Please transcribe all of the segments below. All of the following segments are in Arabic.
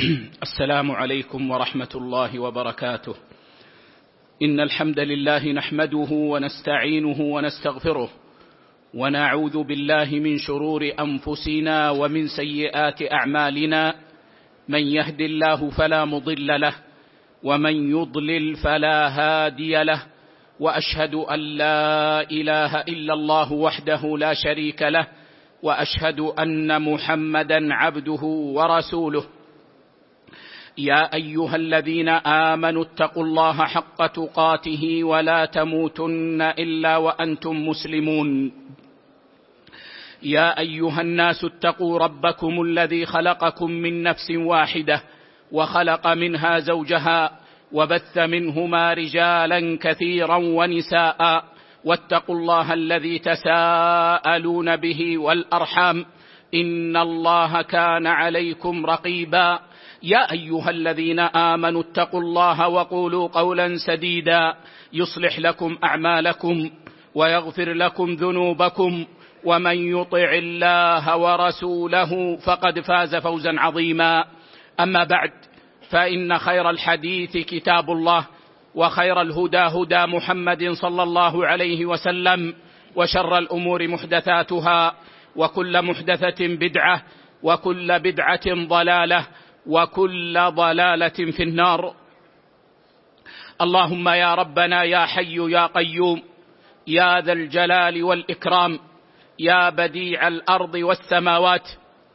السلام عليكم ورحمة الله وبركاته. إن الحمد لله نحمده ونستعينه ونستغفره، ونعوذ بالله من شرور أنفسنا ومن سيئات أعمالنا. من يهد الله فلا مضل له، ومن يضلل فلا هادي له، وأشهد أن لا إله إلا الله وحده لا شريك له، وأشهد أن محمدا عبده ورسوله. يا أيها الذين آمنوا اتقوا الله حق تقاته ولا تموتن إلا وأنتم مسلمون. يا أيها الناس اتقوا ربكم الذي خلقكم من نفس واحدة، وخلق منها زوجها، وبث منهما رجالا كثيرا ونساء، واتقوا الله الذي تساءلون به والأرحام، إن الله كان عليكم رقيبا. يا أيها الذين آمنوا اتقوا الله وقولوا قولا سديدا يصلح لكم أعمالكم ويغفر لكم ذنوبكم، ومن يطع الله ورسوله فقد فاز فوزا عظيما. أما بعد، فإن خير الحديث كتاب الله، وخير الهدى هدى محمد صلى الله عليه وسلم، وشر الأمور محدثاتها، وكل محدثة بدعة، وكل بدعة ضلالة، وكل ضلالة في النار. اللهم يا ربنا يا حي يا قيوم، يا ذا الجلال والإكرام، يا بديع الأرض والسماوات،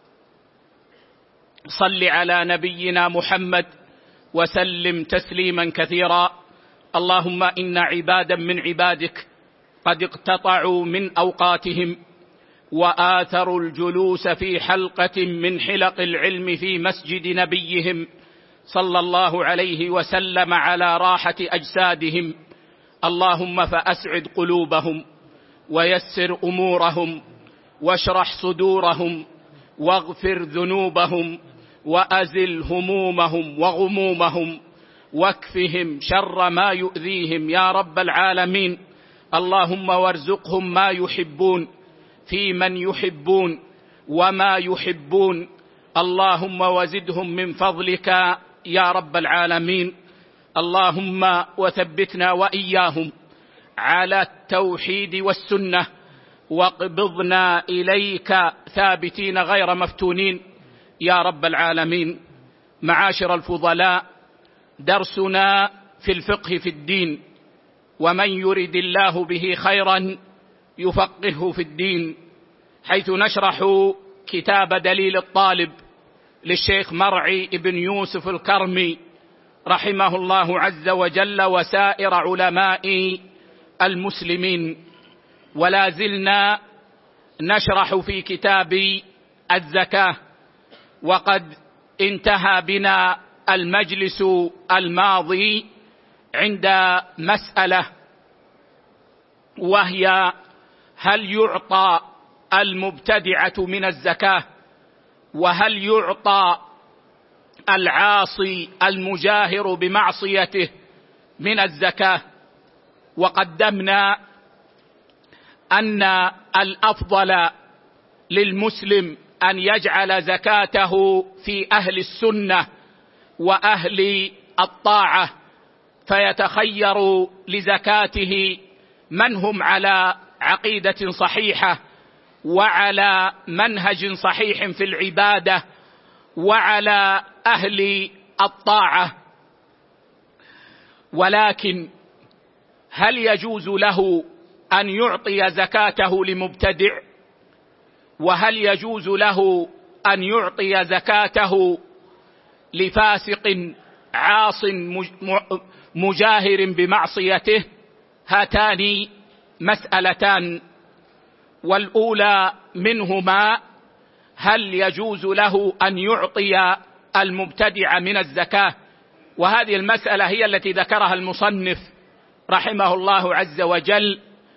صل على نبينا محمد وسلم تسليما كثيرا. اللهم إن عبادا من عبادك قد اقتطعوا من أوقاتهم وآثروا الجلوس في حلقة من حلق العلم في مسجد نبيهم صلى الله عليه وسلم على راحة أجسادهم. اللهم فأسعد قلوبهم، ويسر أمورهم، واشرح صدورهم، واغفر ذنوبهم، وأزل همومهم وغمومهم، واكفهم شر ما يؤذيهم يا رب العالمين. اللهم وارزقهم ما يحبون في من يحبون وما يحبون. اللهم وزدهم من فضلك يا رب العالمين. اللهم وثبتنا وإياهم على التوحيد والسنة، واقبضنا إليك ثابتين غير مفتونين يا رب العالمين. معاشر الفضلاء، درسنا في الفقه في الدين، ومن يرد الله به خيرا يفقهه في الدين، حيث نشرح كتاب دليل الطالب للشيخ مرعي بن يوسف الكرمي رحمه الله عز وجل وسائر علماء المسلمين. ولا زلنا نشرح في كتاب الزكاة، وقد انتهى بنا المجلس الماضي عند مسألة، وهي: هل يعطى المبتدعة من الزكاة؟ وهل يعطى العاصي المجاهر بمعصيته من الزكاة؟ وقدمنا أن الأفضل للمسلم أن يجعل زكاته في أهل السنة وأهل الطاعة، فيتخير لزكاته من هم على عقيدة صحيحة وعلى منهج صحيح في العبادة وعلى أهل الطاعة. ولكن هل يجوز له أن يعطي زكاته لمبتدع؟ وهل يجوز له أن يعطي زكاته لفاسق عاص مجاهر بمعصيته؟ هاتان مسألتان، والأولى منهما: هل يجوز له أن يعطي المبتدع من الزكاة؟ وهذه المسألة هي التي ذكرها المصنف رحمه الله عز وجل،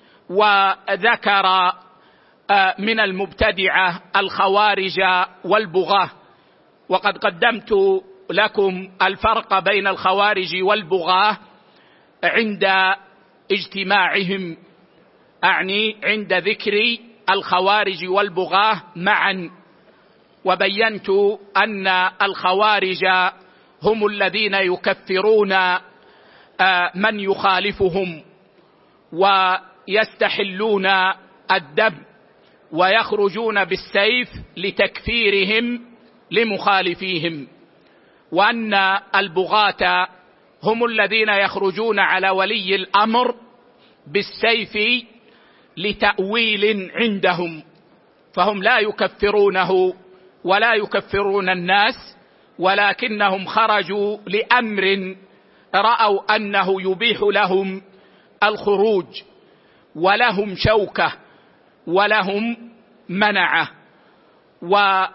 وذكر من المبتدعة الخوارج والبغاة. وقد قدمت لكم الفرق بين الخوارج والبغاة عند اجتماعهم، أعني عند ذكر الخوارج والبغاة معا. وبينت أن الخوارج هم الذين يكفرون من يخالفهم ويستحلون الدم ويخرجون بالسيف لتكفيرهم لمخالفيهم، وأن البغاة هم الذين يخرجون على ولي الأمر بالسيف لتأويل عندهم، فهم لا يكفرونه ولا يكفرون الناس، ولكنهم خرجوا لأمر رأوا أنه يبيح لهم الخروج، ولهم شوكة ولهم منعة، ولا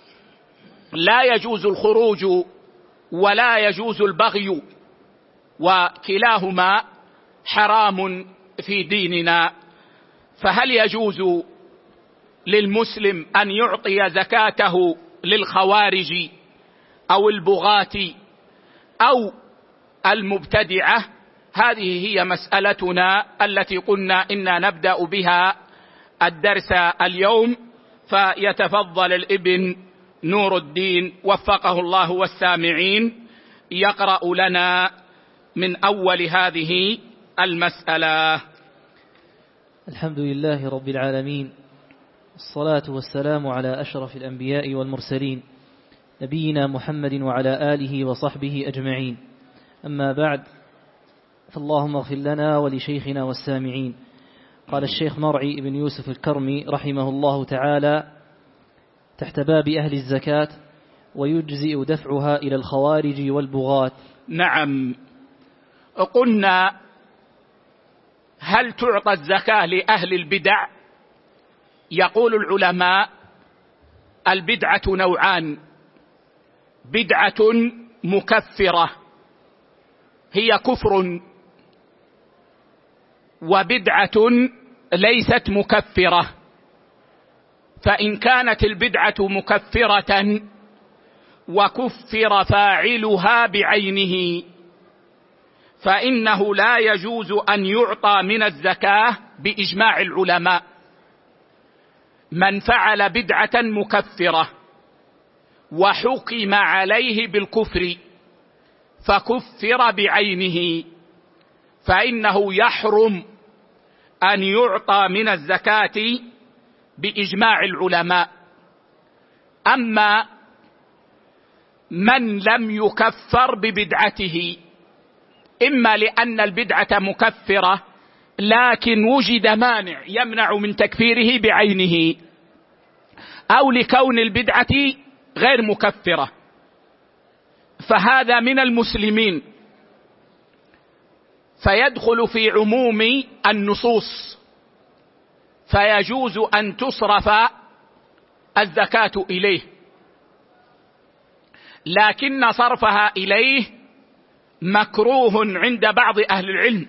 يجوز الخروج ولا يجوز البغي، وكلاهما حرام في ديننا. فهل يجوز للمسلم أن يعطي زكاته للخوارج أو البغاة أو المبتدعة؟ هذه هي مسألتنا التي قلنا إنا نبدأ بها الدرس اليوم، فيتفضل الابن نور الدين وفقه الله والسامعين يقرأ لنا من أول هذه المسألة. الحمد لله رب العالمين، الصلاة والسلام على أشرف الأنبياء والمرسلين نبينا محمد وعلى آله وصحبه أجمعين. أما بعد، فاللهم اغفر لنا ولشيخنا والسامعين. قال الشيخ مرعي بن يوسف الكرمي رحمه الله تعالى تحت باب أهل الزكاة: ويجزئ دفعها إلى الخوارج والبغاة. نعم، قلنا هل تعطى الزكاة لأهل البدع؟ يقول العلماء البدعة نوعان: بدعة مكفرة هي كفر، وبدعة ليست مكفرة. فإن كانت البدعة مكفرة وكفر فاعلها بعينه فإنه لا يجوز أن يعطى من الزكاة بإجماع العلماء. من فعل بدعة مكفرة وحكم عليه بالكفر فكفر بعينه فإنه يحرم أن يعطى من الزكاة بإجماع العلماء. أما من لم يكفر ببدعته، إما لأن البدعة مكفرة لكن وجد مانع يمنع من تكفيره بعينه، أو لكون البدعة غير مكفرة، فهذا من المسلمين فيدخل في عموم النصوص، فيجوز أن تصرف الزكاة إليه، لكن صرفها إليه مكروه عند بعض أهل العلم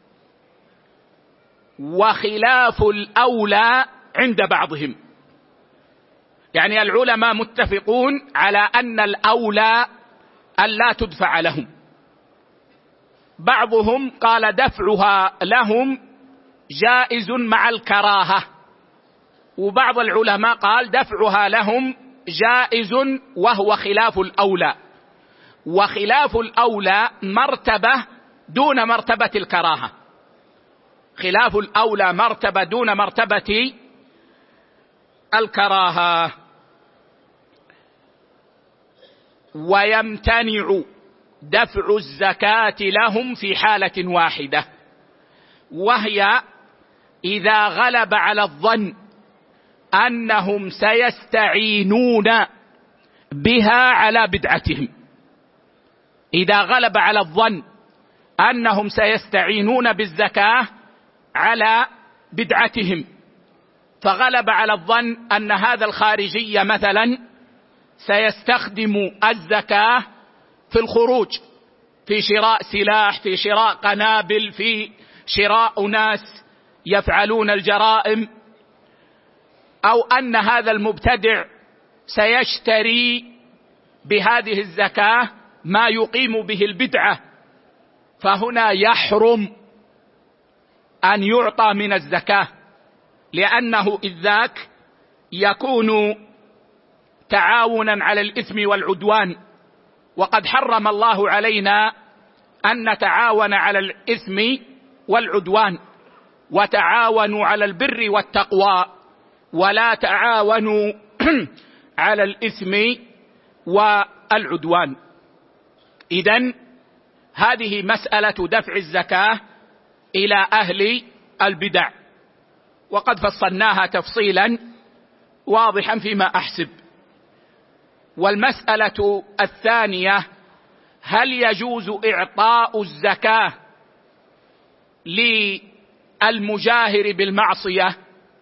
وخلاف الأولى عند بعضهم. يعني العلماء متفقون على أن الأولى أن لا تدفع لهم، بعضهم قال دفعها لهم جائز مع الكراهة، وبعض العلماء قال دفعها لهم جائز وهو خلاف الأولى، وخلاف الأولى مرتبة دون مرتبة الكراهة، خلاف الأولى مرتبة دون مرتبة الكراهة. ويمتنع دفع الزكاة لهم في حالة واحدة، وهي إذا غلب على الظن أنهم سيستعينون بها على بدعتهم. إذا غلب على الظن أنهم سيستعينون بالزكاة على بدعتهم، فغلب على الظن أن هذا الخارجي مثلا سيستخدم الزكاة في الخروج، في شراء سلاح، في شراء قنابل، في شراء ناس يفعلون الجرائم، أو أن هذا المبتدع سيشتري بهذه الزكاة ما يقيم به البدعة، فهنا يحرم أن يعطى من الزكاة، لأنه إذ ذاك يكون تعاونا على الإثم والعدوان، وقد حرم الله علينا أن نتعاون على الإثم والعدوان، وتعاونوا على البر والتقوى ولا تعاونوا على الإثم والعدوان. إذن هذه مسألة دفع الزكاة إلى أهل البدع، وقد فصلناها تفصيلا واضحا فيما أحسب. والمسألة الثانية: هل يجوز إعطاء الزكاة للمجاهر بالمعصية؟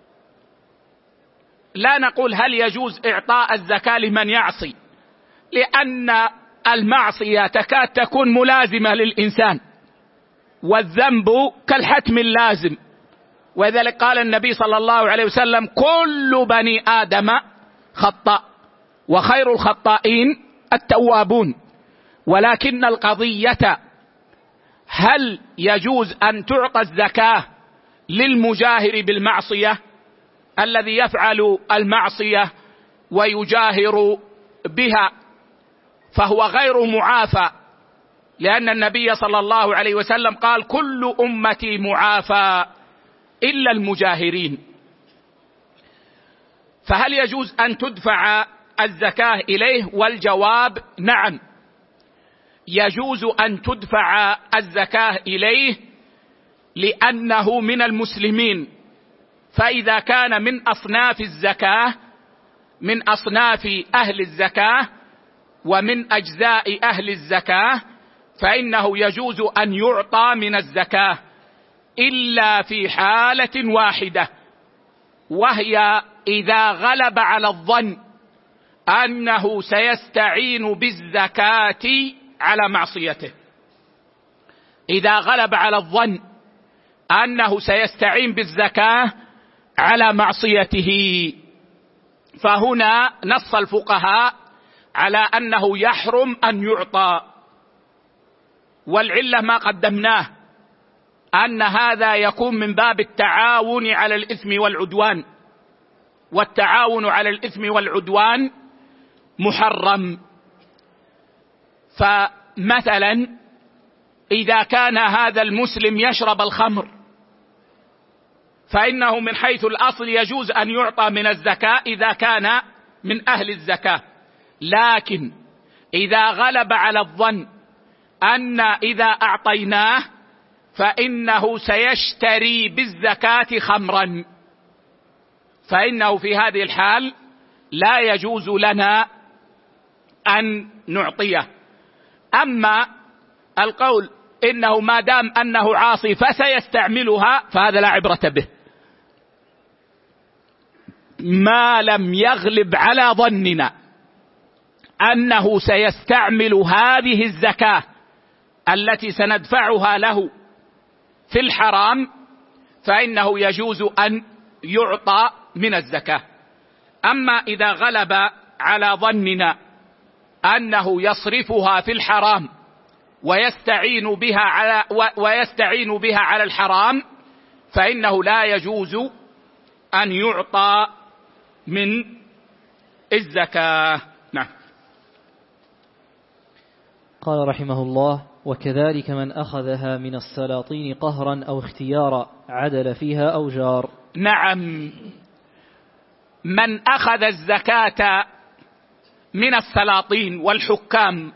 لا نقول هل يجوز إعطاء الزكاة لمن يعصي، لأن المعصية تكاد تكون ملازمة للإنسان، والذنب كالحتم اللازم، وذلك قال النبي صلى الله عليه وسلم: كل بني آدم خطاء وخير الخطائين التوابون. ولكن القضية: هل يجوز أن تعطى الزكاة للمجاهر بالمعصية الذي يفعل المعصية ويجاهر بها؟ فهو غير معافى، لأن النبي صلى الله عليه وسلم قال: كل أمتي معافى إلا المجاهرين. فهل يجوز أن تدفع الزكاة إليه؟ والجواب: نعم، يجوز أن تدفع الزكاة إليه لأنه من المسلمين. فإذا كان من أصناف الزكاة، من أصناف أهل الزكاة ومن أجزاء أهل الزكاة، فإنه يجوز أن يعطى من الزكاة، إلا في حالة واحدة، وهي إذا غلب على الظن أنه سيستعين بالزكاة على معصيته. إذا غلب على الظن أنه سيستعين بالزكاة على معصيته، فهنا نص الفقهاء على أنه يحرم أن يعطى. والعلة ما قدمناه، أن هذا يكون من باب التعاون على الإثم والعدوان، والتعاون على الإثم والعدوان محرم. فمثلا إذا كان هذا المسلم يشرب الخمر، فإنه من حيث الأصل يجوز أن يعطى من الزكاة إذا كان من أهل الزكاة، لكن إذا غلب على الظن أن إذا أعطيناه فإنه سيشتري بالزكاة خمرا، فإنه في هذه الحال لا يجوز لنا أن نعطيه. أما القول إنه ما دام أنه عاصي فسيستعملها، فهذا لا عبرة به، ما لم يغلب على ظننا أنه سيستعمل هذه الزكاة التي سندفعها له في الحرام، فإنه يجوز أن يعطى من الزكاة. أما إذا غلب على ظننا أنه يصرفها في الحرام ويستعين بها على الحرام، فإنه لا يجوز أن يعطى من الزكاة. نعم. قال رحمه الله: وكذلك من أخذها من السلاطين قهرا أو اختيارا عدل فيها أو جار. نعم، من أخذ الزكاة من السلاطين والحكام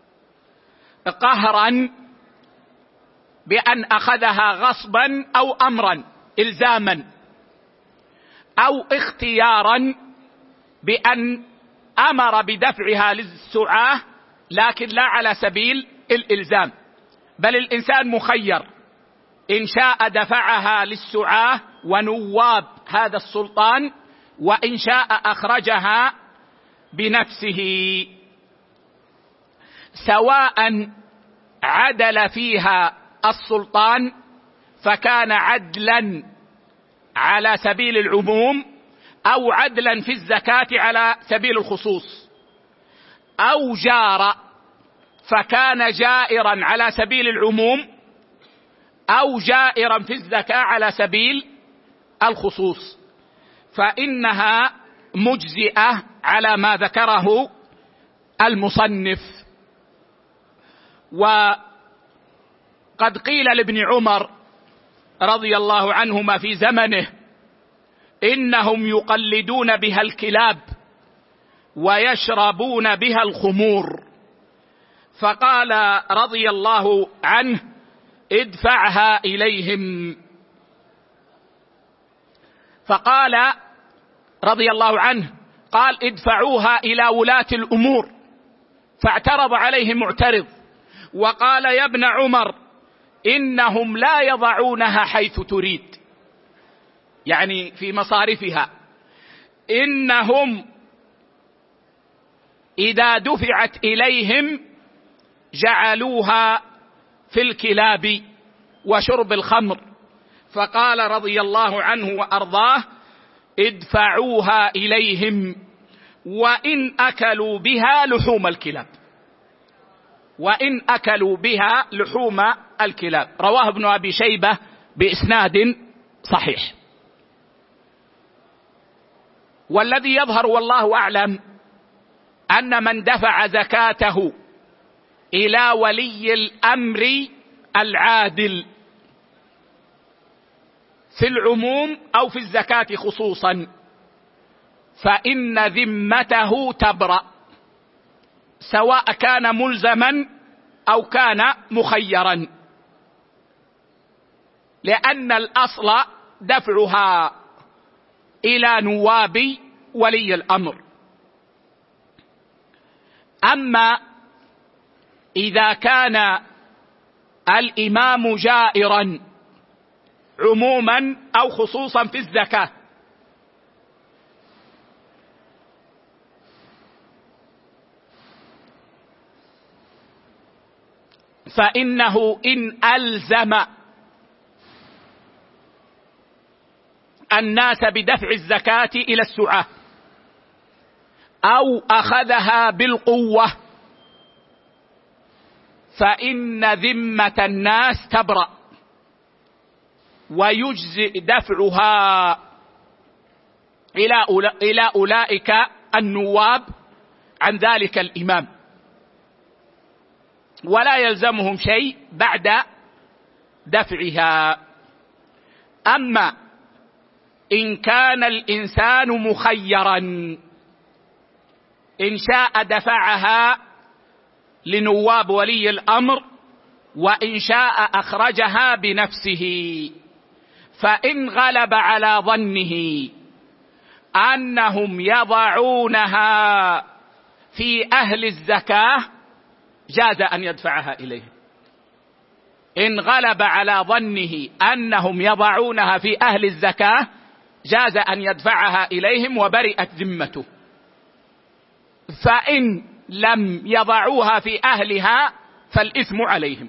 قهرا بأن أخذها غصبا أو أمرا إلزاما، أو اختيارا بأن أمر بدفعها للسعاة لكن لا على سبيل الإلزام، بل الإنسان مخير، إن شاء دفعها للسعاة ونواب هذا السلطان، وإن شاء أخرجها بنفسه، سواء عدل فيها السلطان فكان عدلا على سبيل العموم، أو عدلا في الزكاة على سبيل الخصوص، أو جار فكان جائرا على سبيل العموم، أو جائرا في الزكاة على سبيل الخصوص، فإنها مجزئة على ما ذكره المصنف. وقد قيل لابن عمر رضي الله عنهما في زمنه إنهم يقلدون بها الكلاب ويشربون بها الخمور، فقال رضي الله عنه ادفعها إليهم. فقال رضي الله عنه قال ادفعوها إلى ولاة الأمور، فاعترض عليه معترض وقال يا ابن عمر إنهم لا يضعونها حيث تريد، يعني في مصارفها، إنهم إذا دفعت إليهم جعلوها في الكلاب وشرب الخمر. فقال رضي الله عنه وأرضاه ادفعوها إليهم وإن أكلوا بها لحوم الكلاب، وإن أكلوا بها لحوم الكلاب. رواه ابن أبي شيبة بإسناد صحيح. والذي يظهر والله أعلم أن من دفع زكاته إلى ولي الأمر العادل في العموم أو في الزكاة خصوصا فإن ذمته تبرأ، سواء كان ملزما أو كان مخيرا، لأن الأصل دفعها إلى نواب ولي الأمر. أما إذا كان الإمام جائرا عموما أو خصوصا في الزكاة فإنه إن ألزم الناس بدفع الزكاة إلى السعاة أو أخذها بالقوة فإن ذمة الناس تبرأ، ويجزئ دفعها إلى أولئك النواب عن ذلك الإمام، ولا يلزمهم شيء بعد دفعها. أما إن كان الإنسان مخيرا، إن شاء دفعها لنواب ولي الأمر وإن شاء أخرجها بنفسه، فإن غلب على ظنه أنهم يضعونها في أهل الزكاة جاز أن يدفعها إليهم. إن غلب على ظنه أنهم يضعونها في أهل الزكاة جاز أن يدفعها إليهم وبرئت ذمته. فإن لم يضعوها في أهلها فالإثم عليهم.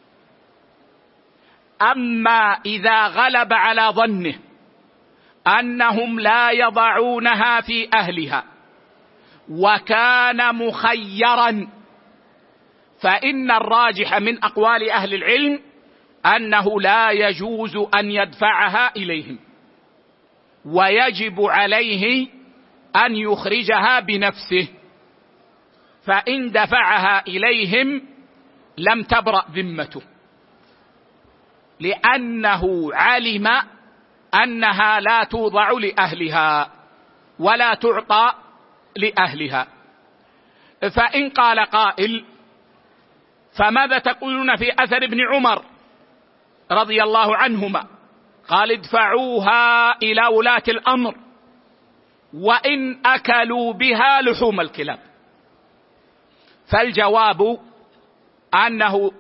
أما إذا غلب على ظنه أنهم لا يضعونها في أهلها وكان مخيرا، فإن الراجح من أقوال أهل العلم أنه لا يجوز أن يدفعها إليهم، ويجب عليه أن يخرجها بنفسه، فإن دفعها إليهم لم تبرأ ذمته، لأنه علم أنها لا توضع لأهلها ولا تعطى لأهلها. فإن قال قائل فماذا تقولون في أثر ابن عمر رضي الله عنهما قال ادفعوها إلى ولاة الأمر وإن أكلوا بها لحوم الكلاب؟ فالجواب أنه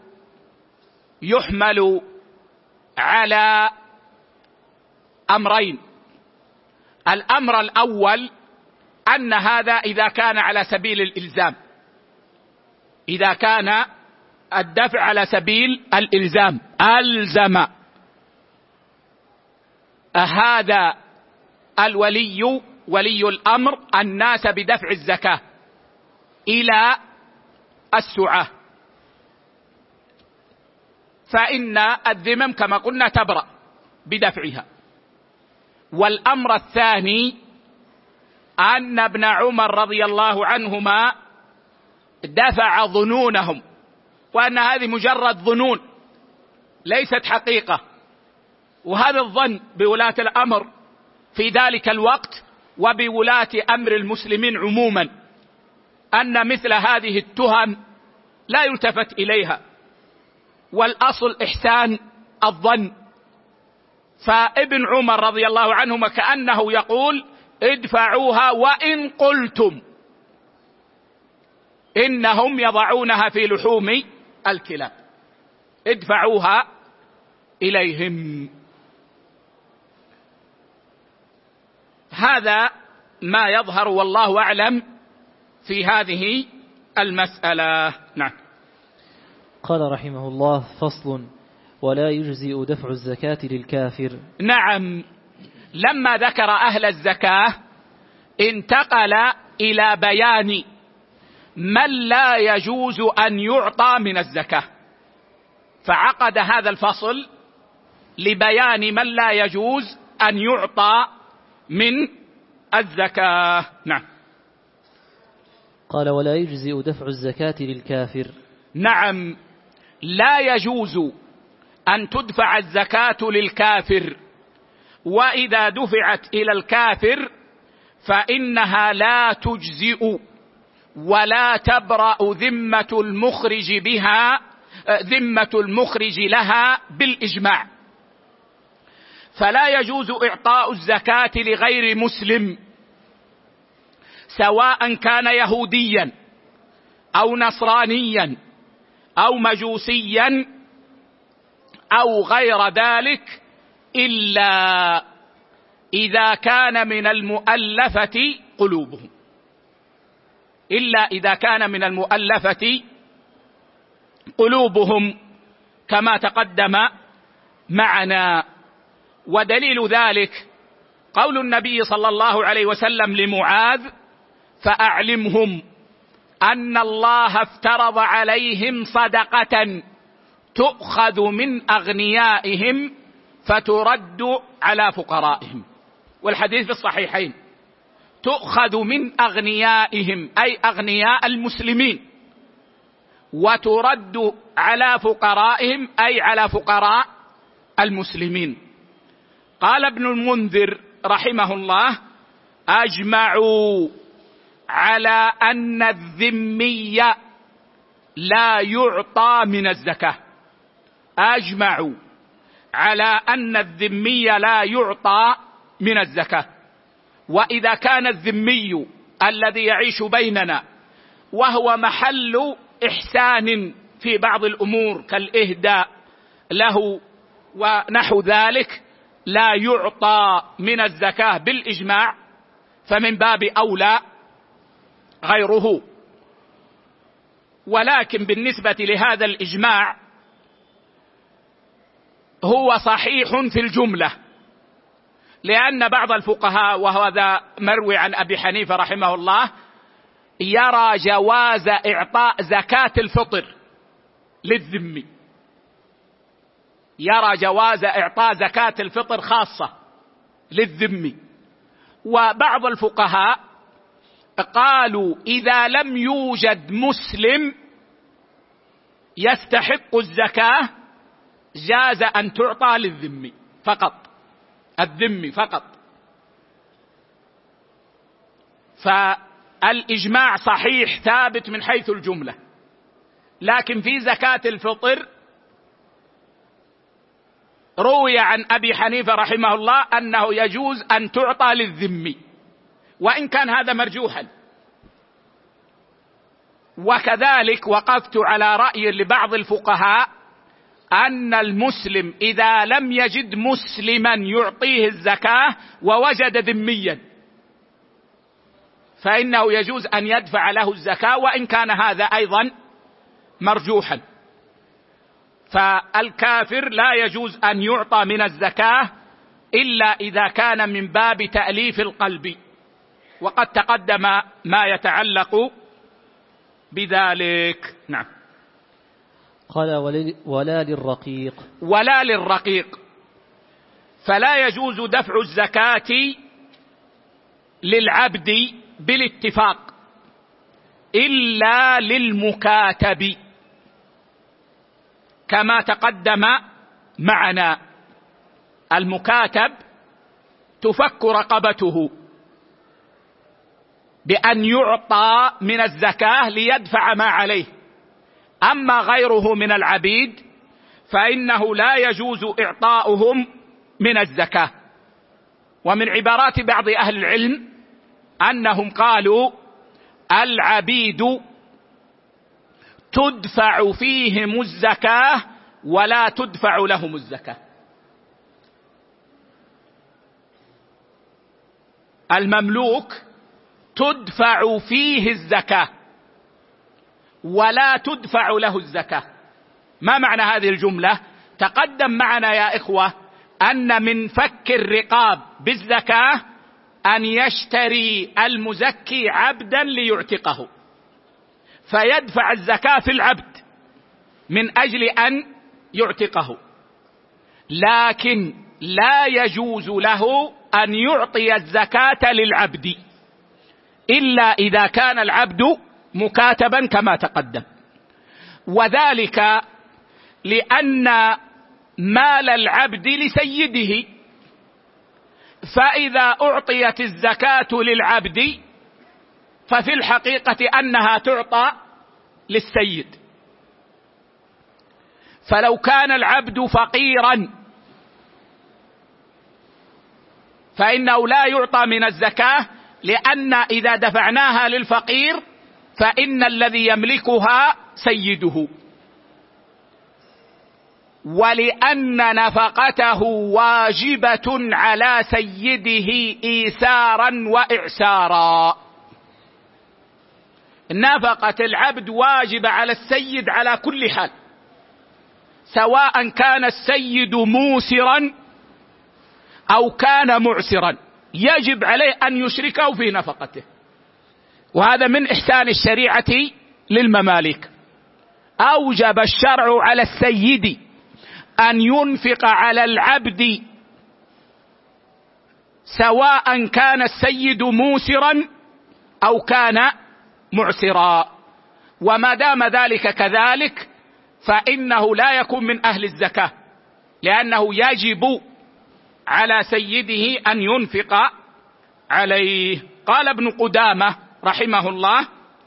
يحمل على أمرين. الأمر الأول أن هذا إذا كان على سبيل الإلزام، إذا كان الدفع على سبيل الإلزام ألزم هذا الولي ولي الأمر الناس بدفع الزكاة إلى السعاة، فإن الذمم كما قلنا تبرأ بدفعها. والأمر الثاني أن ابن عمر رضي الله عنهما دفع ظنونهم، وأن هذه مجرد ظنون ليست حقيقة، وهذا الظن بولاة الأمر في ذلك الوقت وبولاة أمر المسلمين عموما، أن مثل هذه التهم لا يلتفت إليها، والأصل إحسان الظن. فابن عمر رضي الله عنهما كأنه يقول: ادفعوها وإن قلتم إنهم يضعونها في لحوم الكلاب، ادفعوها إليهم. هذا ما يظهر والله أعلم في هذه المسألة. نعم. قال رحمه الله: فصل: ولا يجزئ دفع الزكاة للكافر. نعم، لما ذكر أهل الزكاة انتقل إلى بيان من لا يجوز أن يعطى من الزكاة، فعقد هذا الفصل لبيان من لا يجوز أن يعطى من الزكاة. نعم. قال: ولا يجزئ دفع الزكاة للكافر. نعم، لا يجوز أن تدفع الزكاة للكافر، وإذا دفعت إلى الكافر فإنها لا تجزئ ولا تبرأ ذمة المخرج لها بالإجماع. فلا يجوز إعطاء الزكاة لغير مسلم، سواء كان يهوديا أو نصرانيا أو مجوسيا أو غير ذلك، إلا إذا كان من المؤلفة قلوبهم، كما تقدم معنا. ودليل ذلك قول النبي صلى الله عليه وسلم لمعاذ: فأعلمهم أن الله افترض عليهم صدقة تؤخذ من أغنيائهم فترد على فقرائهم. والحديث في الصحيحين: تؤخذ من أغنيائهم أي أغنياء المسلمين، وترد على فقرائهم أي على فقراء المسلمين. قال ابن المنذر رحمه الله: أجمعوا على أن الذمي لا يعطى من الزكاة. أجمعوا على أن الذمي لا يعطى من الزكاة. وإذا كان الذمي الذي يعيش بيننا وهو محل إحسان في بعض الأمور كالإهداء له ونحو ذلك لا يعطى من الزكاة بالإجماع، فمن باب أولى غيره. ولكن بالنسبة لهذا الإجماع هو صحيح في الجملة، لأن بعض الفقهاء، وهذا مروي عن أبي حنيفة رحمه الله، يرى جواز إعطاء زكاة الفطر للذمي، يرى جواز إعطاء زكاة الفطر خاصة للذمي. وبعض الفقهاء قالوا إذا لم يوجد مسلم يستحق الزكاة جاز أن تعطى للذمي فقط، الذمي فقط. فالإجماع صحيح ثابت من حيث الجملة، لكن في زكاة الفطر روي عن أبي حنيفة رحمه الله أنه يجوز أن تعطى للذمي، وإن كان هذا مرجوحا. وكذلك وقفت على رأي لبعض الفقهاء أن المسلم إذا لم يجد مسلما يعطيه الزكاة ووجد ذميا فإنه يجوز أن يدفع له الزكاة، وإن كان هذا أيضا مرجوحا. فالكافر لا يجوز أن يعطى من الزكاة إلا إذا كان من باب تأليف القلب، وقد تقدم ما يتعلق بذلك. نعم. قال: ولا للرقيق. ولا للرقيق، فلا يجوز دفع الزكاة للعبد بالاتفاق إلا للمكاتب كما تقدم معنا. المكاتب تفك رقبته بأن يعطى من الزكاة ليدفع ما عليه، أما غيره من العبيد فإنه لا يجوز إعطاؤهم من الزكاة. ومن عبارات بعض أهل العلم أنهم قالوا العبيد تدفع فيهم الزكاة ولا تدفع لهم الزكاة. المملوك تدفع فيه الزكاة ولا تدفع له الزكاة. ما معنى هذه الجملة؟ تقدم معنا يا إخوة أن من فك الرقاب بالزكاة أن يشتري المزكي عبدا ليعتقه، فيدفع الزكاة في العبد من أجل أن يعتقه، لكن لا يجوز له أن يعطي الزكاة للعبد إلا إذا كان العبد مكاتبا كما تقدم، وذلك لأن مال العبد لسيده، فإذا أعطيت الزكاة للعبد ففي الحقيقة أنها تعطى للسيد. فلو كان العبد فقيرا فإنه لا يعطى من الزكاة، لأن إذا دفعناها للفقير فإن الذي يملكها سيده، ولأن نفقته واجبة على سيده إيسارا وإعسارا. نفقة العبد واجبة على السيد على كل حال، سواء كان السيد موسرا أو كان معسرا، يجب عليه أن يشركه في نفقته. وهذا من إحسان الشريعة للمماليك. أوجب الشرع على السيد أن ينفق على العبد سواء كان السيد موسرا أو كان معسرا، وما دام ذلك كذلك فإنه لا يكون من أهل الزكاة، لأنه يجب على سيده أن ينفق عليه. قال ابن قدامة رحمه الله: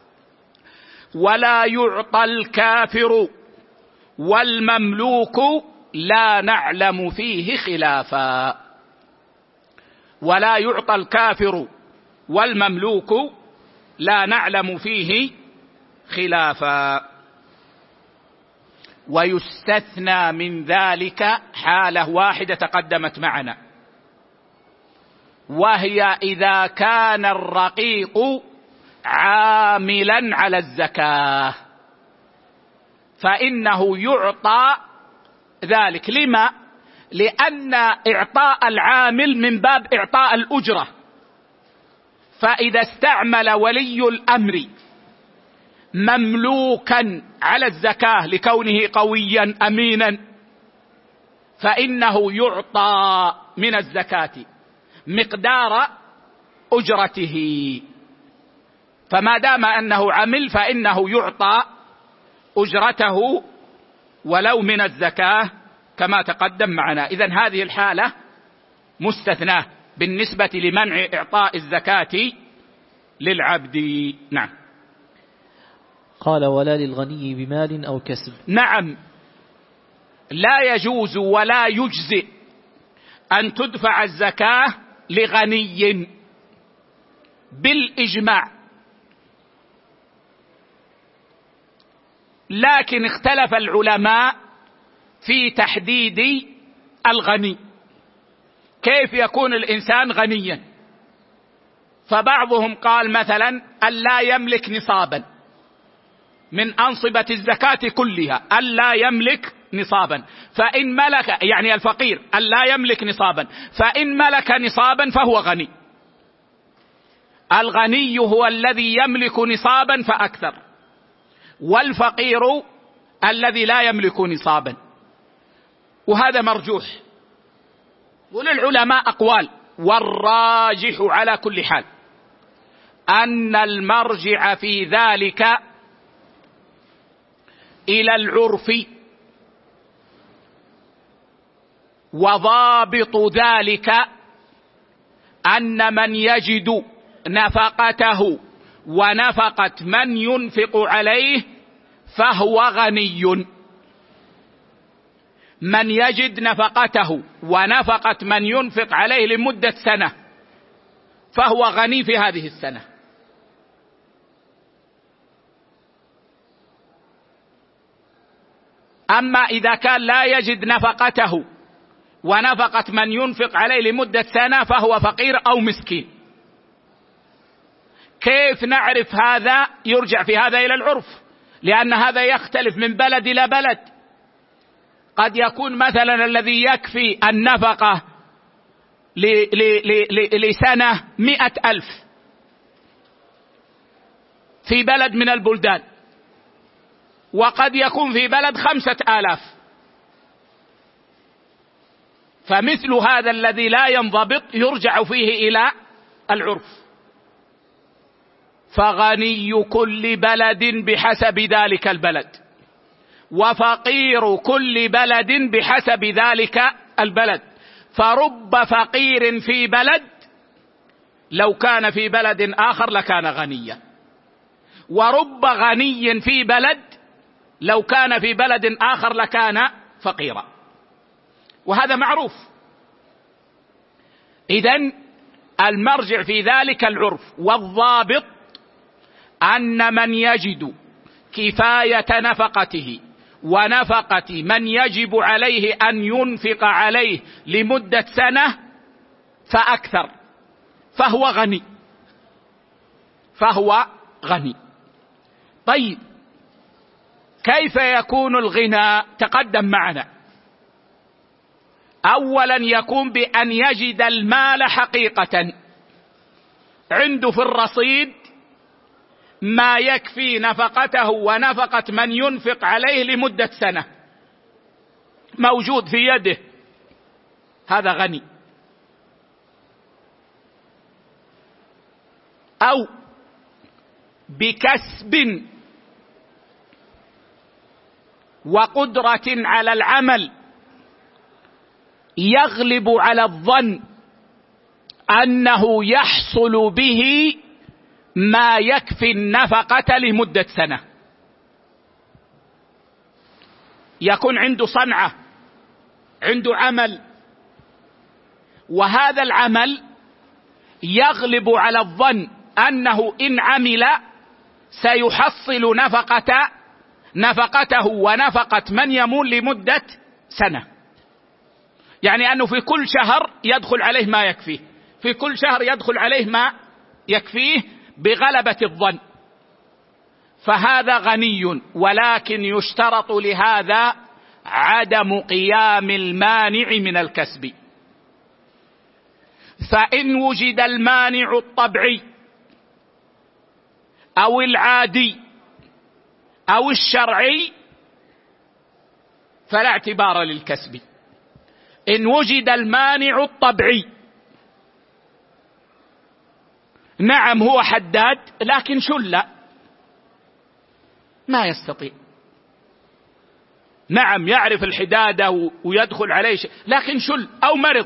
ولا يعطى الكافر والمملوك لا نعلم فيه خلافا. ولا يعطى الكافر والمملوك لا نعلم فيه خلافا. ويستثنى من ذلك حالة واحدة تقدمت معنا، وهي إذا كان الرقيق عاملا على الزكاة فإنه يعطى ذلك. لما؟ لأن إعطاء العامل من باب إعطاء الأجرة، فإذا استعمل ولي الأمر مملوكا على الزكاة لكونه قويا أمينا فإنه يعطى من الزكاة مقدار أجرته، فما دام أنه عمل فإنه يعطى أجرته ولو من الزكاة كما تقدم معنا. إذن هذه الحالة مستثناة بالنسبة لمنع إعطاء الزكاة للعبد. نعم. قال: ولا للغني بمال أو كسب. نعم، لا يجوز ولا يجزئ أن تدفع الزكاة لغني بالإجماع، لكن اختلف العلماء في تحديد الغني، كيف يكون الإنسان غنيا؟ فبعضهم قال مثلا أن لا يملك نصابا من أنصبة الزكاة كلها، أن لا يملك نصابا، فإن ملك، يعني الفقير أن لا يملك نصابا، فإن ملك نصابا فهو غني. الغني هو الذي يملك نصابا فأكثر، والفقير الذي لا يملك نصابا، وهذا مرجوح. وللعلماء أقوال، والراجح على كل حال أن المرجع في ذلك إلى العرف، وضابط ذلك أن من يجد نفقته ونفقة من ينفق عليه فهو غني. من يجد نفقته ونفقة من ينفق عليه لمدة سنة فهو غني في هذه السنة. أما إذا كان لا يجد نفقته ونفقة من ينفق عليه لمدة سنة فهو فقير أو مسكين. كيف نعرف هذا؟ يرجع في هذا إلى العرف، لأن هذا يختلف من بلد إلى بلد. قد يكون مثلا الذي يكفي النفقة لسنة 100,000 في بلد من البلدان، وقد يكون في بلد 5,000. فمثل هذا الذي لا ينضبط يرجع فيه إلى العرف. فغني كل بلد بحسب ذلك البلد، وفقير كل بلد بحسب ذلك البلد. فرب فقير في بلد لو كان في بلد آخر لكان غنيا، ورب غني في بلد لو كان في بلد آخر لكان فقيرا، وهذا معروف. إذن المرجع في ذلك العرف، والضابط أن من يجد كفاية نفقته ونفقة من يجب عليه أن ينفق عليه لمدة سنة فأكثر فهو غني، فهو غني. طيب كيف يكون الغنى؟ تقدم معنا. أولا يكون بأن يجد المال حقيقة، عنده في الرصيد ما يكفي نفقته ونفقة من ينفق عليه لمدة سنة، موجود في يده، هذا غني. أو بكسب وقدرة على العمل يغلب على الظن أنه يحصل به ما يكفي النفقة لمدة سنة. يكون عنده صنعة، عنده عمل، وهذا العمل يغلب على الظن أنه إن عمل سيحصل نفقته ونفقة من يمول لمدة سنة. يعني أنه في كل شهر يدخل عليه ما يكفيه، في كل شهر يدخل عليه ما يكفيه بغلبة الظن، فهذا غني. ولكن يشترط لهذا عدم قيام المانع من الكسب. فإن وجد المانع الطبيعي أو العادي أو الشرعي فلا اعتبار للكسب. إن وجد المانع الطبيعي، نعم هو حداد لكن شل ما يستطيع، نعم يعرف الحدادة ويدخل عليه شيء لكن شل أو مرض،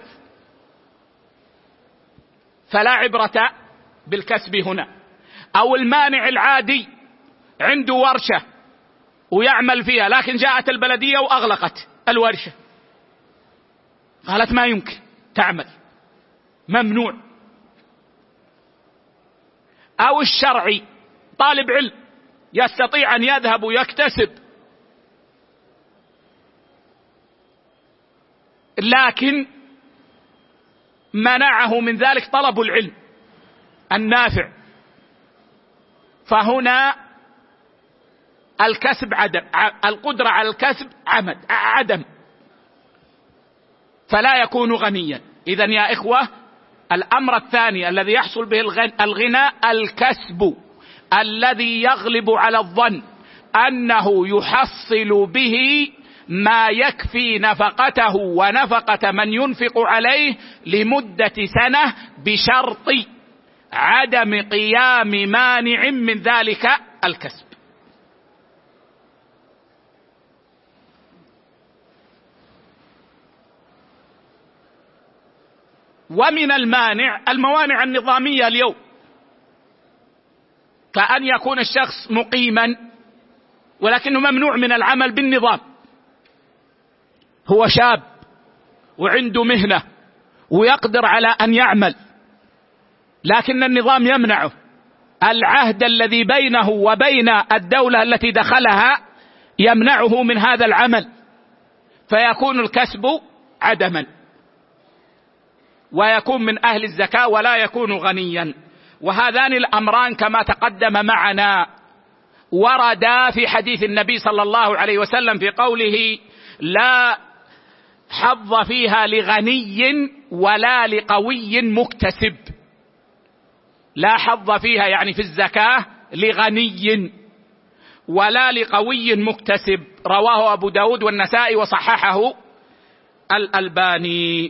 فلا عبرة بالكسب هنا. أو المانع العادي عنده ورشة ويعمل فيها لكن جاءت البلدية وأغلقت الورشة، قالت ما يمكن تعمل، ممنوع. أو الشرعي طالب علم يستطيع أن يذهب ويكتسب لكن منعه من ذلك طلب العلم النافع، فهنا الكسب عدم، القدرة على الكسب عدم، فلا يكون غنيا. إذن يا إخوة الأمر الثاني الذي يحصل به الغنى الكسب الذي يغلب على الظن أنه يحصل به ما يكفي نفقته ونفقة من ينفق عليه لمدة سنة، بشرط عدم قيام مانع من ذلك الكسب. ومن الموانع النظامية اليوم، كأن يكون الشخص مقيما ولكنه ممنوع من العمل بالنظام. هو شاب وعنده مهنة ويقدر على أن يعمل، لكن النظام يمنعه. العهد الذي بينه وبين الدولة التي دخلها يمنعه من هذا العمل، فيكون الكسب عدما، ويكون من أهل الزكاة ولا يكون غنيا. وهذان الأمران كما تقدم معنا وردا في حديث النبي صلى الله عليه وسلم في قوله: لا حظ فيها لغني ولا لقوي مكتسب. لا حظ فيها يعني في الزكاة لغني ولا لقوي مكتسب. رواه أبو داود والنسائي وصححه الألباني.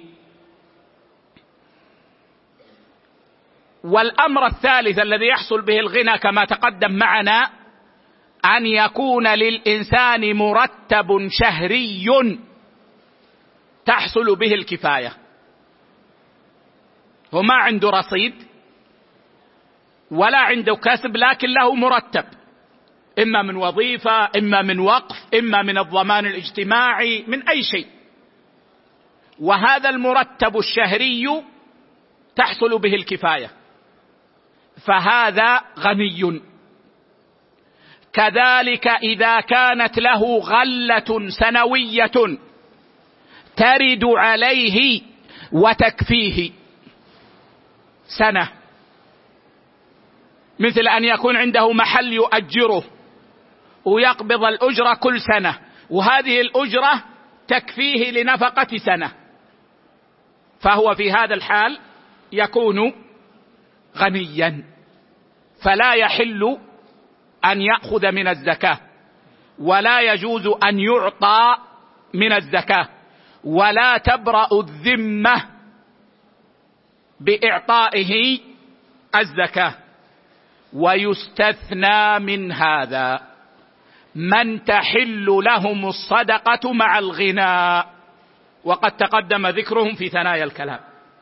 والأمر الثالث الذي يحصل به الغنى كما تقدم معنا أن يكون للإنسان مرتب شهري تحصل به الكفاية. هو ما عنده رصيد ولا عنده كسب، لكن له مرتب، إما من وظيفة، إما من وقف، إما من الضمان الاجتماعي، من أي شيء. وهذا المرتب الشهري تحصل به الكفاية، فهذا غني. كذلك إذا كانت له غلة سنوية ترد عليه وتكفيه سنة، مثل أن يكون عنده محل يؤجره ويقبض الأجرة كل سنة، وهذه الأجرة تكفيه لنفقة سنة، فهو في هذا الحال يكون غنيا، فلا يحل أن يأخذ من الزكاة، ولا يجوز أن يعطى من الزكاة، ولا تبرأ الذمة بإعطائه الزكاة. ويستثنى من هذا من تحل لهم الصدقة مع الغنى، وقد تقدم ذكرهم في ثنايا الكلام،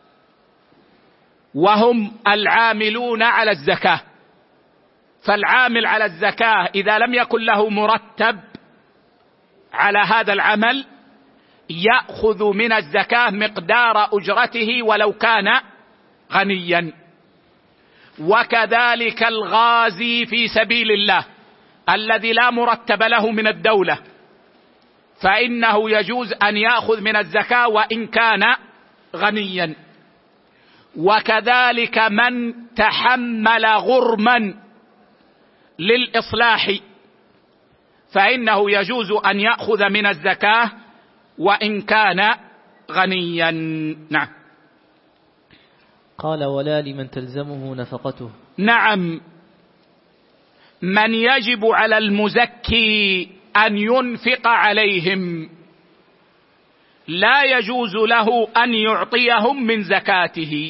وهم العاملون على الزكاة. فالعامل على الزكاة إذا لم يكن له مرتب على هذا العمل يأخذ من الزكاة مقدار أجرته ولو كان غنيا. وكذلك الغازي في سبيل الله الذي لا مرتب له من الدولة، فإنه يجوز أن يأخذ من الزكاة وإن كان غنيا. وكذلك من تحمل غرما للإصلاح فإنه يجوز أن يأخذ من الزكاة وإن كان غنيا. نعم. قال: ولا لمن تلزمه نفقته. نعم، من يجب على المزكي أن ينفق عليهم لا يجوز له أن يعطيهم من زكاته،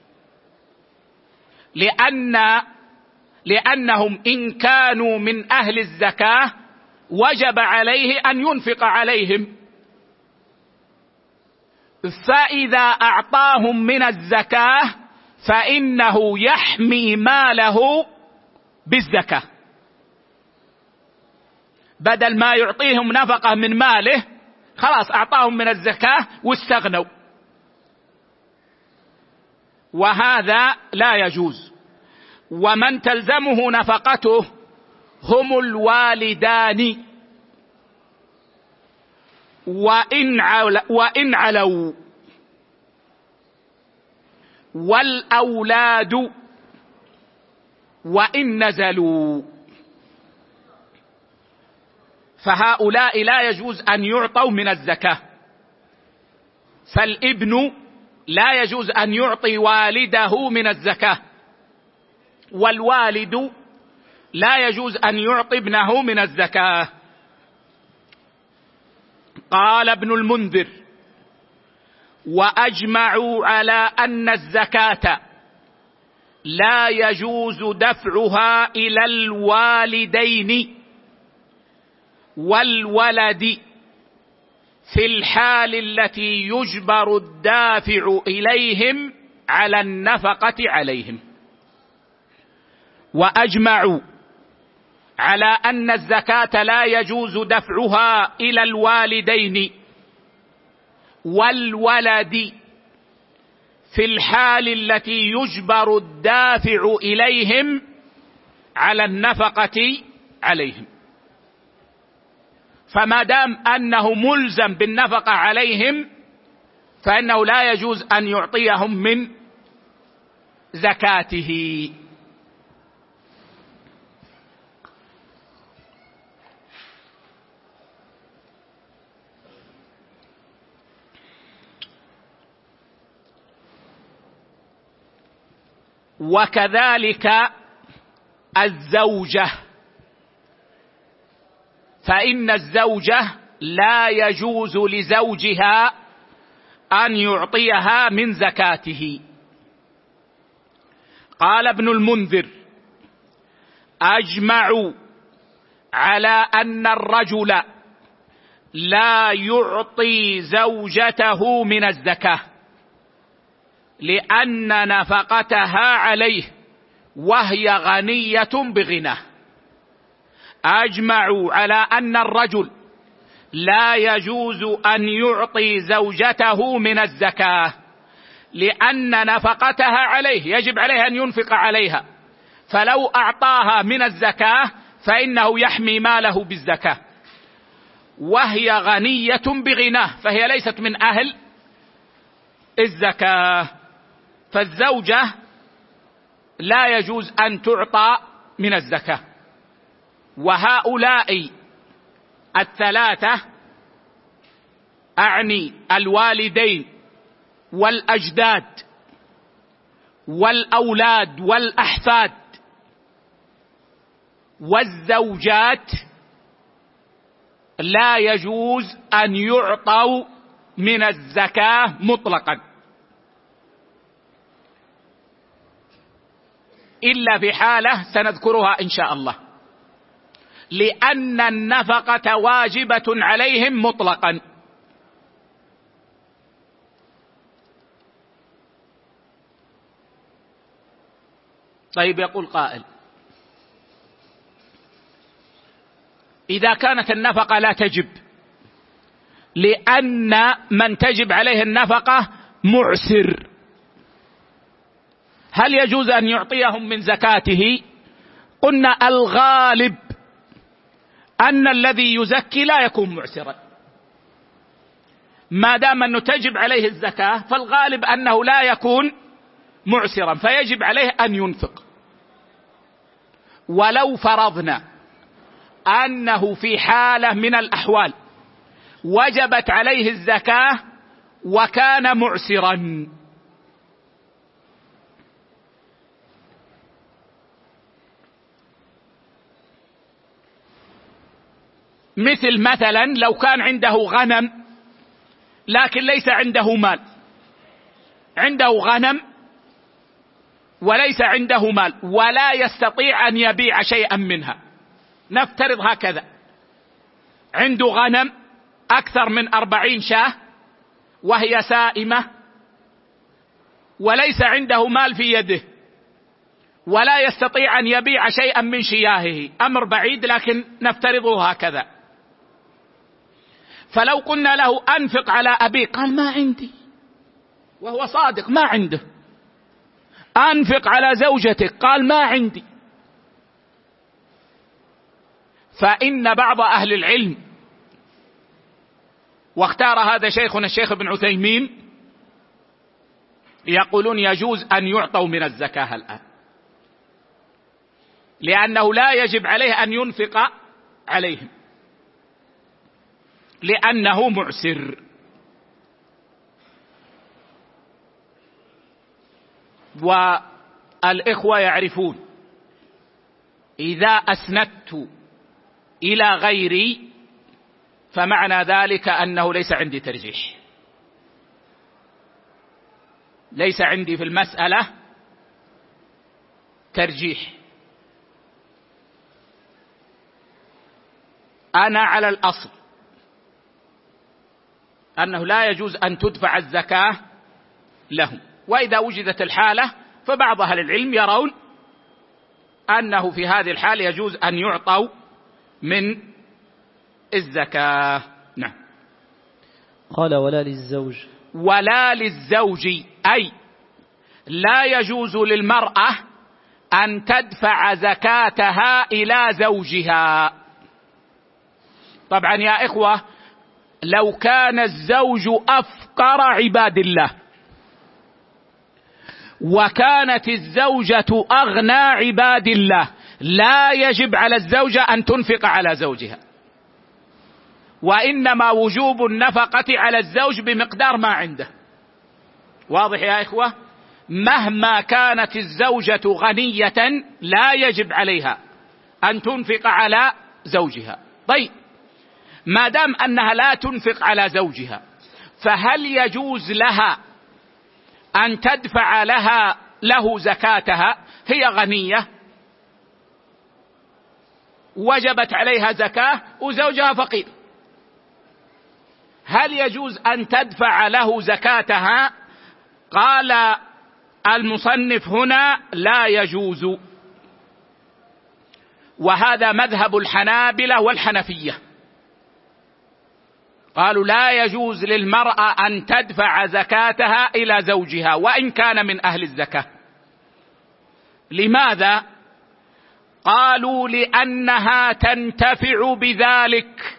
لأنهم إن كانوا من أهل الزكاة وجب عليه أن ينفق عليهم، فإذا أعطاهم من الزكاة فإنه يحمي ماله بالزكاة، بدل ما يعطيهم نفقة من ماله خلاص أعطاهم من الزكاة واستغنوا، وهذا لا يجوز. ومن تلزمه نفقته هم الوالدان وإن علوا، والأولاد وإن نزلوا، فهؤلاء لا يجوز أن يعطوا من الزكاة. فالابن لا يجوز أن يعطي والده من الزكاة، والوالد لا يجوز أن يعطي ابنه من الزكاة. قال ابن المنذر: وأجمعوا على أن الزكاة لا يجوز دفعها إلى الوالدين والولد في الحال التي يجبر الدافع إليهم على النفقة عليهم. وأجمعوا على أن الزكاة لا يجوز دفعها إلى الوالدين والولد في الحال التي يجبر الدافع إليهم على النفقة عليهم. فما دام أنه ملزم بالنفقة عليهم فإنه لا يجوز أن يعطيهم من زكاته. وكذلك الزوجة، فإن الزوجة لا يجوز لزوجها أن يعطيها من زكاته. قال ابن المنذر: أجمعوا على أن الرجل لا يعطي زوجته من الزكاة لأن نفقتها عليه وهي غنية بغناه. أجمعوا على أن الرجل لا يجوز أن يعطي زوجته من الزكاة لأن نفقتها عليه، يجب عليه أن ينفق عليها، فلو أعطاها من الزكاة فإنه يحمي ماله بالزكاة، وهي غنية بغناه فهي ليست من أهل الزكاة. فالزوجة لا يجوز أن تعطى من الزكاة. وهؤلاء الثلاثة أعني الوالدين والأجداد والأولاد والأحفاد والزوجات لا يجوز أن يعطوا من الزكاة مطلقا، إلا في حالة سنذكرها إن شاء الله، لأن النفقة واجبة عليهم مطلقا. طيب، يقول قائل: إذا كانت النفقة لا تجب لأن من تجب عليه النفقة معسر، هل يجوز أن يعطيهم من زكاته؟ قلنا الغالب أن الذي يزكي لا يكون معسرا، ما دام أنه تجب عليه الزكاة فالغالب أنه لا يكون معسرا فيجب عليه أن ينفق. ولو فرضنا أنه في حالة من الأحوال وجبت عليه الزكاة وكان معسرا، مثلا لو كان عنده غنم لكن ليس عنده مال، عنده غنم وليس عنده مال ولا يستطيع أن يبيع شيئا منها، نفترض هكذا، عنده غنم أكثر من 40 شاة وهي سائمة وليس عنده مال في يده ولا يستطيع أن يبيع شيئا من شياهه، أمر بعيد لكن نفترضه هكذا. فلو قلنا له أنفق على أبيك، قال ما عندي، وهو صادق ما عنده. أنفق على زوجتك، قال ما عندي. فإن بعض أهل العلم، واختار هذا شيخنا الشيخ ابن عثيمين، يقولون يجوز أن يعطوا من الزكاة الآن، لأنه لا يجب عليه أن ينفق عليهم لأنه معسر. والإخوة يعرفون إذا أسندت إلى غيري فمعنى ذلك أنه ليس عندي ترجيح، ليس عندي في المسألة ترجيح. أنا على الأصل أنه لا يجوز أن تدفع الزكاة لهم، وإذا وجدت الحالة فبعض أهل العلم يرون أنه في هذه الحالة يجوز أن يعطوا من الزكاة. نعم. قال ولا للزوج. ولا للزوج، أي لا يجوز للمرأة أن تدفع زكاتها إلى زوجها. طبعا يا إخوة، لو كان الزوج أفقر عباد الله وكانت الزوجة أغنى عباد الله لا يجب على الزوجة أن تنفق على زوجها، وإنما وجوب النفقة على الزوج بمقدار ما عنده. واضح يا إخوة؟ مهما كانت الزوجة غنية لا يجب عليها أن تنفق على زوجها. طيب، ما دام أنها لا تنفق على زوجها، فهل يجوز لها أن تدفع له زكاتها؟ هي غنية وجبت عليها زكاة وزوجها فقير، هل يجوز أن تدفع له زكاتها؟ قال المصنف هنا لا يجوز، وهذا مذهب الحنابلة والحنفية. قالوا لا يجوز للمرأة أن تدفع زكاتها إلى زوجها وإن كان من أهل الزكاة. لماذا؟ قالوا لأنها تنتفع بذلك.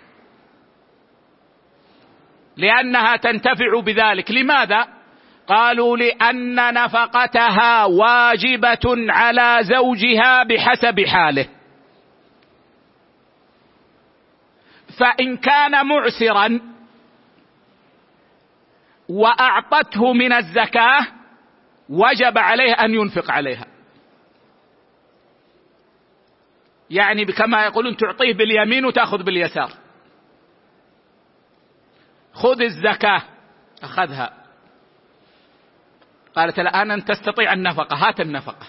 لأنها تنتفع بذلك. لماذا؟ قالوا لأن نفقتها واجبة على زوجها بحسب حاله، فإن كان معسرا وأعطته من الزكاة وجب عليه أن ينفق عليها. يعني كما يقولون تعطيه باليمين وتأخذ باليسار. خذ الزكاة، أخذها، قالت الآن أن تستطيع النفقة، هات النفقة.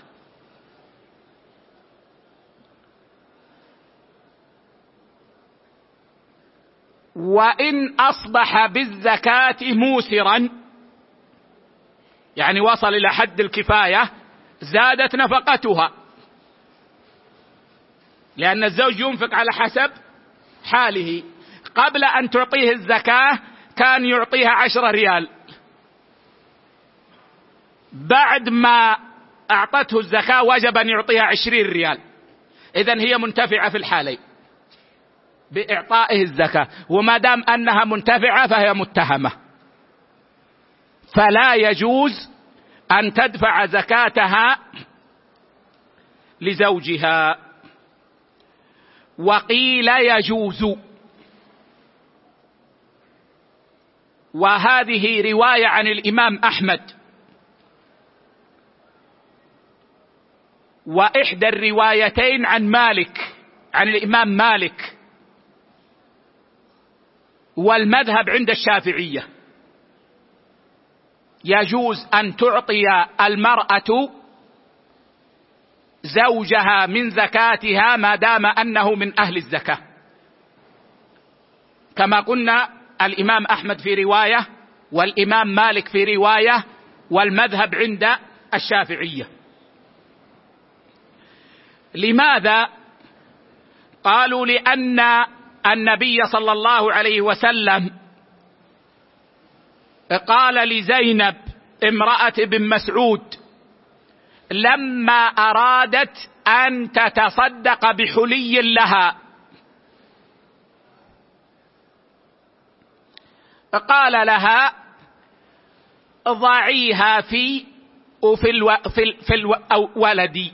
وإن أصبح بالزكاة موسرا، يعني وصل إلى حد الكفاية، زادت نفقتها، لأن الزوج ينفق على حسب حاله. قبل أن تعطيه الزكاة كان يعطيها 10 ريال، بعد ما أعطته الزكاة وجب أن يعطيها 20 ريال. إذن هي منتفعة في الحالين بإعطائه الزكاة، وما دام أنها منتفعة فهي متهمة، فلا يجوز أن تدفع زكاتها لزوجها. وقيل يجوز، وهذه رواية عن الإمام أحمد، وإحدى الروايتين عن مالك، عن الإمام مالك، والمذهب عند الشافعية يجوز أن تعطي المرأة زوجها من زكاتها ما دام أنه من أهل الزكاة، كما قلنا الإمام أحمد في رواية والإمام مالك في رواية والمذهب عند الشافعية. لماذا؟ قالوا لأن النبي صلى الله عليه وسلم قال لزينب امرأة بن مسعود لما أرادت أن تتصدق بحلي لها، قال لها ضعيها في ولدي،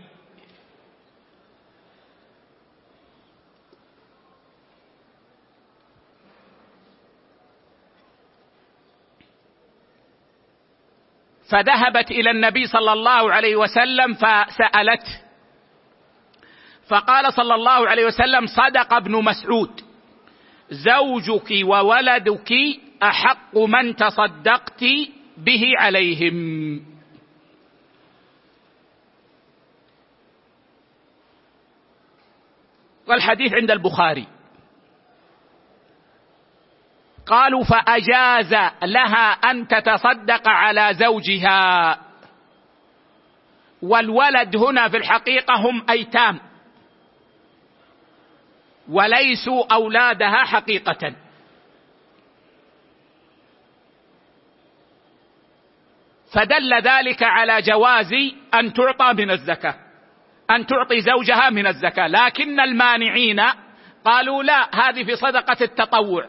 فذهبت إلى النبي صلى الله عليه وسلم فسألته، فقال صلى الله عليه وسلم صدق ابن مسعود، زوجك وولدك أحق من تصدقت به عليهم. والحديث عند البخاري. قالوا فأجاز لها أن تتصدق على زوجها، والولد هنا في الحقيقة هم أيتام وليسوا أولادها حقيقة. فدل ذلك على جواز أن تعطى من الزكاة، أن تعطي زوجها من الزكاة. لكن المانعين قالوا لا، هذه في صدقة التطوع.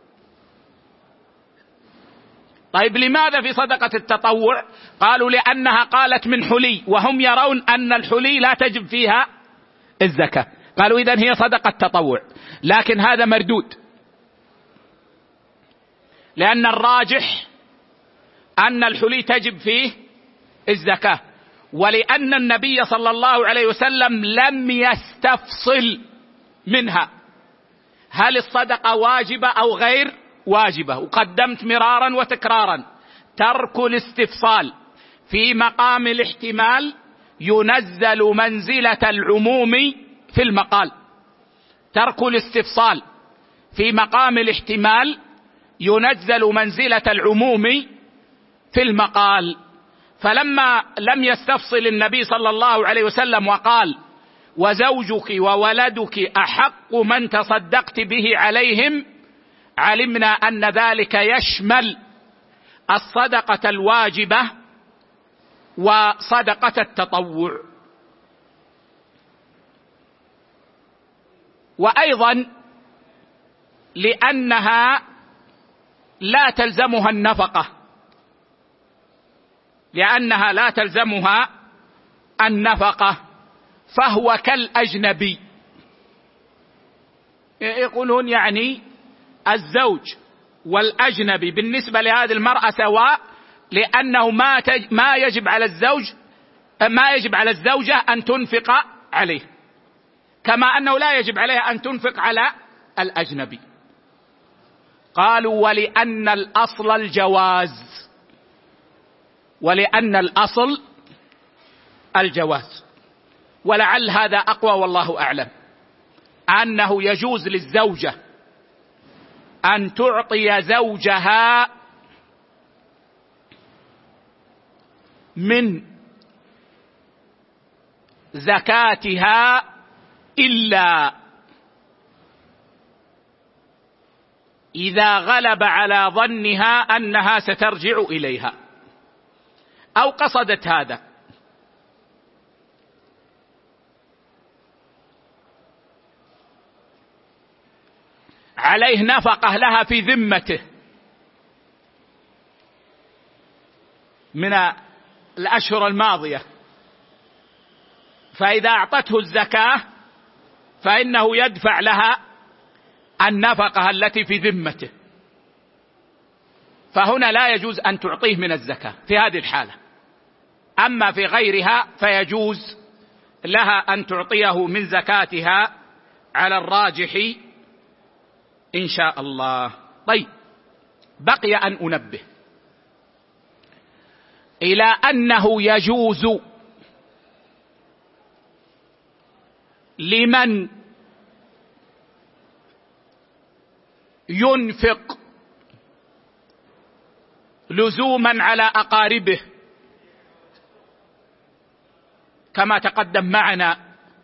طيب لماذا في صدقة التطوع؟ قالوا لأنها قالت من حلي، وهم يرون أن الحلي لا تجب فيها الزكاة، قالوا إذن هي صدقة تطوع. لكن هذا مردود، لأن الراجح أن الحلي تجب فيه الزكاة، ولأن النبي صلى الله عليه وسلم لم يستفصل منها هل الصدقة واجبة أو غير واجبة. وقدمت مرارا وتكرارا ترك الاستفصال في مقام الاحتمال ينزل منزلة العموم في المقال. ترك الاستفصال في مقام الاحتمال ينزل منزلة العموم في المقال. فلما لم يستفصل النبي صلى الله عليه وسلم وقال وزوجك وولدك أحق من تصدقت به عليهم، علمنا أن ذلك يشمل الصدقة الواجبة وصدقة التطوع. وأيضا لأنها لا تلزمها النفقة، لأنها لا تلزمها النفقة، فهو كالأجنبي. يقولون يعني الزوج والأجنبي بالنسبة لهذه المرأة سواء، لأنه ما يجب على الزوجة أن تنفق عليه، كما أنه لا يجب عليها أن تنفق على الأجنبي. قالوا ولأن الأصل الجواز، ولأن الأصل الجواز. ولعل هذا أقوى والله أعلم، أنه يجوز للزوجة أن تعطي زوجها من زكاتها إلا إذا غلب على ظنها أنها سترجع إليها أو قصدت هذا. عليه نفقة لها في ذمته من الأشهر الماضية، فإذا أعطته الزكاة فإنه يدفع لها النفقة التي في ذمته، فهنا لا يجوز أن تعطيه من الزكاة في هذه الحالة. أما في غيرها فيجوز لها أن تعطيه من زكاتها على الراجح إن شاء الله. طيب، بقي أن أنبه إلى أنه يجوز لمن ينفق لزوما على أقاربه، كما تقدم معنا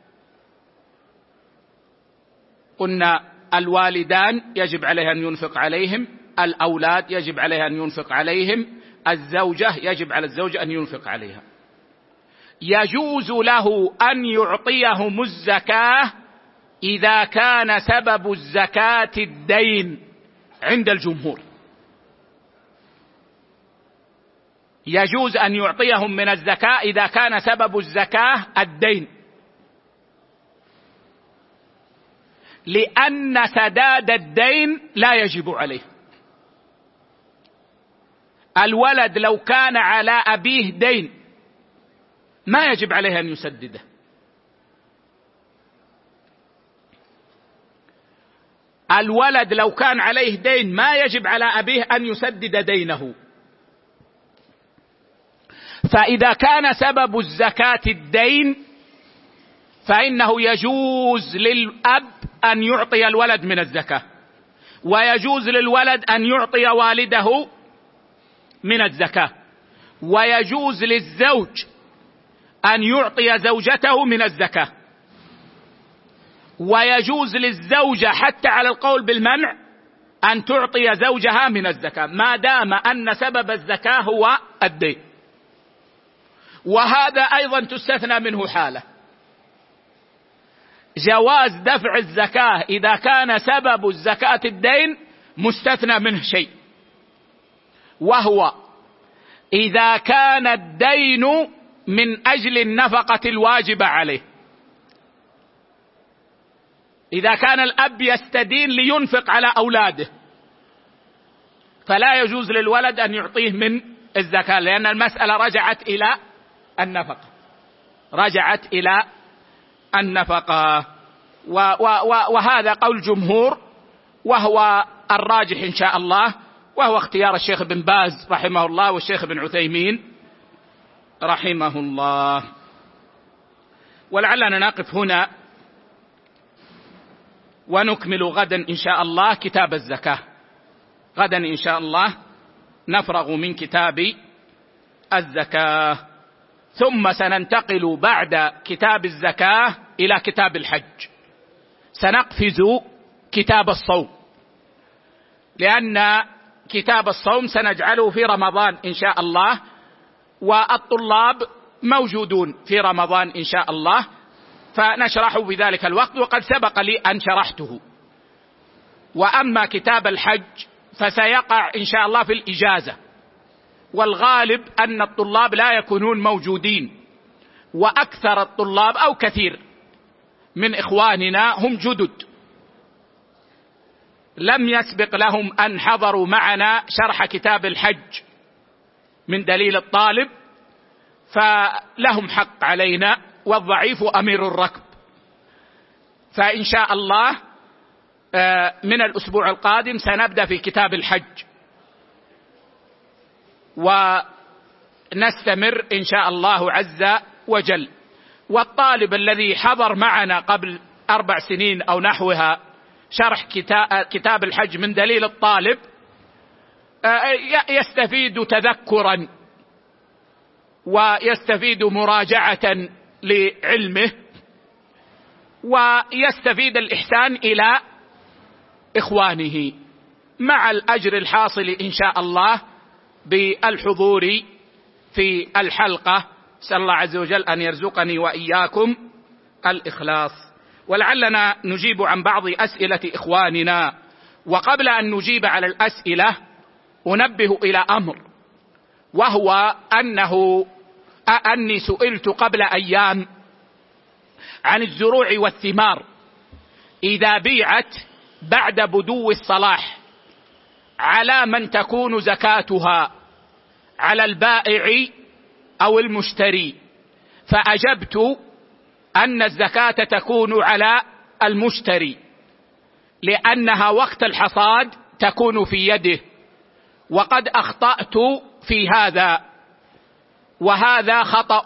قلنا الوالدان يجب عليه أن ينفق عليهم، الأولاد يجب عليه أن ينفق عليهم، الزوجة يجب على الزوجة أن ينفق عليها. يجوز له أن يعطيهم الزكاة إذا كان سبب الزكاة الدين عند الجمهور. يجوز أن يعطيهم من الزكاة إذا كان سبب الزكاة الدين، لأن سداد الدين لا يجب عليه. الولد لو كان على أبيه دين ما يجب عليه أن يسدده، الولد لو كان عليه دين ما يجب على أبيه أن يسدد دينه. فإذا كان سبب الزكاة الدين فإنه يجوز للأب أن يعطي الولد من الزكاة، ويجوز للولد أن يعطي والده من الزكاة، ويجوز للزوج أن يعطي زوجته من الزكاة، ويجوز للزوجة حتى على القول بالمنع أن تعطي زوجها من الزكاة ما دام أن سبب الزكاة هو الدين. وهذا أيضا تستثنى منه حالة، جواز دفع الزكاة إذا كان سبب الزكاة الدين، مستثنى منه شيء، وهو إذا كان الدين من أجل النفقة الواجبة عليه. إذا كان الأب يستدين لينفق على أولاده فلا يجوز للولد أن يعطيه من الزكاة، لأن المسألة رجعت إلى النفقة، رجعت إلى النفقة. وهذا قول جمهور، وهو الراجح إن شاء الله، وهو اختيار الشيخ بن باز رحمه الله والشيخ بن عثيمين رحمه الله. ولعلنا نقف هنا ونكمل غدا إن شاء الله كتاب الزكاة. غدا إن شاء الله نفرغ من كتاب الزكاة، ثم سننتقل بعد كتاب الزكاة إلى كتاب الحج. سنقفز كتاب الصوم، لأن كتاب الصوم سنجعله في رمضان إن شاء الله، والطلاب موجودون في رمضان إن شاء الله، فنشرحه في ذلك الوقت، وقد سبق لي أن شرحته. وأما كتاب الحج فسيقع إن شاء الله في الإجازة، والغالب أن الطلاب لا يكونون موجودين، وأكثر الطلاب أو كثير من إخواننا هم جدد لم يسبق لهم أن حضروا معنا شرح كتاب الحج من دليل الطالب، فلهم حق علينا، والضعيف أمير الركب. فإن شاء الله من الأسبوع القادم سنبدأ في كتاب الحج، ونستمر إن شاء الله عز وجل. والطالب الذي حضر معنا قبل 4 سنين أو نحوها شرح كتاب الحج من دليل الطالب يستفيد تذكرا ويستفيد مراجعة لعلمه، ويستفيد الإحسان إلى إخوانه، مع الأجر الحاصل إن شاء الله بالحضور في الحلقة. أسأل الله عز وجل أن يرزقني وإياكم الإخلاص. ولعلنا نجيب عن بعض أسئلة إخواننا. وقبل أن نجيب على الأسئلة أنبه إلى أمر، وهو أني سئلت قبل أيام عن الزروع والثمار إذا بيعت بعد بدو الصلاح على من تكون زكاتها، على البائع أو المشتري؟ فأجبت أن الزكاة تكون على المشتري، لأنها وقت الحصاد تكون في يده، وقد أخطأت في هذا، وهذا خطأ.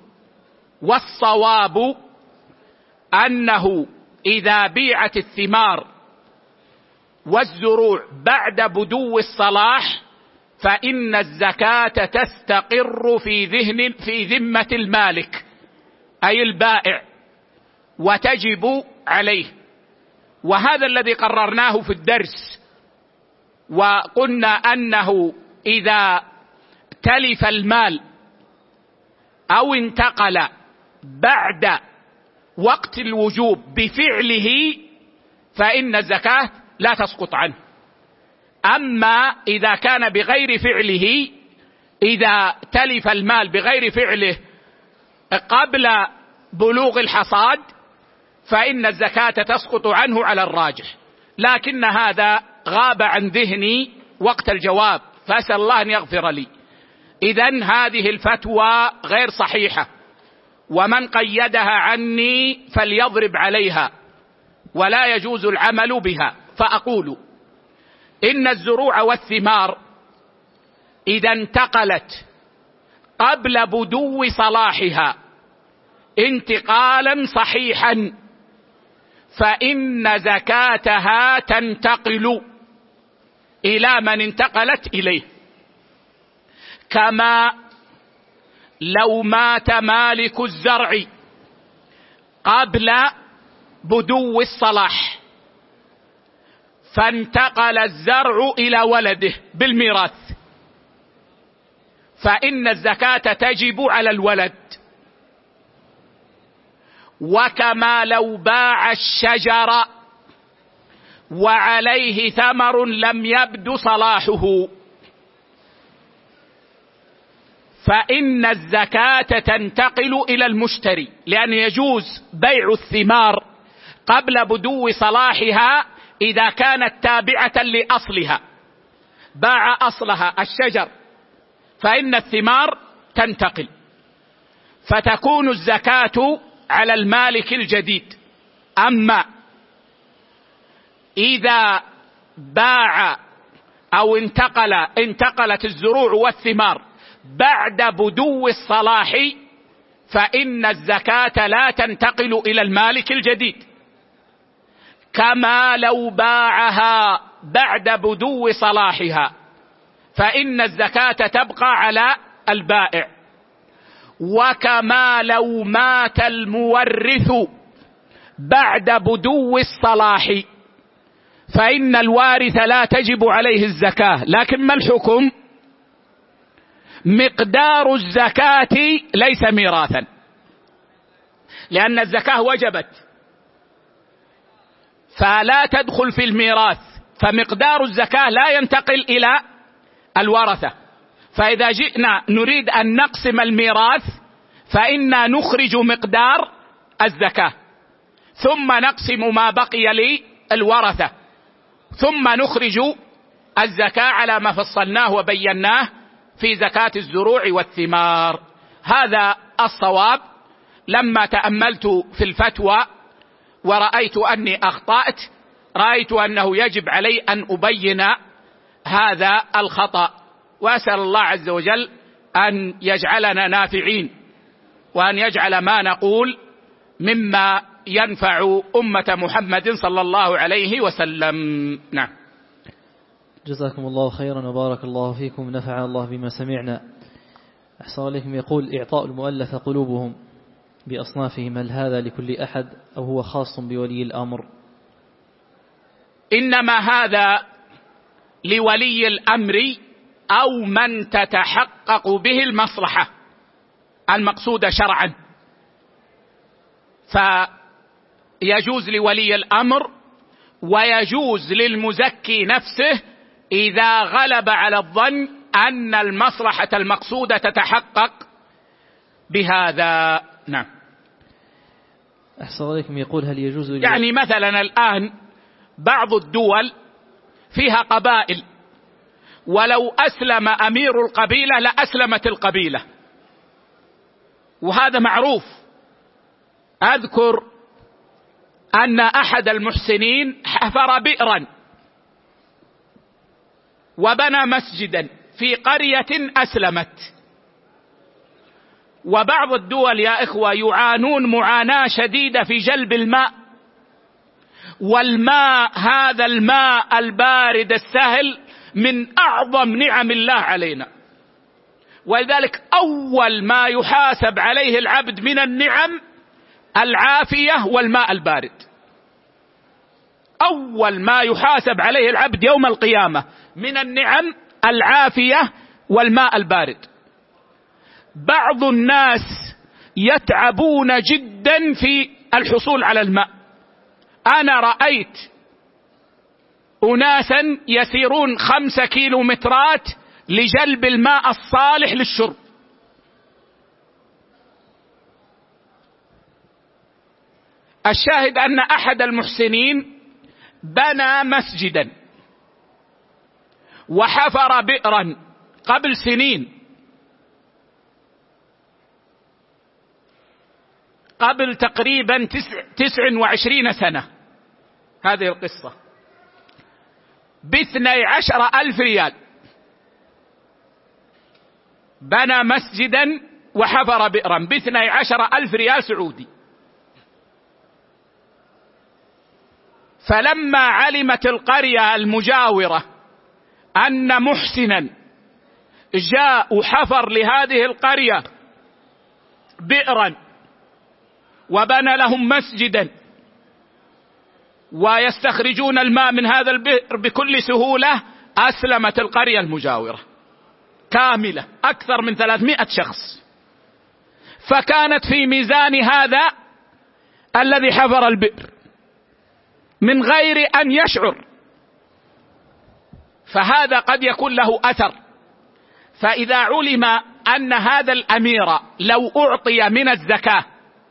والصواب أنه إذا بيعت الثمار والزروع بعد بدو الصلاح فإن الزكاة تستقر في ذمة المالك أي البائع، وتجب عليه. وهذا الذي قررناه في الدرس، وقلنا أنه إذا تلف المال أو انتقل بعد وقت الوجوب بفعله فإن الزكاة لا تسقط عنه. أما إذا كان بغير فعله، إذا تلف المال بغير فعله قبل بلوغ الحصاد فإن الزكاة تسقط عنه على الراجح، لكن هذا غاب عن ذهني وقت الجواب، فأسأل الله أن يغفر لي. إذن هذه الفتوى غير صحيحة، ومن قيدها عني فليضرب عليها، ولا يجوز العمل بها. فأقول إن الزروع والثمار إذا انتقلت قبل بدو صلاحها انتقالا صحيحا، فإن زكاتها تنتقل إلى من انتقلت إليه، كما لو مات مالك الزرع قبل بدو الصلاح فانتقل الزرع إلى ولده بالميراث، فإن الزكاة تجب على الولد. وكما لو باع الشجر وعليه ثمر لم يبد صلاحه فإن الزكاة تنتقل إلى المشتري، لأن يجوز بيع الثمار قبل بدو صلاحها إذا كانت تابعة لأصلها، باع أصلها الشجر فإن الثمار تنتقل، فتكون الزكاة على المالك الجديد. أما إذا باع أو انتقلت الزروع والثمار بعد بدو الصلاح فإن الزكاة لا تنتقل إلى المالك الجديد، كما لو باعها بعد بدو صلاحها فإن الزكاة تبقى على البائع. وكما لو مات المورث بعد بدو الصلاح فإن الوارث لا تجب عليه الزكاة، لكن ما الحكم؟ مقدار الزكاة ليس ميراثا، لأن الزكاة وجبت فلا تدخل في الميراث، فمقدار الزكاة لا ينتقل إلى الورثة. فإذا جئنا نريد أن نقسم الميراث فإنا نخرج مقدار الزكاة ثم نقسم ما بقي للورثة ثم نخرج الزكاة على ما فصلناه وبيناه في زكاة الزروع والثمار. هذا الصواب. لما تأملت في الفتوى ورأيت أني أخطأت، رأيت أنه يجب علي أن أبين هذا الخطأ، وأسأل الله عز وجل أن يجعلنا نافعين وأن يجعل ما نقول مما ينفع أمة محمد صلى الله عليه وسلم. نعم. جزاكم الله خيرا وبارك الله فيكم، نفع الله بما سمعنا. أحسن عليكم. يقول: إعطاء المؤلف قلوبهم بأصنافهم، هل هذا لكل أحد أو هو خاص بولي الأمر؟ إنما هذا لولي الأمر أو من تتحقق به المصلحة المقصودة شرعا، فيجوز لولي الأمر ويجوز للمزكي نفسه إذا غلب على الظن أن المصلحة المقصودة تتحقق بهذا. نعم. أحسن عليكم. يقول: هل يجوز يعني مثلا الآن بعض الدول فيها قبائل، ولو أسلم أمير القبيلة لأسلمت القبيلة، وهذا معروف. أذكر أن أحد المحسنين حفر بئرا وبنى مسجدا في قرية أسلمت، وبعض الدول يا إخوة يعانون معاناة شديدة في جلب الماء، والماء هذا الماء البارد السهل من أعظم نعم الله علينا، ولذلك أول ما يحاسب عليه العبد من النعم العافية والماء البارد. أول ما يحاسب عليه العبد يوم القيامة من النعم العافية والماء البارد. بعض الناس يتعبون جدا في الحصول على الماء. أنا رأيت أناسا يسيرون 5 كيلومترات لجلب الماء الصالح للشرب. الشاهد أن أحد المحسنين بنى مسجدا وحفر بئرا قبل سنين، قبل تقريبا 29 سنة، هذه القصة، ب12,000 ريال بنى مسجدا وحفر بئرا ب12,000 ريال سعودي. فلما علمت القرية المجاورة أن محسنا جاء وحفر لهذه القرية بئرا وبنى لهم مسجدا ويستخرجون الماء من هذا البئر بكل سهولة، أسلمت القرية المجاورة كاملة، أكثر من 300 شخص. فكانت في ميزان هذا الذي حفر البئر من غير أن يشعر، فهذا قد يكون له أثر. فإذا علم أن هذا الأمير لو أعطي من الزكاة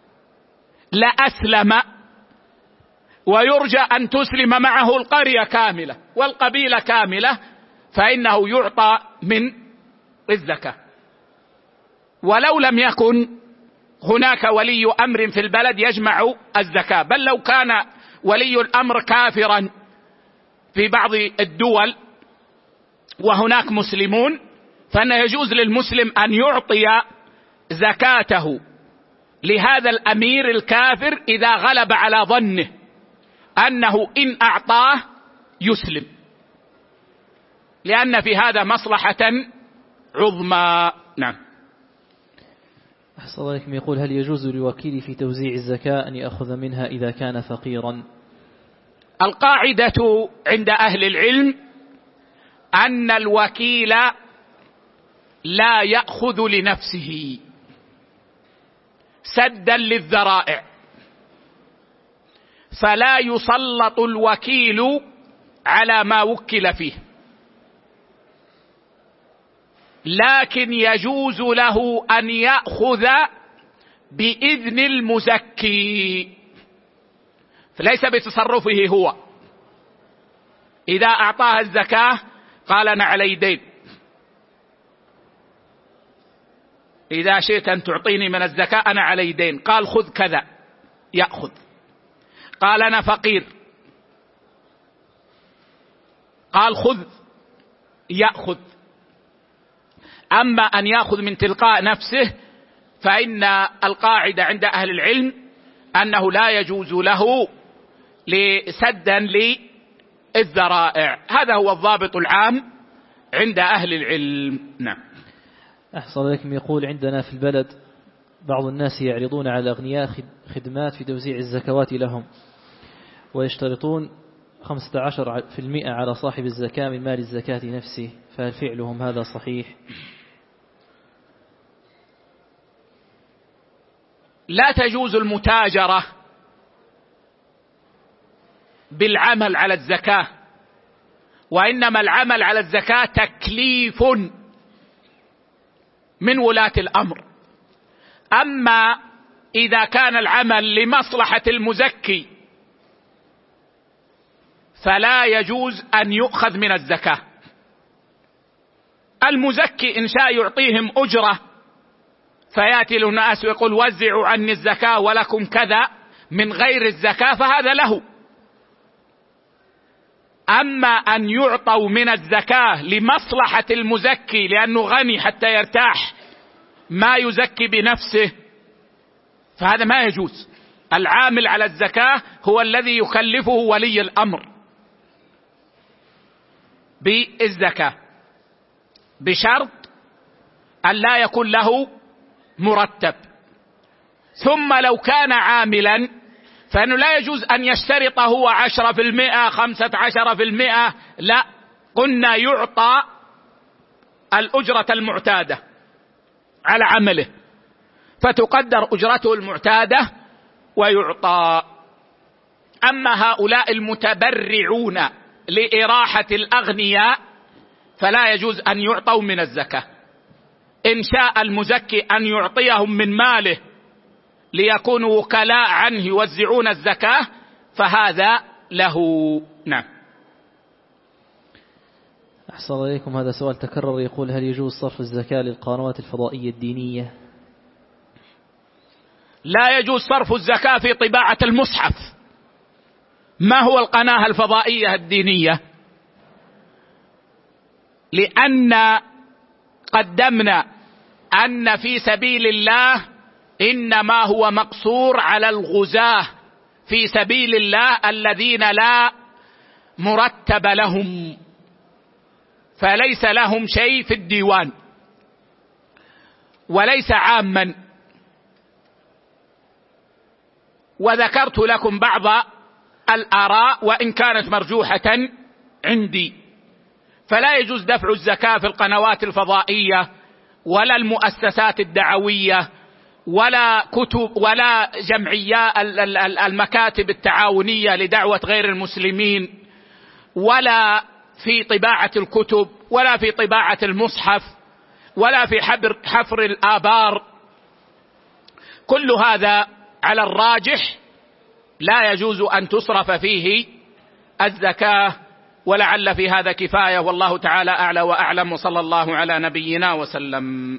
لأسلم، ويرجى أن تسلم معه القرية كاملة والقبيلة كاملة، فإنه يعطى من الزكاة. ولو لم يكن هناك ولي أمر في البلد يجمع الزكاة، بل لو كان ولي الأمر كافرا في بعض الدول وهناك مسلمون، فإنه يجوز للمسلم أن يعطي زكاته لهذا الأمير الكافر إذا غلب على ظنه أنه إن أعطاه يسلم، لأن في هذا مصلحة عظمى. نعم. أحسن الله إليكم. يقول: هل يجوز للوكيل في توزيع الزكاة أن يأخذ منها إذا كان فقيرا؟ القاعدة عند أهل العلم أن الوكيل لا يأخذ لنفسه سدا للذرائع، فلا يسلط الوكيل على ما وكل فيه، لكن يجوز له أن يأخذ بإذن المزكي، فليس بتصرفه هو. إذا أعطاها الزكاة قال: أنا علي دين، إذا شئت أن تعطيني من الزكاة أنا علي دين، قال: خذ كذا، يأخذ. قال: أنا فقير، قال: خذ، يأخذ. أما أن يأخذ من تلقاء نفسه فإن القاعدة عند أهل العلم أنه لا يجوز له سدا للذرائع. هذا هو الضابط العام عند أهل العلم. نعم. أحسن الله. يقول: عندنا في البلد بعض الناس يعرضون على الأغنياء خدمات في توزيع الزكوات لهم، ويشترطون 15% على صاحب الزكاة من مال الزكاة نفسه، فهل فعلهم هذا صحيح؟ لا تجوز المتاجرة بالعمل على الزكاة، وإنما العمل على الزكاة تكليف من ولاة الأمر. أما إذا كان العمل لمصلحة المزكي فلا يجوز أن يؤخذ من الزكاة. المزكي إن شاء يعطيهم أجرة، فيأتي له الناس ويقول: وزعوا عني الزكاة ولكم كذا من غير الزكاة، فهذا له. أما أن يعطوا من الزكاة لمصلحة المزكي لأنه غني حتى يرتاح ما يزكي بنفسه، فهذا ما يجوز. العامل على الزكاة هو الذي يكلفه ولي الأمر بالزكاة، بشرط أن لا يكون له مرتب. ثم لو كان عاملا فإنه لا يجوز أن يشترط هو 10%، 15%، لا، قلنا يعطى الأجرة المعتادة على عمله، فتقدر أجرته المعتادة ويعطى. أما هؤلاء المتبرعون لإراحة الأغنياء فلا يجوز أن يعطوا من الزكاة. إن شاء المزكي أن يعطيهم من ماله ليكونوا وكلاء عنه يوزعون الزكاة فهذا له. نعم. أحسن الله إليكم. هذا سؤال تكرر، يقول: هل يجوز صرف الزكاة للقنوات الفضائية الدينية؟ لا يجوز صرف الزكاة في طباعة المصحف. ما هو القناة الفضائية الدينية؟ لأن قدمنا أن في سبيل الله إنما هو مقصور على الغزاة في سبيل الله الذين لا مرتب لهم، فليس لهم شيء في الديوان وليس عاما. وذكرت لكم بعض الآراء وإن كانت مرجوحة عندي. فلا يجوز دفع الزكاة في القنوات الفضائية ولا المؤسسات الدعوية ولا كتب ولا جمعيات المكاتب التعاونية لدعوة غير المسلمين، ولا في طباعة الكتب ولا في طباعة المصحف ولا في حفر الآبار. كل هذا على الراجح لا يجوز أن تصرف فيه الزكاة، ولعل في هذا كفاية، والله تعالى أعلى وأعلم، وصلى الله على نبينا وسلم.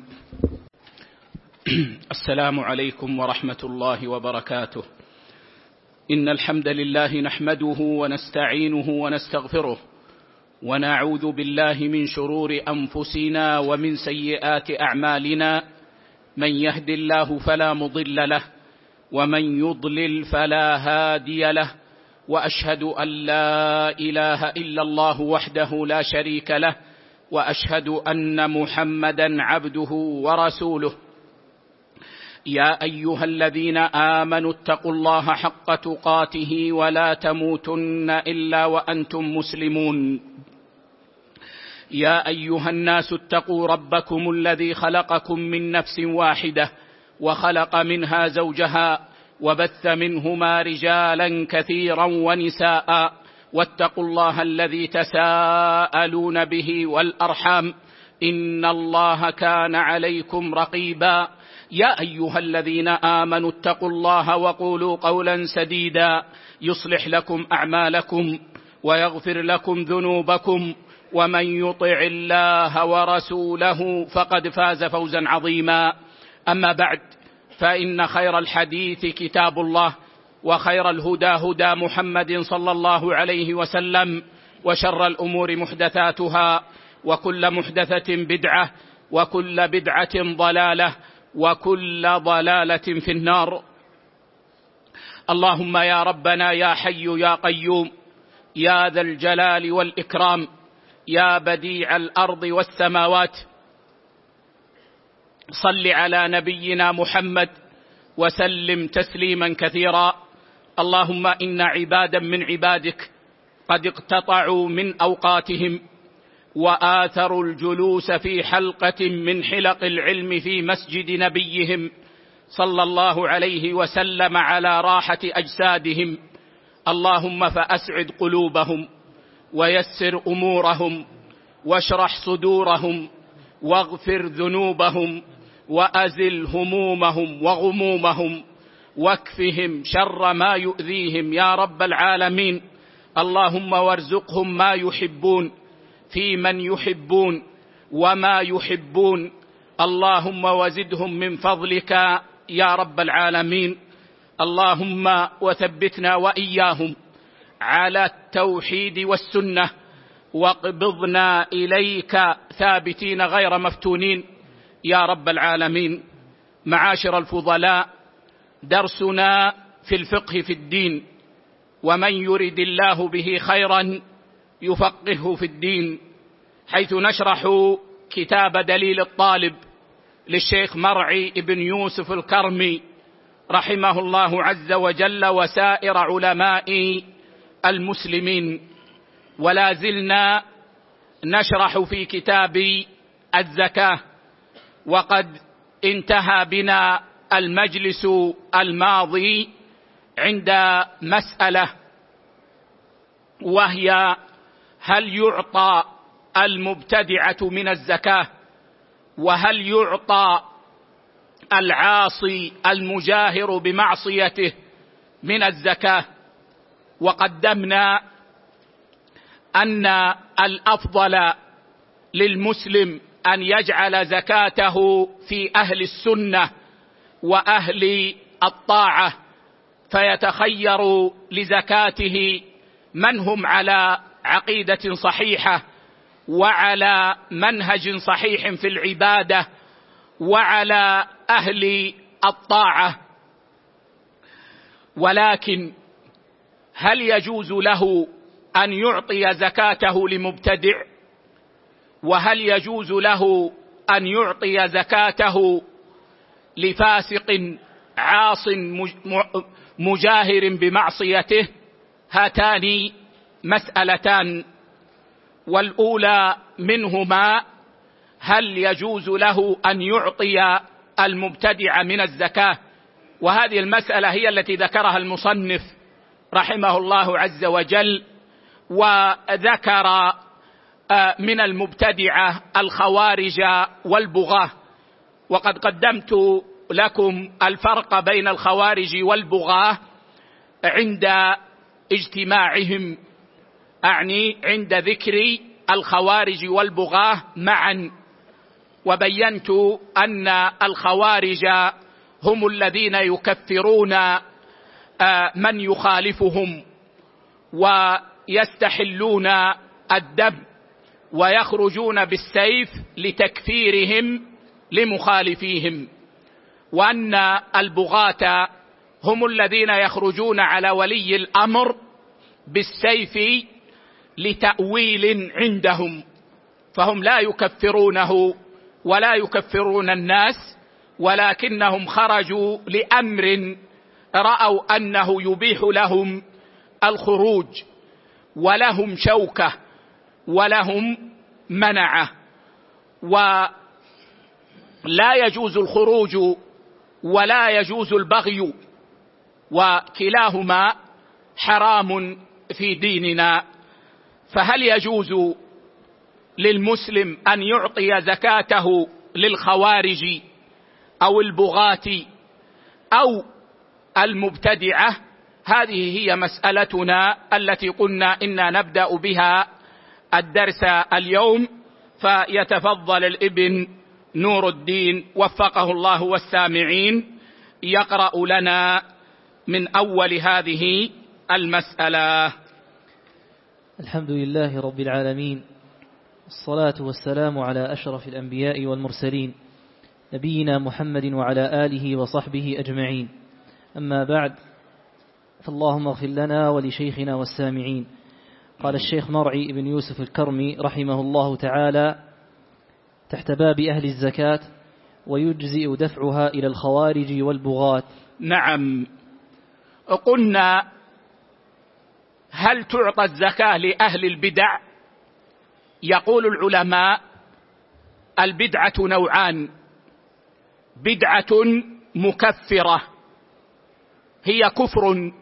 السلام عليكم ورحمة الله وبركاته. إن الحمد لله نحمده ونستعينه ونستغفره، ونعوذ بالله من شرور أنفسنا ومن سيئات أعمالنا، من يهد الله فلا مضل له ومن يضلل فلا هادي له، وأشهد أن لا إله إلا الله وحده لا شريك له، وأشهد أن محمدا عبده ورسوله. يا أيها الذين آمنوا اتقوا الله حق تقاته ولا تموتن إلا وأنتم مسلمون. يا أيها الناس اتقوا ربكم الذي خلقكم من نفس واحدة وخلق منها زوجها وبث منهما رجالا كثيرا ونساء، واتقوا الله الذي تساءلون به والأرحام، إن الله كان عليكم رقيبا. يا أيها الذين آمنوا اتقوا الله وقولوا قولا سديدا يصلح لكم أعمالكم ويغفر لكم ذنوبكم، ومن يطع الله ورسوله فقد فاز فوزا عظيما. أما بعد، فإن خير الحديث كتاب الله، وخير الهدى هدى محمد صلى الله عليه وسلم، وشر الأمور محدثاتها، وكل محدثة بدعة، وكل بدعة ضلالة، وكل ضلالة في النار. اللهم يا ربنا يا حي يا قيوم يا ذا الجلال والإكرام يا بديع الأرض والسماوات، صل على نبينا محمد وسلم تسليما كثيرا. اللهم إن عبادا من عبادك قد اقتطعوا من أوقاتهم وآثروا الجلوس في حلقة من حلق العلم في مسجد نبيهم صلى الله عليه وسلم على راحة أجسادهم. اللهم فأسعد قلوبهم ويسر أمورهم واشرح صدورهم واغفر ذنوبهم وأزل همومهم وغمومهم واكفهم شر ما يؤذيهم يا رب العالمين. اللهم وارزقهم ما يحبون في من يحبون وما يحبون. اللهم وزدهم من فضلك يا رب العالمين. اللهم وثبتنا وإياهم على التوحيد والسنة، واقبضنا إليك ثابتين غير مفتونين يا رب العالمين. معاشر الفضلاء، درسنا في الفقه في الدين، ومن يرد الله به خيرا يفقهه في الدين، حيث نشرح كتاب دليل الطالب للشيخ مرعي بن يوسف الكرمي رحمه الله عز وجل وسائر علماء المسلمين. ولا زلنا نشرح في كتاب الزكاة، وقد انتهى بنا المجلس الماضي عند مسألة، وهي هل يعطى المبتدعة من الزكاة، وهل يعطى العاصي المجاهر بمعصيته من الزكاة. وقدمنا أن الأفضل للمسلم أن يجعل زكاته في أهل السنة وأهل الطاعة، فيتخير لزكاته من هم على عقيدة صحيحة وعلى منهج صحيح في العبادة وعلى أهل الطاعة، ولكن هل يجوز له أن يعطي زكاته لمبتدع؟ وهل يجوز له أن يعطي زكاته لفاسق عاص مجاهر بمعصيته؟ هاتان مسألتان، والأولى منهما هل يجوز له أن يعطي المبتدع من الزكاة؟ وهذه المسألة هي التي ذكرها المصنف رحمه الله عز وجل، وذكر من المبتدعة الخوارج والبغاة، وقد قدمت لكم الفرق بين الخوارج والبغاة عند اجتماعهم، أعني عند ذكر الخوارج والبغاة معا، وبينت أن الخوارج هم الذين يكفرون من يخالفهم ويستحلون الدم ويخرجون بالسيف لتكفيرهم لمخالفيهم، وأن البغاة هم الذين يخرجون على ولي الأمر بالسيف لتأويل عندهم، فهم لا يكفرونه ولا يكفرون الناس، ولكنهم خرجوا لأمر رأوا أنه يبيح لهم الخروج، ولهم شوكة ولهم منعة، ولا يجوز الخروج ولا يجوز البغي، وكلاهما حرام في ديننا. فهل يجوز للمسلم أن يعطي زكاته للخوارج أو البغاة أو المبتدعة؟ هذه هي مسألتنا التي قلنا إنا نبدأ بها الدرس اليوم، فيتفضل الابن نور الدين وفقه الله والسامعين يقرأ لنا من أول هذه المسألة. الحمد لله رب العالمين، الصلاة والسلام على أشرف الأنبياء والمرسلين نبينا محمد وعلى آله وصحبه أجمعين، أما بعد، فاللهم اغفر لنا ولشيخنا والسامعين. قال الشيخ مرعي بن يوسف الكرمي رحمه الله تعالى تحت باب أهل الزكاة: ويجزئ دفعها إلى الخوارج والبغاة. نعم، قلنا هل تعطى الزكاة لأهل البدع؟ يقول العلماء البدعة نوعان: بدعة مكفرة هي كفر،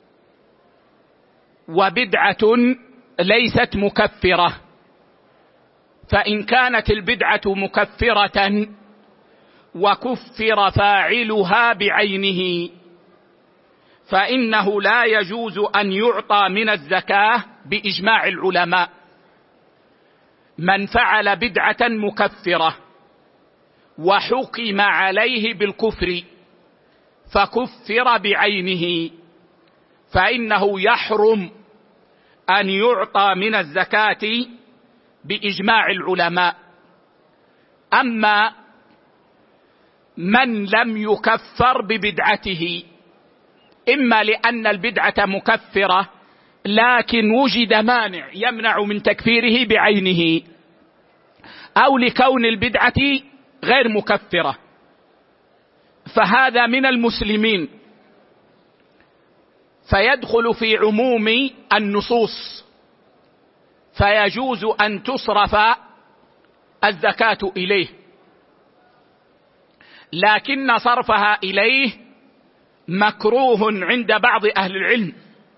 وبدعة ليست مكفرة. فإن كانت البدعة مكفرة وكفر فاعلها بعينه فإنه لا يجوز أن يعطى من الزكاة بإجماع العلماء. من فعل بدعة مكفرة وحكم عليه بالكفر فكفر بعينه فإنه يحرم أن يعطى من الزكاة بإجماع العلماء. أما من لم يكفر ببدعته، إما لأن البدعة مكفرة لكن وجد مانع يمنع من تكفيره بعينه، أو لكون البدعة غير مكفرة، فهذا من المسلمين فيدخل في عموم النصوص، فيجوز أن تصرف الزكاة إليه، لكن صرفها إليه مكروه عند بعض أهل العلم،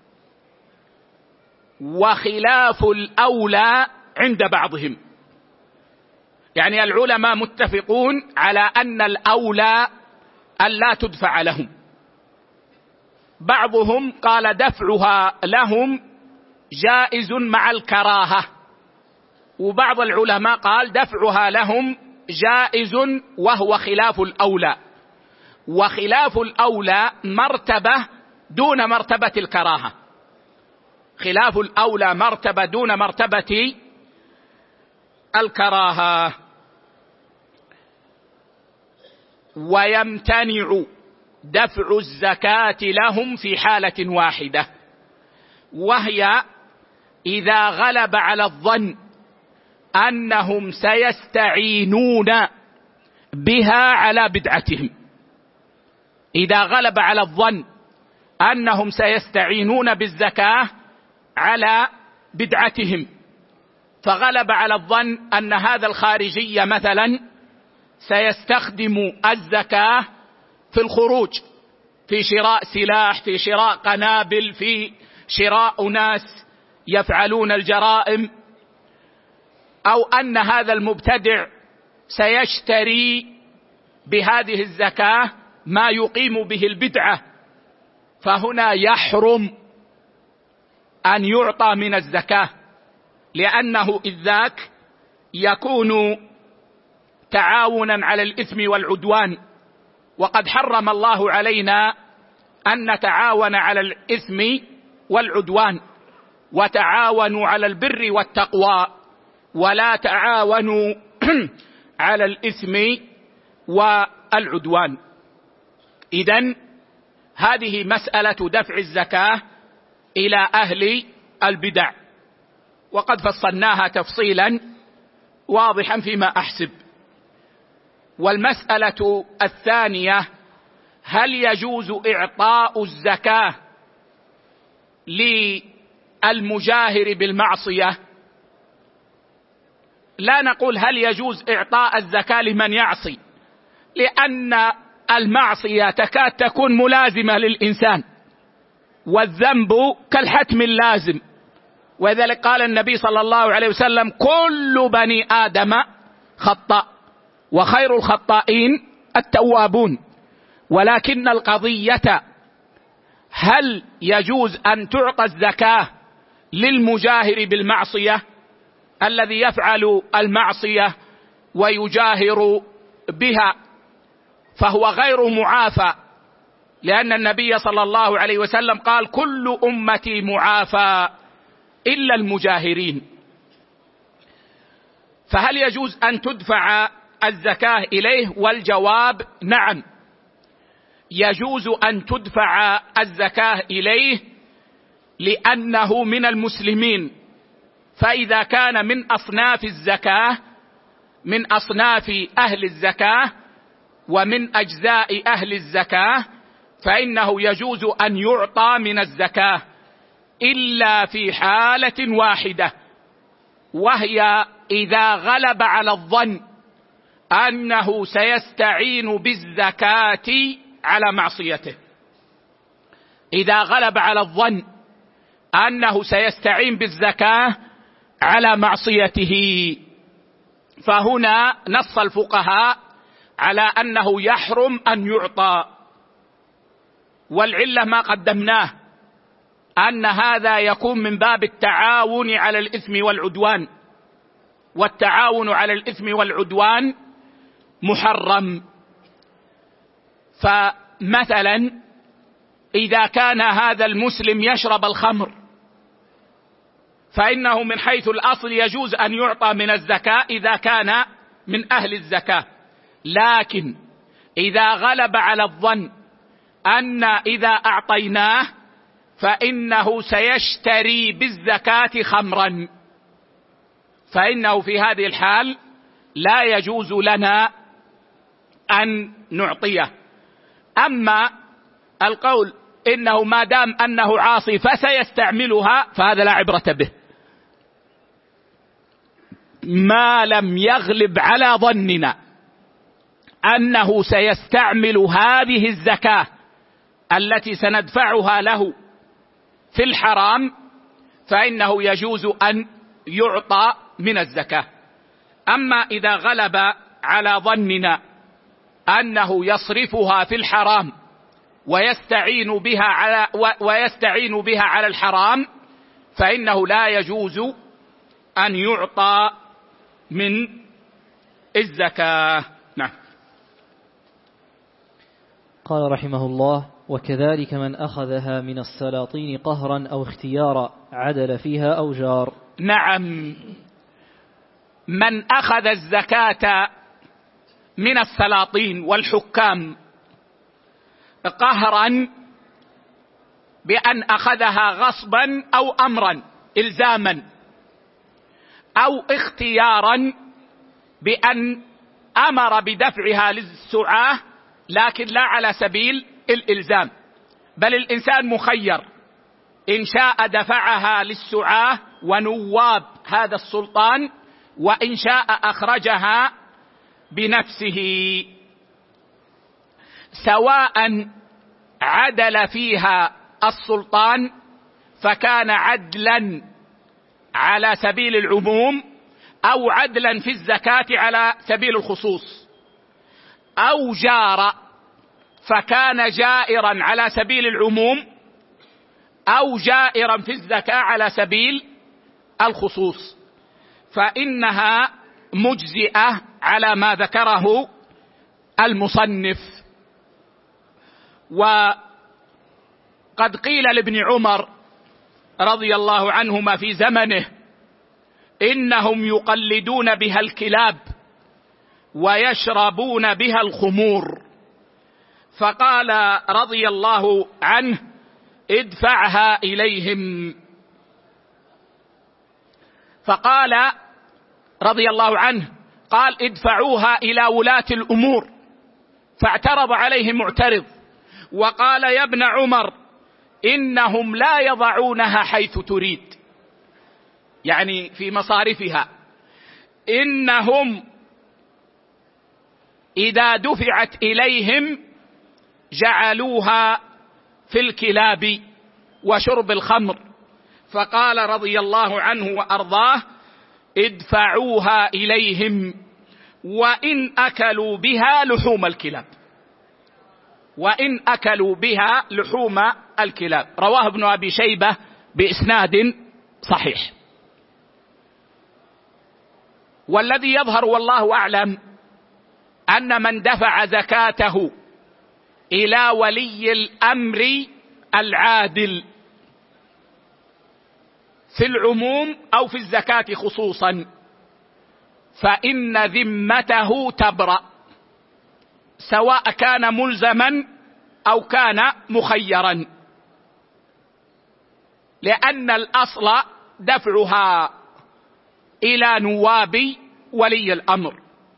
وخلاف الأولى عند بعضهم. يعني العلماء متفقون على أن الأولى أن لا تدفع لهم، بعضهم قال دفعها لهم جائز مع الكراهة، وبعض العلماء قال دفعها لهم جائز وهو خلاف الأولى، وخلاف الأولى مرتبة دون مرتبة الكراهة، خلاف الأولى مرتبة دون مرتبة الكراهة. ويمتنع دفع الزكاة لهم في حالة واحدة، وهي إذا غلب على الظن أنهم سيستعينون بها على بدعتهم. إذا غلب على الظن أنهم سيستعينون بالزكاة على بدعتهم، فغلب على الظن أن هذا الخارجي مثلا سيستخدم الزكاة في الخروج، في شراء سلاح، في شراء قنابل، في شراء ناس يفعلون الجرائم، أو أن هذا المبتدع سيشتري بهذه الزكاة ما يقيم به البدعة، فهنا يحرم أن يعطى من الزكاة، لأنه إذ ذاك يكون تعاونا على الإثم والعدوان، وقد حرم الله علينا أن نتعاون على الإثم والعدوان، وتعاونوا على البر والتقوى ولا تعاونوا على الإثم والعدوان. إذن هذه مسألة دفع الزكاة إلى أهل البدع، وقد فصلناها تفصيلا واضحا فيما أحسب. والمسألة الثانية: هل يجوز إعطاء الزكاة للمجاهر بالمعصية؟ لا نقول هل يجوز إعطاء الزكاة لمن يعصي، لأن المعصية تكاد تكون ملازمة للإنسان، والذنب كالحتم اللازم، وذلك قال النبي صلى الله عليه وسلم: كل بني آدم خطاء وخير الخطائين التوابون. ولكن القضية: هل يجوز أن تعطى الزكاة للمجاهر بالمعصية الذي يفعل المعصية ويجاهر بها؟ فهو غير معافى، لأن النبي صلى الله عليه وسلم قال: كل أمتي معافى إلا المجاهرين. فهل يجوز أن تدفع الزكاة إليه؟ والجواب: نعم، يجوز أن تدفع الزكاة إليه لأنه من المسلمين، فإذا كان من أصناف الزكاة، من أصناف أهل الزكاة ومن أجزاء أهل الزكاة، فإنه يجوز أن يعطى من الزكاة، إلا في حالة واحدة، وهي إذا غلب على الظن أنه سيستعين بالزكاة على معصيته. إذا غلب على الظن أنه سيستعين بالزكاة على معصيته، فهنا نص الفقهاء على أنه يحرم أن يعطى. والعلة ما قدمناه، أن هذا يكون من باب التعاون على الإثم والعدوان، والتعاون على الإثم والعدوان محرم. فمثلا إذا كان هذا المسلم يشرب الخمر، فإنه من حيث الأصل يجوز أن يعطى من الزكاة إذا كان من أهل الزكاة، لكن إذا غلب على الظن أن إذا أعطيناه فإنه سيشتري بالزكاة خمرا، فإنه في هذه الحال لا يجوز لنا أن نعطيه. أما القول إنه ما دام أنه عاصي فسيستعملها، فهذا لا عبرة به، ما لم يغلب على ظننا أنه سيستعمل هذه الزكاة التي سندفعها له في الحرام، فإنه يجوز أن يعطى من الزكاة. أما إذا غلب على ظننا أنه يصرفها في الحرام ويستعين بها على الحرام، فإنه لا يجوز أن يعطى من الزكاة. نعم. قال رحمه الله: وكذلك من أخذها من السلاطين قهرا أو اختيارا عدل فيها أو جار. نعم، من أخذ الزكاة من السلاطين والحكام قهرا بأن أخذها غصبا أو أمرا إلزاما، أو اختيارا بأن أمر بدفعها للسعاة لكن لا على سبيل الإلزام، بل الإنسان مخير، إن شاء دفعها للسعاة ونواب هذا السلطان، وإن شاء أخرجها بنفسه، سواء عدل فيها السلطان فكان عدلا على سبيل العموم، أو عدلا في الزكاة على سبيل الخصوص، أو جار فكان جائرا على سبيل العموم، أو جائرا في الزكاة على سبيل الخصوص، فإنها مجزئة على ما ذكره المصنف. وقد قيل لابن عمر رضي الله عنهما في زمنه إنهم يقلدون بها الكلاب ويشربون بها الخمور، فقال رضي الله عنه: ادفعها إليهم. فقال رضي الله عنه قال: ادفعوها إلى ولاة الأمور، فاعترض عليه معترض وقال: يا ابن عمر إنهم لا يضعونها حيث تريد، يعني في مصارفها، إنهم إذا دفعت إليهم جعلوها في الكلاب وشرب الخمر. فقال رضي الله عنه وأرضاه: ادفعوها إليهم وإن أكلوا بها لحوم الكلاب، وإن أكلوا بها لحوم الكلاب. رواه ابن أبي شيبة بإسناد صحيح. والذي يظهر والله أعلم أن من دفع زكاته إلى ولي الأمر العادل في العموم أو في الزكاة خصوصا فإن ذمته تبرأ، سواء كان ملزما أو كان مخيرا، لأن الأصل دفعها إلى نواب ولي الأمر.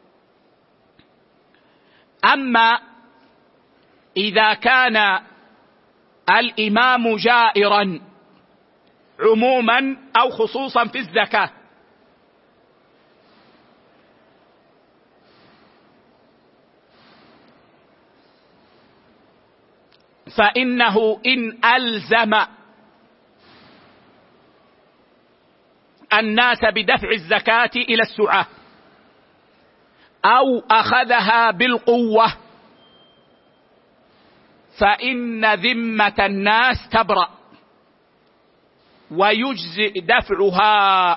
أما إذا كان الإمام جائرا عموما أو خصوصا في الزكاة فإنه إن ألزم الناس بدفع الزكاة إلى السعاة أو أخذها بالقوة فإن ذمة الناس تبرأ، ويجزئ دفعها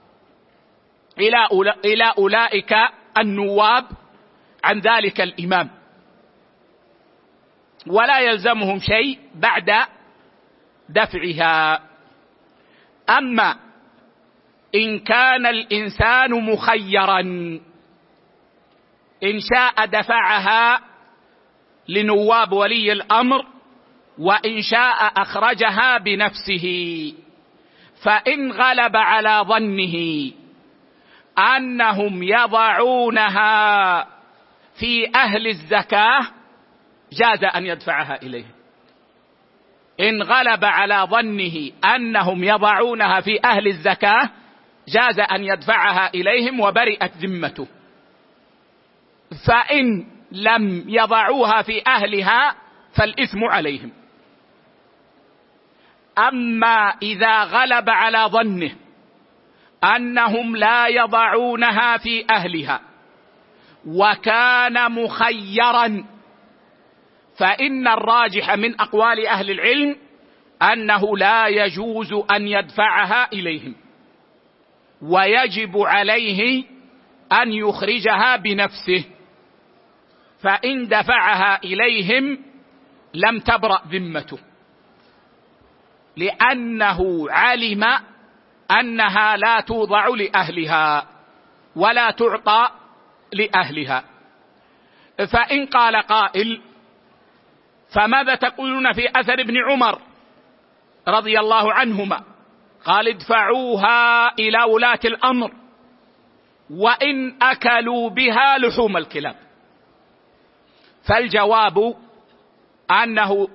إلى أولئك النواب عن ذلك الإمام، ولا يلزمهم شيء بعد دفعها. أما إن كان الإنسان مخيرا، إن شاء دفعها لنواب ولي الأمر وإن شاء أخرجها بنفسه، فإن غلب على ظنه أنهم يضعونها في أهل الزكاة جاز أن يدفعها إليه. إن غلب على ظنه أنهم يضعونها في أهل الزكاة جاز أن يدفعها إليهم وبرئت ذمته. فإن لم يضعوها في أهلها فالإثم عليهم. أما إذا غلب على ظنه أنهم لا يضعونها في أهلها وكان مخيرا، فإن الراجح من أقوال أهل العلم أنه لا يجوز أن يدفعها إليهم، ويجب عليه أن يخرجها بنفسه، فإن دفعها إليهم لم تبرأ ذمته، لأنه علم أنها لا توضع لأهلها ولا تعطى لأهلها. فإن قال قائل: فماذا تقولون في أثر ابن عمر رضي الله عنهما قال: ادفعوها إلى ولاة الأمر وإن أكلوا بها لحوم الكلاب؟ فالجواب أنه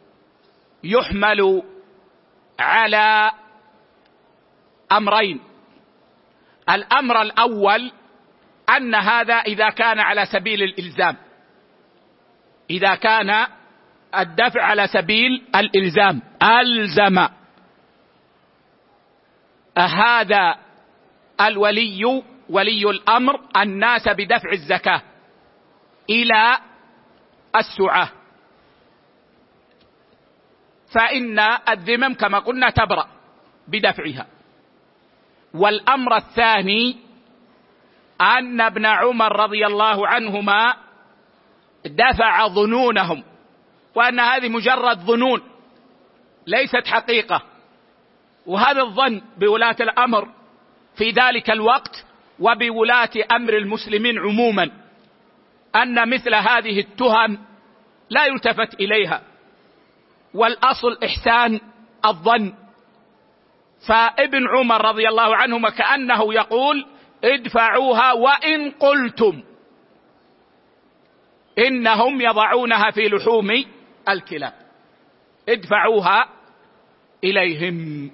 يحمل على أمرين. الأمر الأول أن هذا إذا كان على سبيل الإلزام، إذا كان الدفع على سبيل الإلزام، ألزم هذا ولي الأمر الناس بدفع الزكاة إلى السعاة، فإن الذمم كما قلنا تبرأ بدفعها. والأمر الثاني أن ابن عمر رضي الله عنهما دفع ظنونهم، وأن هذه مجرد ظنون ليست حقيقة، وهذا الظن بولاة الأمر في ذلك الوقت وبولاة أمر المسلمين عموما أن مثل هذه التهم لا يلتفت إليها، والأصل إحسان الظن. فابن عمر رضي الله عنهما كأنه يقول: ادفعوها وإن قلتم إنهم يضعونها في لحوم الكلاب، ادفعوها إليهم.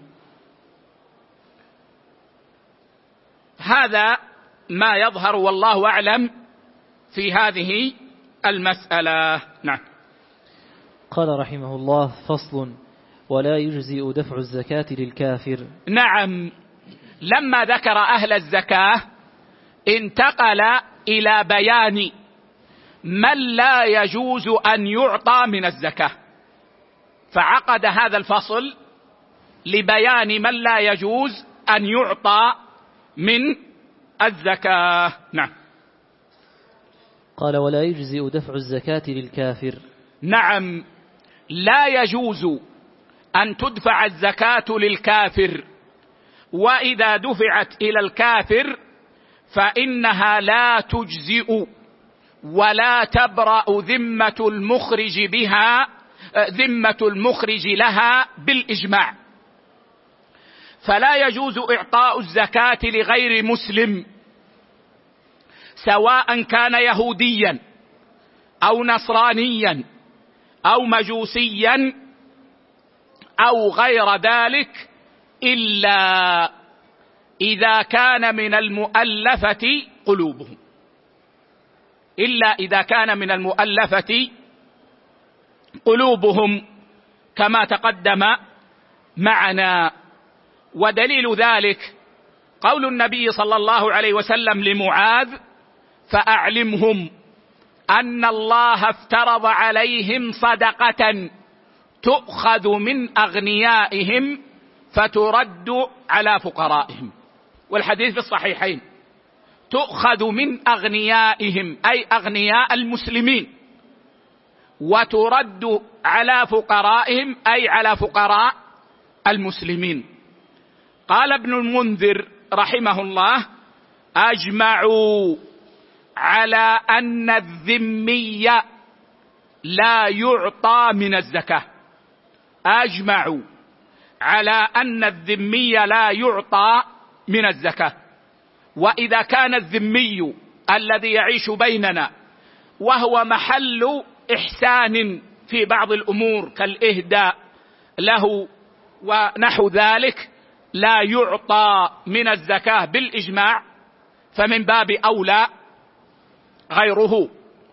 هذا ما يظهر والله أعلم في هذه المسألة. نعم. قال رحمه الله: فصل: ولا يجزئ دفع الزكاة للكافر. نعم، لما ذكر أهل الزكاة انتقل إلى بيان من لا يجوز أن يعطى من الزكاة، فعقد هذا الفصل لبيان من لا يجوز أن يعطى من الزكاة. نعم. قال: ولا يجزئ دفع الزكاة للكافر. نعم، لا يجوز أن تدفع الزكاة للكافر، وإذا دفعت إلى الكافر فإنها لا تجزئ ولا تبرأ ذمة المخرج لها بالإجماع. فلا يجوز إعطاء الزكاة لغير مسلم، سواء كان يهوديا أو نصرانيا أو مجوسيا أو غير ذلك، إلا إذا كان من المؤلفة قلوبهم، إلا إذا كان من المؤلفة قلوبهم كما تقدم معنا. ودليل ذلك قول النبي صلى الله عليه وسلم لمعاذ: فأعلمهم أن الله افترض عليهم صدقة تؤخذ من أغنيائهم فترد على فقرائهم. والحديث في الصحيحين: تؤخذ من أغنيائهم أي أغنياء المسلمين، وترد على فقرائهم أي على فقراء المسلمين. قال ابن المنذر رحمه الله: أجمعوا على أن الذمي لا يعطى من الزكاة. أجمعوا على أن الذمي لا يعطى من الزكاة. وإذا كان الذمي الذي يعيش بيننا وهو محل إحسان في بعض الأمور كالإهداء له ونحو ذلك لا يعطى من الزكاة بالإجماع، فمن باب أولى غيره.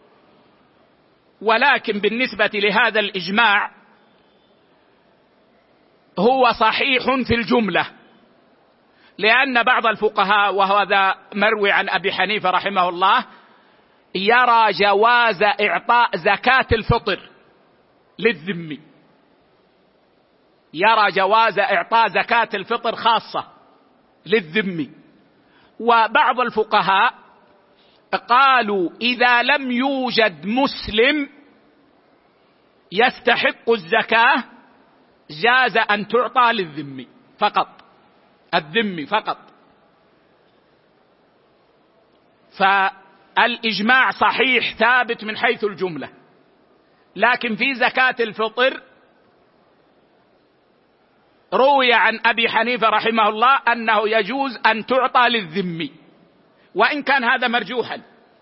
ولكن بالنسبة لهذا الإجماع هو صحيح في الجملة، لأن بعض الفقهاء، وهذا مروي عن أبي حنيفة رحمه الله، يرى جواز إعطاء زكاة الفطر للذمي، يرى جواز إعطاء زكاة الفطر خاصة للذمي. وبعض الفقهاء قالوا إذا لم يوجد مسلم يستحق الزكاة جاز أن تعطى للذمي فقط، الذمي فقط. الإجماع صحيح ثابت من حيث الجملة، لكن في زكاة الفطر روي عن أبي حنيفة رحمه الله أنه يجوز أن تعطى للذمي، وإن كان هذا مرجوحا.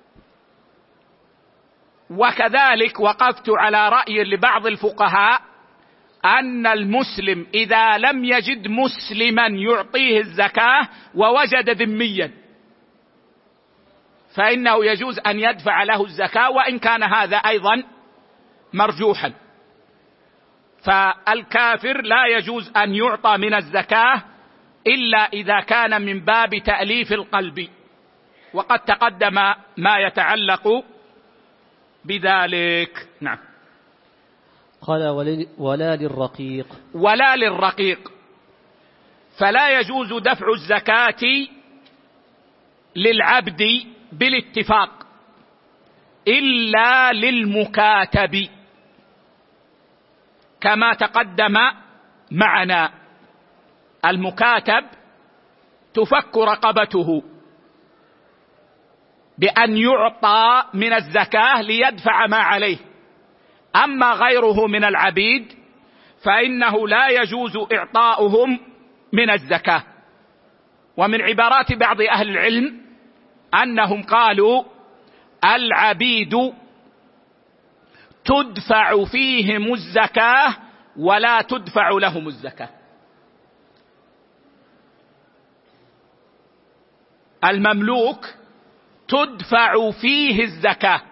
وكذلك وقفت على رأي لبعض الفقهاء أن المسلم إذا لم يجد مسلما يعطيه الزكاة ووجد ذميا فإنه يجوز أن يدفع له الزكاة، وإن كان هذا أيضا مرجوحا. فالكافر لا يجوز أن يعطى من الزكاة إلا إذا كان من باب تأليف القلب، وقد تقدم ما يتعلق بذلك. نعم. قال ولا للرقيق. ولا للرقيق، فلا يجوز دفع الزكاة للعبد بالاتفاق إلا للمكاتب كما تقدم معنا. المكاتب تفك رقبته بأن يعطى من الزكاة ليدفع ما عليه. أما غيره من العبيد فإنه لا يجوز إعطاؤهم من الزكاة. ومن عبارات بعض أهل العلم أنهم قالوا العبيد تدفع فيهم الزكاة ولا تدفع لهم الزكاة. المملوك تدفع فيه الزكاة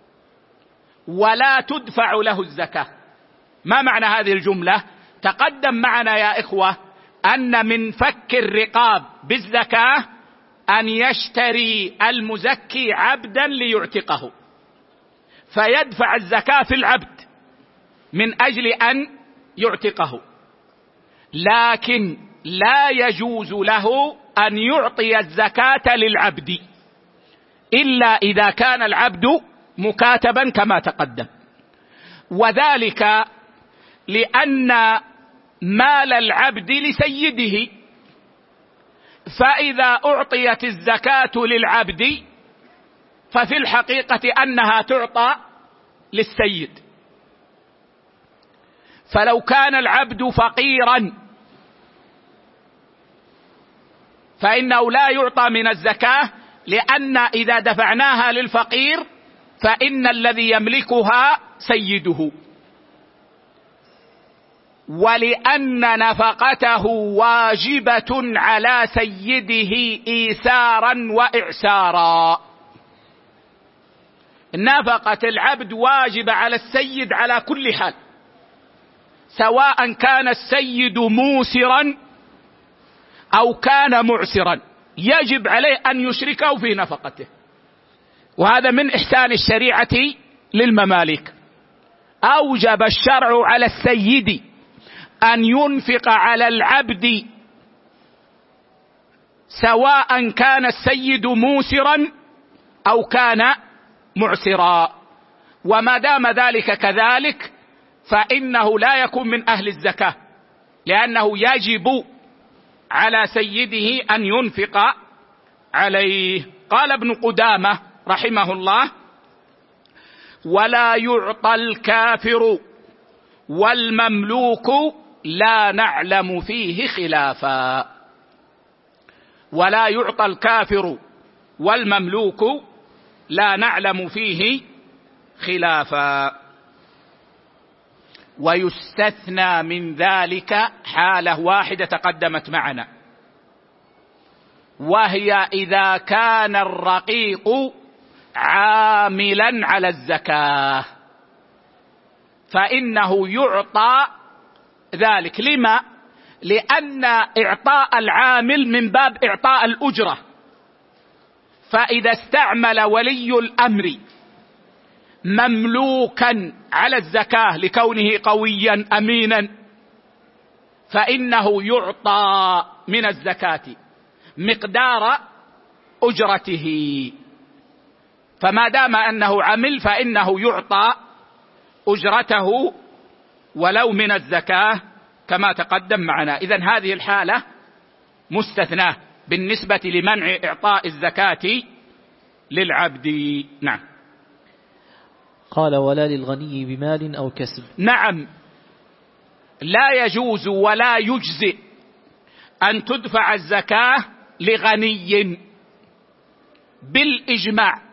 ولا تدفع له الزكاة. ما معنى هذه الجملة؟ تقدم معنا يا إخوة أن من فك الرقاب بالزكاة أن يشتري المزكي عبدا ليعتقه، فيدفع الزكاة في العبد من أجل أن يعتقه، لكن لا يجوز له أن يعطي الزكاة للعبد إلا إذا كان العبد مكاتبا كما تقدم. وذلك لأن مال العبد لسيده، فإذا أعطيت الزكاة للعبد ففي الحقيقة أنها تعطى للسيد. فلو كان العبد فقيرا فإنه لا يعطى من الزكاة، لأن إذا دفعناها للفقير فإن الذي يملكها سيده، ولأن نفقته واجبة على سيده إيثارا وإعسارا. نفقة العبد واجبة على السيد على كل حال، سواء كان السيد موسرا أو كان معسرا، يجب عليه أن يشركه في نفقته. وهذا من إحسان الشريعة للمماليك. أوجب الشرع على السيد أن ينفق على العبد سواء كان السيد موسرا أو كان معسرا، وما دام ذلك كذلك فإنه لا يكون من أهل الزكاة، لأنه يجب على سيده أن ينفق عليه. قال ابن قدامة رحمه الله: ولا يعطى الكافر والمملوك لا نعلم فيه خلافا. ولا يعطى الكافر والمملوك لا نعلم فيه خلافا. ويستثنى من ذلك حالة واحدة تقدمت معنا، وهي إذا كان الرقيق عاملا على الزكاة فإنه يعطى ذلك. لما؟ لأن إعطاء العامل من باب إعطاء الأجرة، فإذا استعمل ولي الأمر مملوكا على الزكاة لكونه قويا أمينا فإنه يعطى من الزكاة مقدار أجرته. فما دام أنه عمل فإنه يعطى أجرته ولو من الزكاة كما تقدم معنا. إذن هذه الحالة مستثناة بالنسبة لمنع إعطاء الزكاة للعبد. نعم. قال: ولا للغني بمال أو كسب. نعم، لا يجوز ولا يجزئ أن تدفع الزكاة لغني بالإجماع،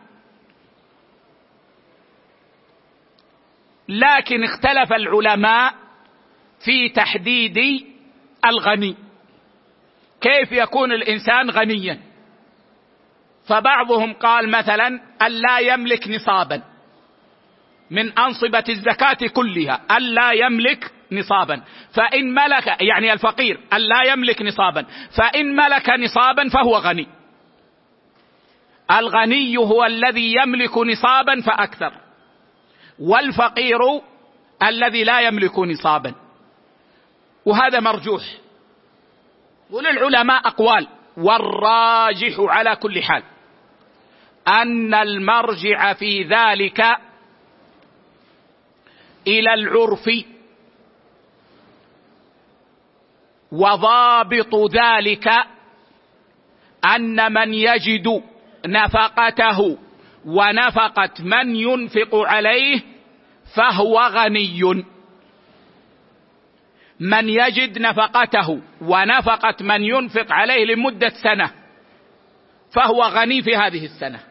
لكن اختلف العلماء في تحديد الغني، كيف يكون الإنسان غنيا؟ فبعضهم قال مثلا ألا يملك نصابا من أنصبة الزكاة كلها، ألا يملك نصابا، فإن ملك، يعني الفقير ألا يملك نصابا، فإن ملك نصابا فهو غني. الغني هو الذي يملك نصابا فأكثر، والفقير الذي لا يملك نصابا، وهذا مرجوح. وللعلماء أقوال، والراجح على كل حال أن المرجع في ذلك إلى العرف، وضابط ذلك أن من يجد نفقته ونفقة من ينفق عليه فهو غني. من يجد نفقته ونفقة من ينفق عليه لمدة سنة فهو غني في هذه السنة.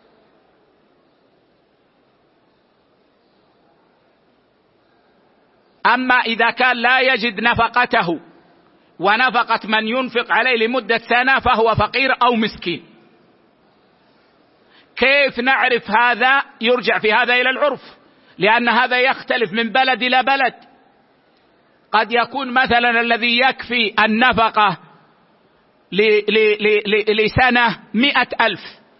أما إذا كان لا يجد نفقته ونفقة من ينفق عليه لمدة سنة فهو فقير أو مسكين. كيف نعرف هذا؟ يرجع في هذا إلى العرف، لأن هذا يختلف من بلد إلى بلد. قد يكون مثلا الذي يكفي النفقة لسنة 100,000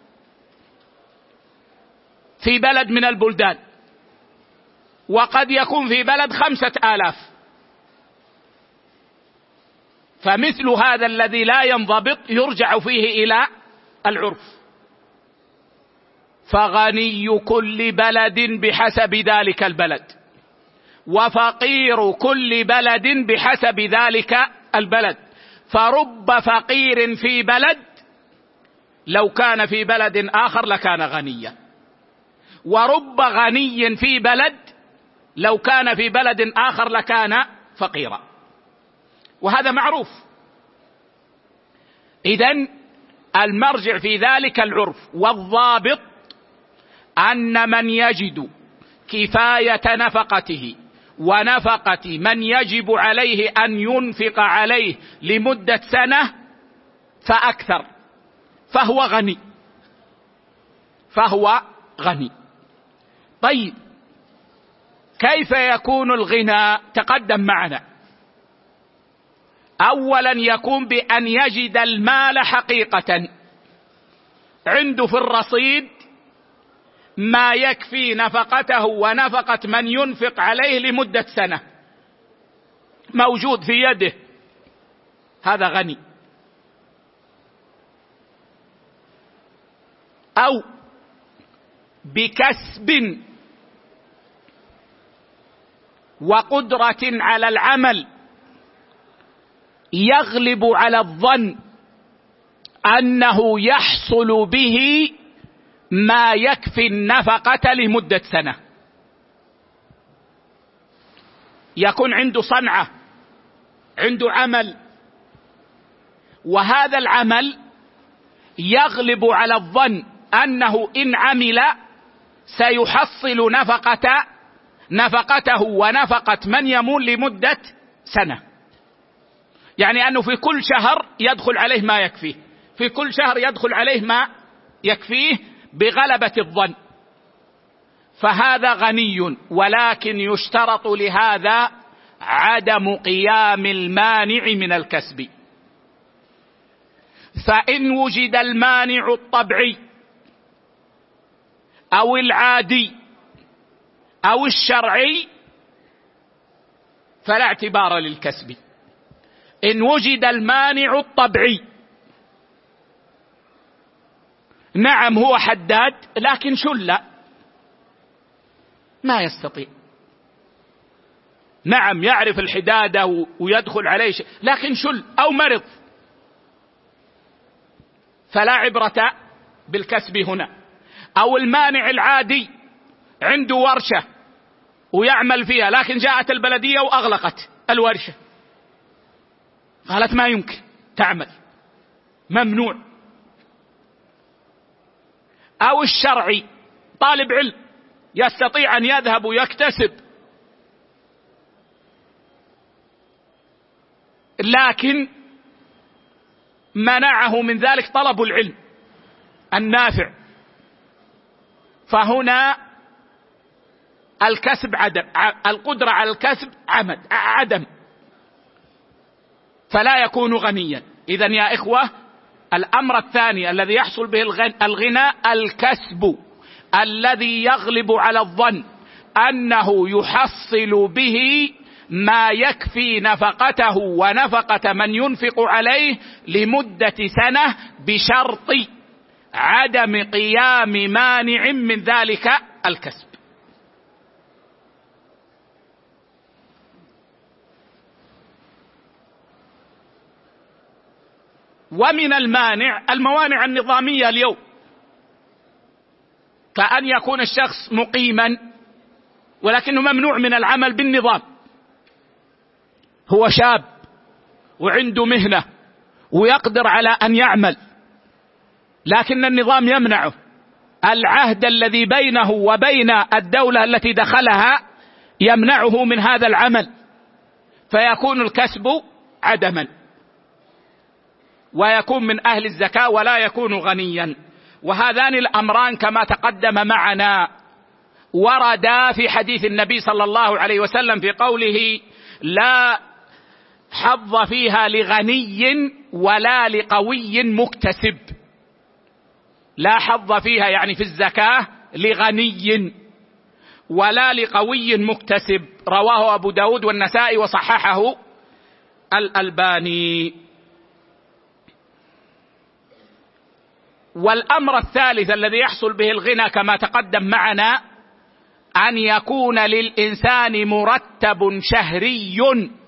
في بلد من البلدان، وقد يكون في بلد 5,000. فمثل هذا الذي لا ينضبط يرجع فيه إلى العرف. فغني كل بلد بحسب ذلك البلد، وفقير كل بلد بحسب ذلك البلد. فرب فقير في بلد لو كان في بلد آخر لكان غنيا، ورب غني في بلد لو كان في بلد آخر لكان فقيرا، وهذا معروف. إذن المرجع في ذلك العرف، والضابط أن من يجد كفاية نفقته ونفقة من يجب عليه أن ينفق عليه لمدة سنة فأكثر فهو غني، فهو غني. طيب، كيف يكون الغنى؟ تقدم معنا. أولا يكون بأن يجد المال حقيقة، عنده في الرصيد ما يكفي نفقته ونفقة من ينفق عليه لمدة سنة، موجود في يده، هذا غني. أو بكسب وقدرة على العمل يغلب على الظن أنه يحصل به ما يكفي النفقة لمدة سنة. يكون عنده صنعة، عنده عمل، وهذا العمل يغلب على الظن أنه إن عمل سيحصل نفقته ونفقة من يمول لمدة سنة. يعني أنه في كل شهر يدخل عليه ما يكفيه، في كل شهر يدخل عليه ما يكفيه بغلبة الظن، فهذا غني. ولكن يشترط لهذا عدم قيام المانع من الكسب. فإن وجد المانع الطبيعي أو العادي أو الشرعي فلا اعتبار للكسب. إن وجد المانع الطبيعي، نعم هو حداد لكن شل ما يستطيع، نعم يعرف الحدادة ويدخل عليه شيء لكن شل أو مرض، فلا عبرة بالكسب هنا. أو المانع العادي عنده ورشة ويعمل فيها، لكن جاءت البلدية وأغلقت الورشة، قالت ما يمكن تعمل، ممنوع. أو الشرعي، طالب علم يستطيع أن يذهب ويكتسب، لكن منعه من ذلك طلب العلم النافع، فهنا الكسب عدم، القدرة على الكسب عدم، فلا يكون غنيا. إذن يا إخوة، الأمر الثاني الذي يحصل به الغنى الكسب، الذي يغلب على الظن أنه يحصل به ما يكفي نفقته ونفقة من ينفق عليه لمدة سنة، بشرط عدم قيام مانع من ذلك الكسب. ومن الموانع النظامية اليوم، كأن يكون الشخص مقيما ولكنه ممنوع من العمل بالنظام، هو شاب وعنده مهنة ويقدر على أن يعمل، لكن النظام يمنعه، العهد الذي بينه وبين الدولة التي دخلها يمنعه من هذا العمل، فيكون الكسب عدما، ويكون من أهل الزكاة ولا يكون غنيا. وهذان الأمران كما تقدم معنا وردا في حديث النبي صلى الله عليه وسلم في قوله: لا حظ فيها لغني ولا لقوي مكتسب. لا حظ فيها يعني في الزكاة لغني ولا لقوي مكتسب، رواه أبو داود والنسائي وصححه الألباني. والأمر الثالث الذي يحصل به الغنى كما تقدم معنا أن يكون للإنسان مرتب شهري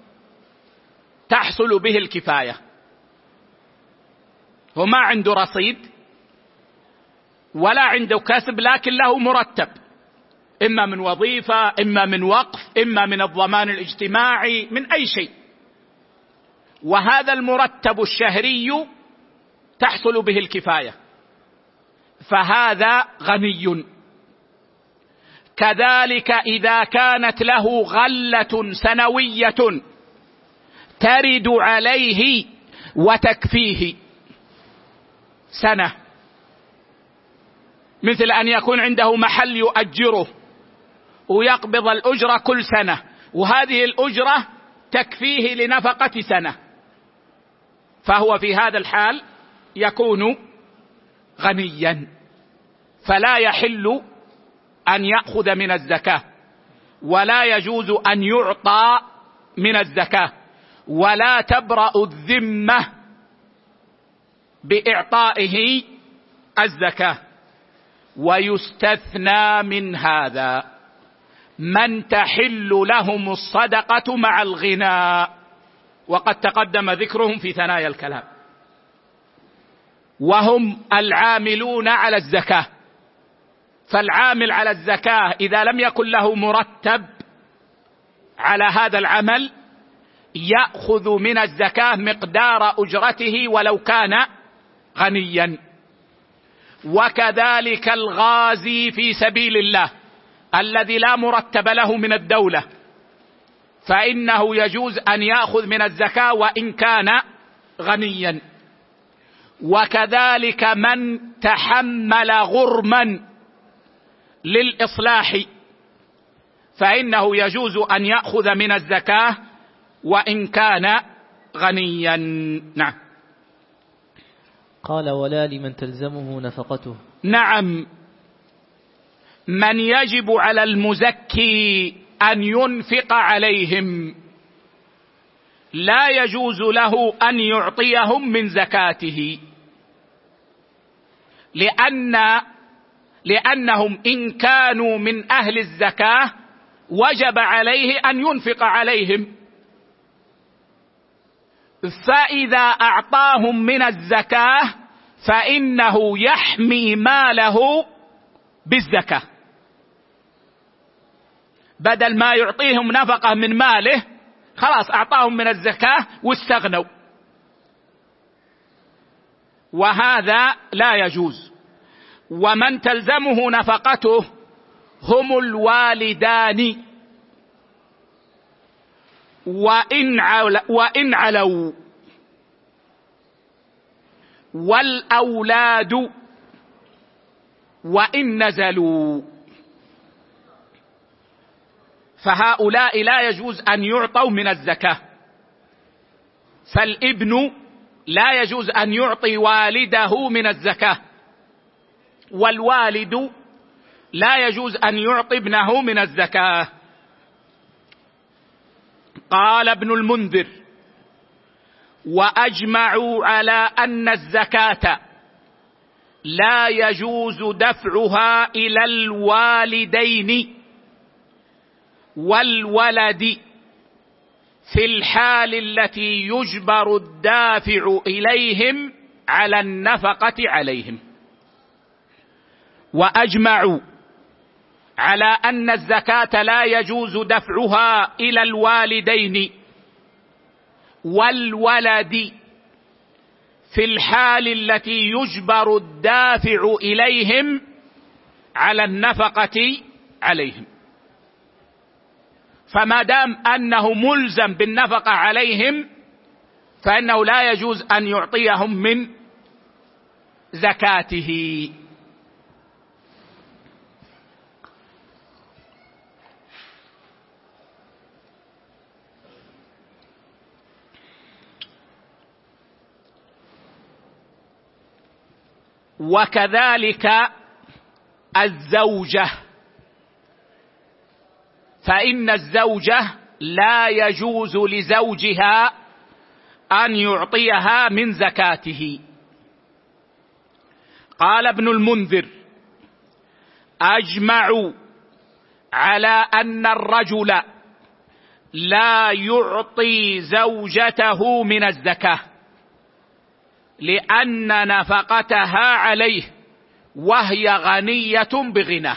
تحصل به الكفاية، هو ما عنده رصيد ولا عنده كسب، لكن له مرتب، إما من وظيفة، إما من وقف، إما من الضمان الاجتماعي، من أي شيء، وهذا المرتب الشهري تحصل به الكفاية، فهذا غني. كذلك إذا كانت له غلة سنوية ترد عليه وتكفيه سنة، مثل أن يكون عنده محل يؤجره ويقبض الأجرة كل سنة، وهذه الأجرة تكفيه لنفقة سنة، فهو في هذا الحال يكون غنيا، فلا يحل أن يأخذ من الزكاة، ولا يجوز أن يعطى من الزكاة، ولا تبرأ الذمة بإعطائه الزكاة. ويستثنى من هذا من تحل لهم الصدقة مع الغنى، وقد تقدم ذكرهم في ثنايا الكلام، وهم العاملون على الزكاة. فالعامل على الزكاة إذا لم يكن له مرتب على هذا العمل يأخذ من الزكاة مقدار أجرته ولو كان غنيا. وكذلك الغازي في سبيل الله الذي لا مرتب له من الدولة، فإنه يجوز أن يأخذ من الزكاة وإن كان غنيا. وكذلك من تحمل غرما للإصلاح فإنه يجوز أن يأخذ من الزكاة وإن كان غنيا. نعم. قال: ولا لمن تلزمه نفقته. نعم، من يجب على المزكي أن ينفق عليهم لا يجوز له أن يعطيهم من زكاته، لأنهم إن كانوا من أهل الزكاة وجب عليه أن ينفق عليهم، فإذا أعطاهم من الزكاة فإنه يحمي ماله بالزكاة، بدل ما يعطيهم نفقة من ماله خلاص أعطاهم من الزكاة واستغنوا، وهذا لا يجوز. ومن تلزمه نفقته هم الوالدان وإن علوا، والأولاد وإن نزلوا، فهؤلاء لا يجوز أن يعطوا من الزكاة. فالابن لا يجوز أن يعطي والده من الزكاة، والوالد لا يجوز أن يعطي ابنه من الزكاة. قال ابن المنذر: وأجمعوا على أن الزكاة لا يجوز دفعها إلى الوالدين والولد في الحال التي يجبر الدافع إليهم على النفقة عليهم. وأجمعوا على أن الزكاة لا يجوز دفعها إلى الوالدين والولد في الحال التي يجبر الدافع إليهم على النفقة عليهم. فما دام أنه ملزم بالنفقة عليهم فإنه لا يجوز أن يعطيهم من زكاته. وكذلك الزوجة، فإن الزوجة لا يجوز لزوجها أن يعطيها من زكاته. قال ابن المنذر: أجمعوا على أن الرجل لا يعطي زوجته من الزكاة لأن نفقتها عليه وهي غنية بغناه.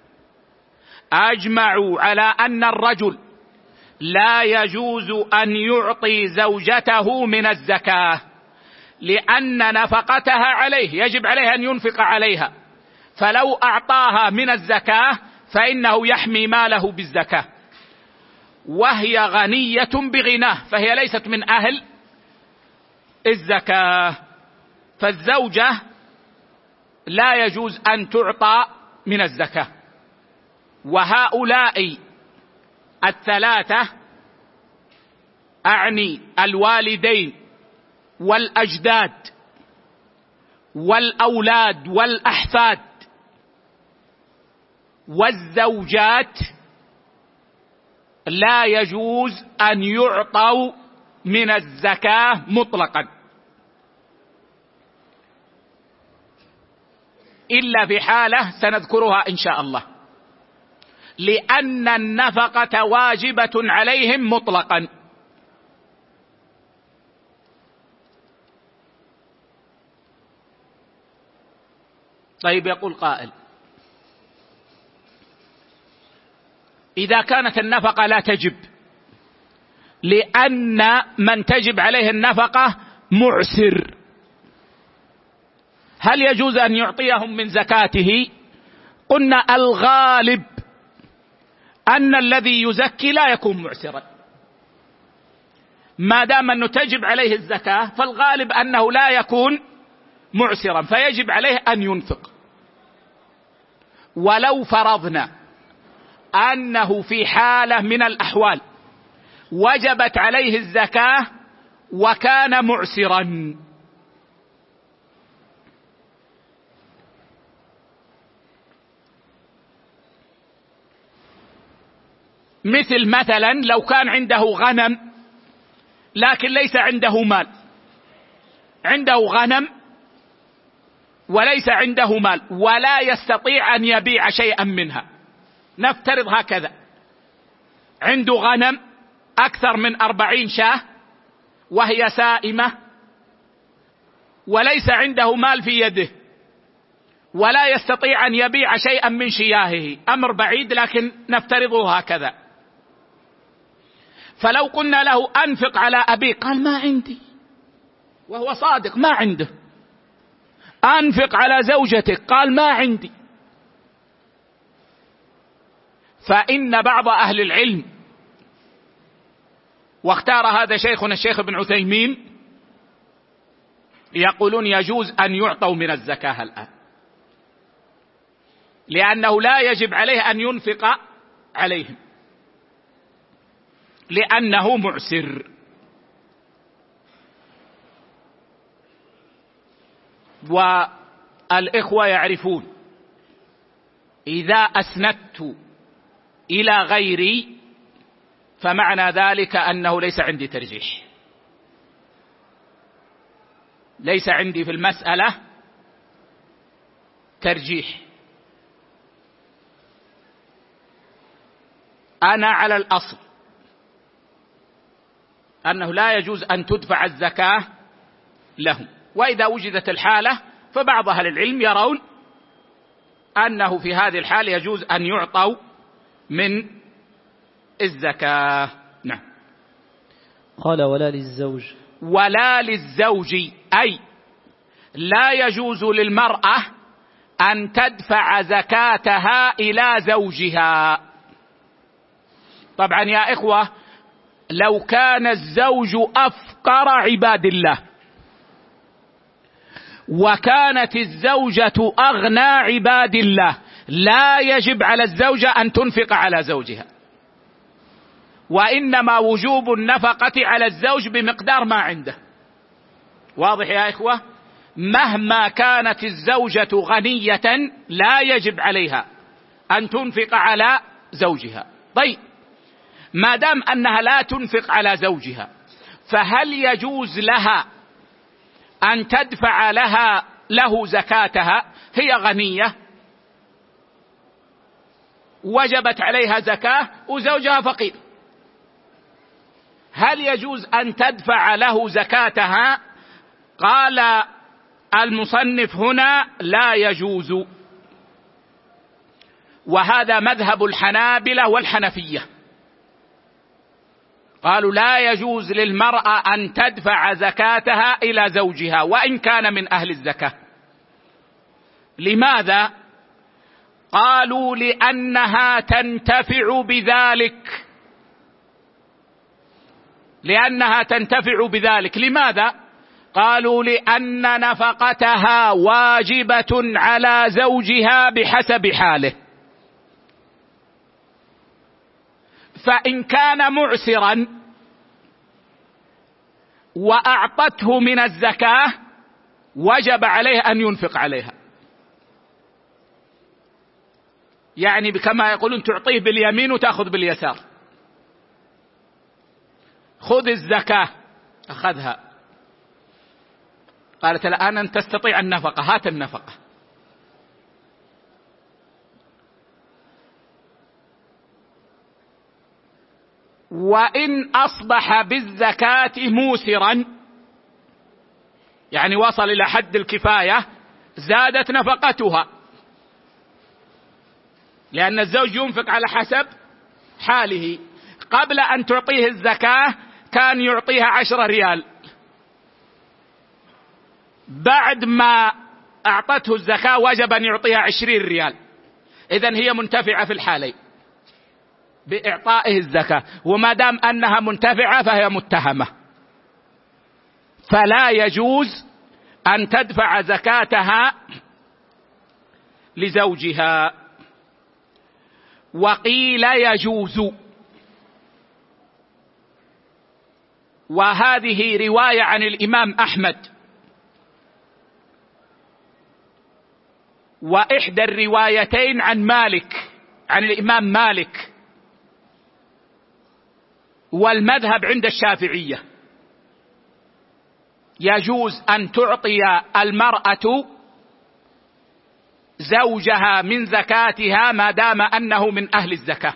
أجمعوا على أن الرجل لا يجوز أن يعطي زوجته من الزكاة لأن نفقتها عليه، يجب عليه أن ينفق عليها، فلو أعطاها من الزكاة فإنه يحمي ماله بالزكاة، وهي غنية بغناه، فهي ليست من أهل الزكاة. فالزوجة لا يجوز أن تعطى من الزكاة. وهؤلاء الثلاثة أعني الوالدين والأجداد والأولاد والأحفاد والزوجات لا يجوز أن يعطوا من الزكاة مطلقا، إلا في حالة سنذكرها إن شاء الله، لأن النفقة واجبة عليهم مطلقا. طيب، يقول قائل: إذا كانت النفقة لا تجب لأن من تجب عليه النفقة معسر، هل يجوز أن يعطيهم من زكاته؟ قلنا الغالب أن الذي يزكي لا يكون معسرا، ما دام أنه تجب عليه الزكاة فالغالب أنه لا يكون معسرا، فيجب عليه أن ينفق. ولو فرضنا أنه في حالة من الأحوال وجبت عليه الزكاة وكان معسرا، مثلا لو كان عنده غنم لكن ليس عنده مال، عنده غنم وليس عنده مال ولا يستطيع أن يبيع شيئا منها، نفترض هكذا، عنده غنم أكثر من 40 شاة وهي سائمة وليس عنده مال في يده ولا يستطيع أن يبيع شيئا من شياهه، أمر بعيد لكن نفترضه هكذا. فلو قلنا له أنفق على أبيك، قال ما عندي، وهو صادق ما عنده. أنفق على زوجتك، قال ما عندي. فإن بعض أهل العلم، واختار هذا شيخنا الشيخ ابن عثيمين، يقولون يجوز أن يعطوا من الزكاة الآن، لأنه لا يجب عليه أن ينفق عليهم لأنه معسر. والإخوة يعرفون إذا أسندت إلى غيري فمعنى ذلك أنه ليس عندي ترجيح، ليس عندي في المسألة ترجيح. أنا على الأصل أنه لا يجوز أن تدفع الزكاة لهم، وإذا وجدت الحالة فبعض أهل العلم يرون أنه في هذه الحالة يجوز أن يعطوا من الزكاة. نعم. قال ولا للزوج، ولا للزوج، أي لا يجوز للمرأة أن تدفع زكاتها إلى زوجها. طبعا يا إخوة، لو كان الزوج أفقر عباد الله وكانت الزوجة أغنى عباد الله لا يجب على الزوجة أن تنفق على زوجها، وإنما وجوب النفقة على الزوج بمقدار ما عنده. واضح يا إخوة؟ مهما كانت الزوجة غنية لا يجب عليها أن تنفق على زوجها. طيب، ما دام أنها لا تنفق على زوجها، فهل يجوز لها أن تدفع له زكاتها؟ هي غنية وجبت عليها زكاة وزوجها فقير، هل يجوز أن تدفع له زكاتها؟ قال المصنف هنا لا يجوز، وهذا مذهب الحنابلة والحنفية. قالوا لا يجوز للمرأة أن تدفع زكاتها إلى زوجها وإن كان من أهل الزكاة. لماذا؟ قالوا لأنها تنتفع بذلك، لأنها تنتفع بذلك. لماذا؟ قالوا لأن نفقتها واجبة على زوجها بحسب حاله، فإن كان معسرا وأعطته من الزكاة وجب عليه أن ينفق عليها، يعني كما يقولون تعطيه باليمين وتأخذ باليسار. خذ الزكاة، أخذها، قالت الآن أن تستطيع النفقة، هات النفقة. وإن أصبح بالزكاة موسرا، يعني وصل إلى حد الكفاية، زادت نفقتها، لأن الزوج ينفق على حسب حاله. قبل أن تعطيه الزكاة كان يعطيها 10 ريال، بعد ما أعطته الزكاة وجب أن يعطيها 20 ريال، إذن هي منتفعة في الحالين بإعطائه الزكاة، وما دام أنها منتفعة فهي متهمة، فلا يجوز أن تدفع زكاتها لزوجها. وقيل يجوز، وهذه رواية عن الإمام أحمد، وإحدى الروايتين عن مالك، عن الإمام مالك، والمذهب عند الشافعية يجوز أن تعطي المرأة زوجها من زكاتها ما دام أنه من أهل الزكاة،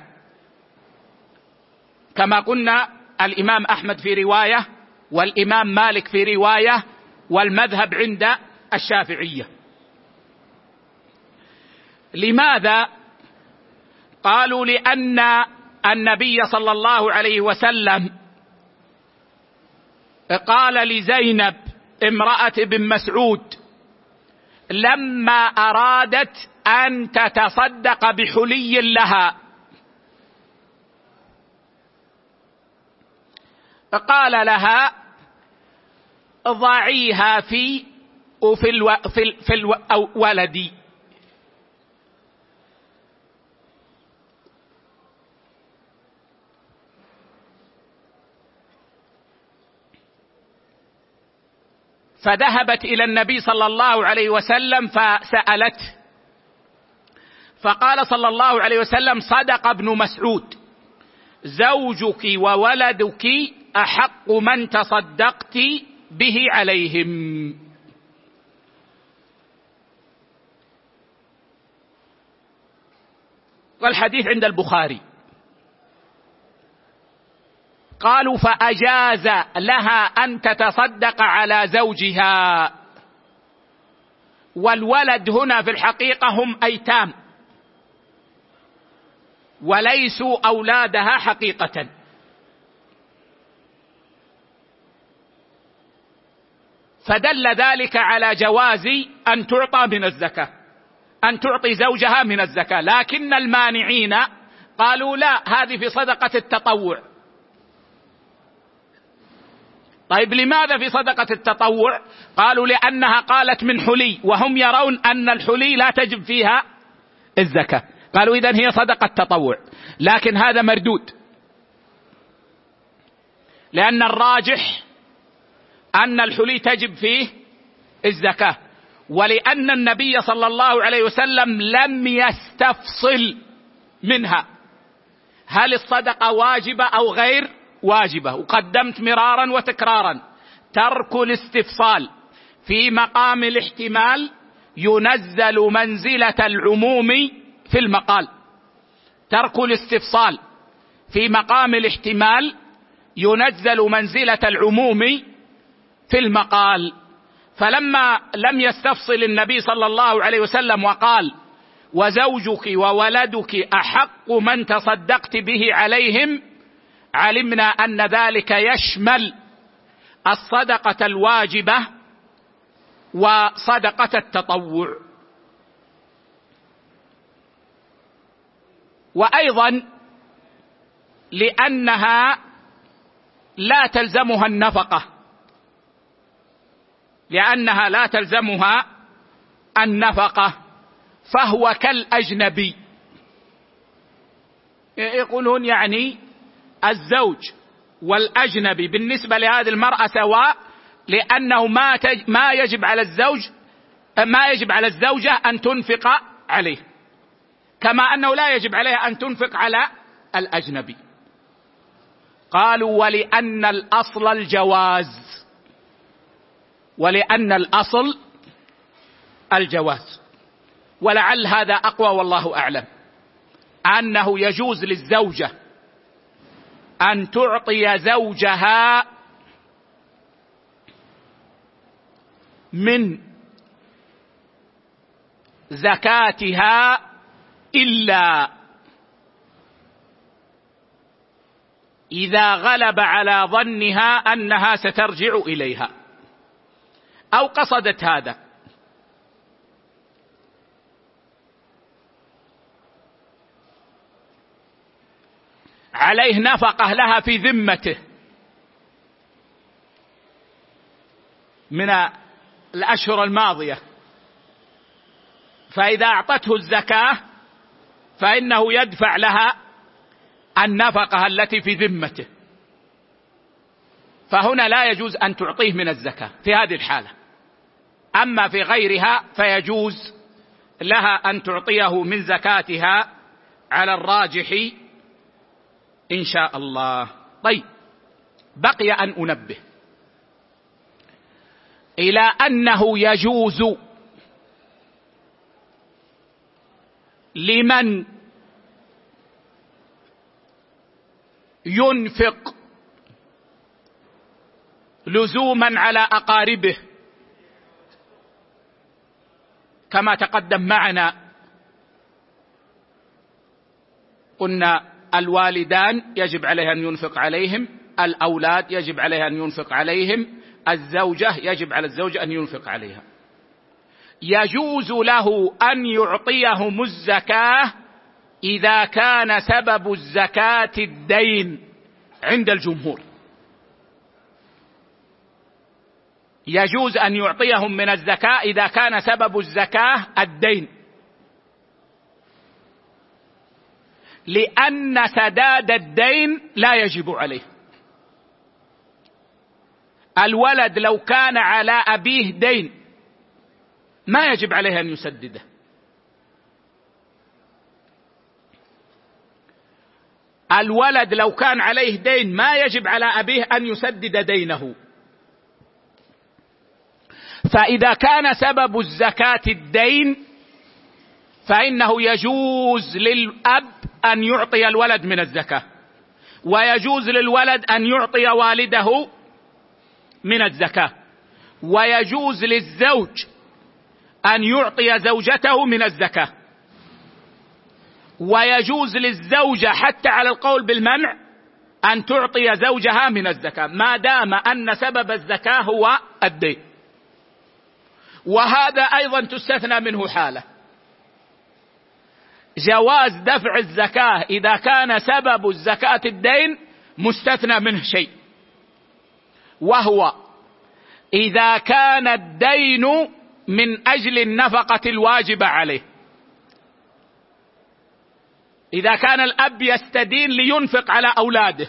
كما قلنا الإمام أحمد في رواية والإمام مالك في رواية والمذهب عند الشافعية. لماذا؟ قالوا لأن النبي صلى الله عليه وسلم قال لزينب امرأة ابن مسعود لما أرادت أن تتصدق بحلي لها، قال لها ضعيها في ولدي. فذهبت إلى النبي صلى الله عليه وسلم فسألته، فقال صلى الله عليه وسلم: صدق ابن مسعود، زوجك وولدك أحق من تصدقت به عليهم. والحديث عند البخاري. قالوا: فأجاز لها أن تتصدق على زوجها، والولد هنا في الحقيقة هم أيتام وليسوا أولادها حقيقة. فدل ذلك على جواز أن تعطى من الزكاة، أن تعطي زوجها من الزكاة. لكن المانعين قالوا: لا، هذه في صدقة التطوع. طيب لماذا في صدقة التطوع؟ قالوا: لأنها قالت من حلي، وهم يرون أن الحلي لا تجب فيها الزكاة، قالوا إذن هي صدقة تطوع. لكن هذا مردود، لأن الراجح أن الحلي تجب فيه الزكاة، ولأن النبي صلى الله عليه وسلم لم يستفصل منها هل الصدقة واجبة أو غير واجبة. وقدمت مرارا وتكرارا: ترك الاستفصال في مقام الاحتمال ينزل منزلة العموم في المقال. ترك الاستفصال في مقام الاحتمال ينزل منزلة العموم في المقال. فلما لم يستفصل النبي صلى الله عليه وسلم وقال: وزوجك وولدك أحق من تصدقت به عليهم، علمنا أن ذلك يشمل الصدقة الواجبة وصدقة التطوع. وأيضا لأنها لا تلزمها النفقة، لأنها لا تلزمها النفقة، فهو كالأجنبي. يقولون يعني الزوج والأجنبي بالنسبة لهذه المرأة سواء، لأنه ما يجب على الزوجة أن تنفق عليه، كما أنه لا يجب عليها أن تنفق على الأجنبي. قالوا: ولأن الأصل الجواز، ولأن الأصل الجواز. ولعل هذا أقوى والله أعلم، أنه يجوز للزوجة أن تعطي زوجها من زكاتها إلا إذا غلب على ظنها أنها سترجع إليها أو قصدت هذا. عليه نفقة لها في ذمته من الأشهر الماضية، فإذا أعطته الزكاة فإنه يدفع لها النفقة التي في ذمته، فهنا لا يجوز أن تعطيه من الزكاة في هذه الحالة. أما في غيرها فيجوز لها أن تعطيه من زكاتها على الراجح إن شاء الله. طيب، بقي أن أنبه إلى أنه يجوز لمن ينفق لزوما على أقاربه كما تقدم معنا قلنا الوالدان يجب عليه أن ينفق عليهم، الأولاد يجب عليه أن ينفق عليهم، الزوجة يجب على الزوج أن ينفق عليها. يجوز له أن يعطيهم الزكاة إذا كان سبب الزكاة الدين عند الجمهور. يجوز أن يعطيهم من الزكاة إذا كان سبب الزكاة الدين، لأن سداد الدين لا يجب عليه. الولد لو كان على أبيه دين ما يجب عليه أن يسدده. الولد لو كان عليه دين ما يجب على أبيه أن يسدد دينه. فإذا كان سبب الزكاة الدين فإنه يجوز للأب أن يعطي الولد من الزكاة، ويجوز للولد أن يعطي والده من الزكاة، ويجوز للزوج أن يعطي زوجته من الزكاة، ويجوز للزوجة حتى على القول بالمنع أن تعطي زوجها من الزكاة ما دام أن سبب الزكاة هو الدين. وهذا أيضا تستثنى منه حالة، جواز دفع الزكاة إذا كان سبب الزكاة الدين مستثنى منه شيء، وهو إذا كان الدين من أجل النفقة الواجبة عليه. إذا كان الأب يستدين لينفق على أولاده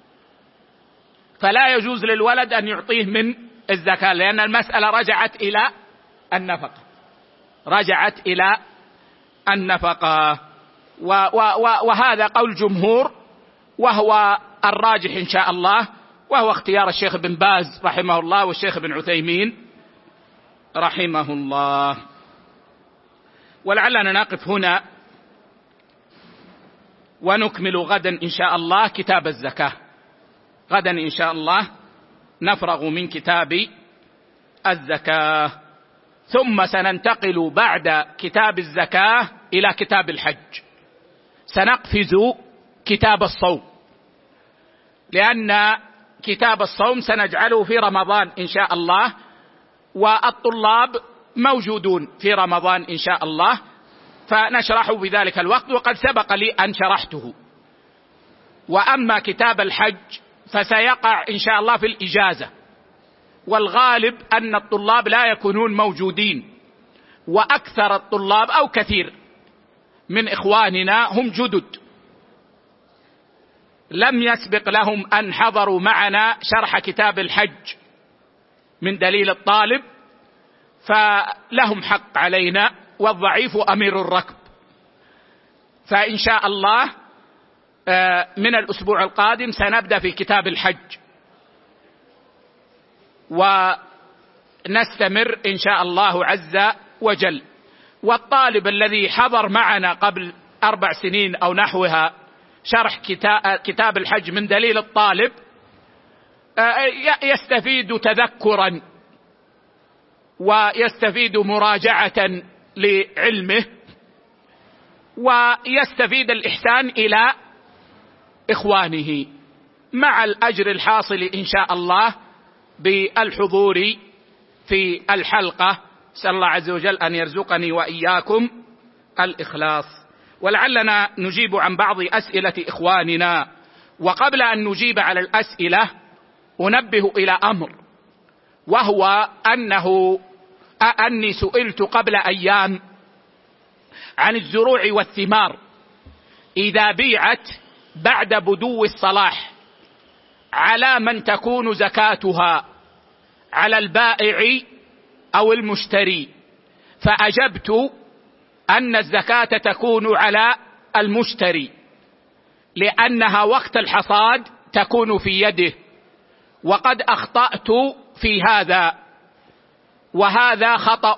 فلا يجوز للولد أن يعطيه من الزكاة، لأن المسألة رجعت إلى النفقة، رجعت إلى النفقة. وهذا قول جمهور، وهو الراجح إن شاء الله، وهو اختيار الشيخ بن باز رحمه الله والشيخ بن عثيمين رحمه الله. ولعلنا نقف هنا ونكمل غدا إن شاء الله كتاب الزكاة. غدا إن شاء الله نفرغ من كتاب الزكاة، ثم سننتقل بعد كتاب الزكاة إلى كتاب الحج. سنقفز كتاب الصوم، لأن كتاب الصوم سنجعله في رمضان إن شاء الله، والطلاب موجودون في رمضان إن شاء الله، فنشرحه بذلك الوقت، وقد سبق لي أن شرحته. وأما كتاب الحج فسيقع إن شاء الله في الإجازة، والغالب أن الطلاب لا يكونون موجودين، وأكثر الطلاب أو كثير من إخواننا هم جدد لم يسبق لهم أن حضروا معنا شرح كتاب الحج من دليل الطالب، فلهم حق علينا، والضعيف أمير الركب. فإن شاء الله من الأسبوع القادم سنبدأ في كتاب الحج، ونستمر إن شاء الله عز وجل. والطالب الذي حضر معنا قبل 4 سنين أو نحوها شرح كتاب الحج من دليل الطالب يستفيد تذكرا ويستفيد مراجعة لعلمه، ويستفيد الإحسان إلى إخوانه، مع الأجر الحاصل إن شاء الله بالحضور في الحلقة. أسأل الله عز وجل أن يرزقني وإياكم الإخلاص. ولعلنا نجيب عن بعض أسئلة إخواننا، وقبل أن نجيب على الأسئلة أنبه إلى أمر، وهو أني سئلت قبل أيام عن الزروع والثمار إذا بيعت بعد بدو الصلاح على من تكون زكاتها، على البائع أو المشتري؟ فأجبت أن الزكاة تكون على المشتري، لأنها وقت الحصاد تكون في يده، وقد أخطأت في هذا، وهذا خطأ.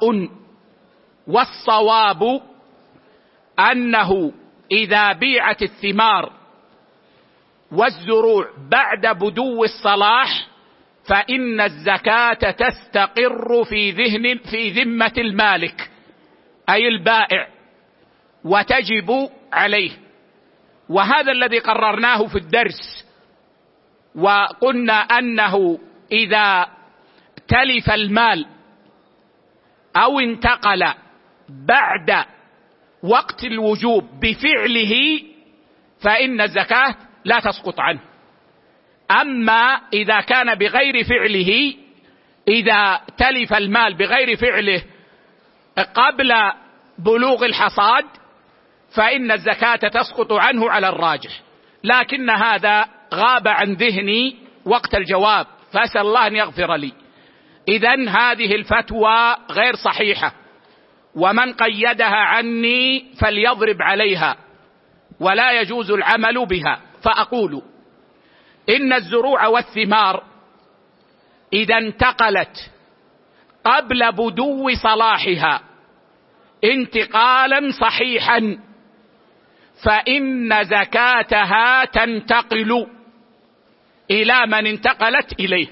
والصواب أنه إذا بيعت الثمار والزروع بعد بدو الصلاح فإن الزكاة تستقر في ذمة المالك أي البائع، وتجب عليه. وهذا الذي قررناه في الدرس، وقلنا أنه إذا تلف المال أو انتقل بعد وقت الوجوب بفعله فإن الزكاة لا تسقط عنه. أما إذا كان بغير فعله، إذا تلف المال بغير فعله قبل بلوغ الحصاد فإن الزكاة تسقط عنه على الراجح، لكن هذا غاب عن ذهني وقت الجواب، فأسأل الله أن يغفر لي. إذن هذه الفتوى غير صحيحة، ومن قيدها عني فليضرب عليها، ولا يجوز العمل بها. فأقول إن الزروع والثمار إذا انتقلت قبل بدو صلاحها انتقالا صحيحا فإن زكاتها تنتقل إلى من انتقلت إليه،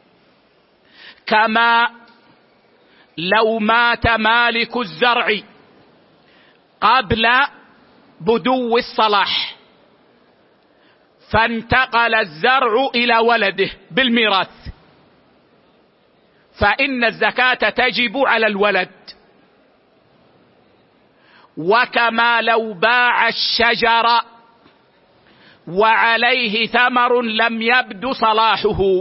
كما لو مات مالك الزرع قبل بدو الصلاح فانتقل الزرع إلى ولده بالميراث فإن الزكاة تجب على الولد. وكما لو باع الشجر وعليه ثمر لم يبد صلاحه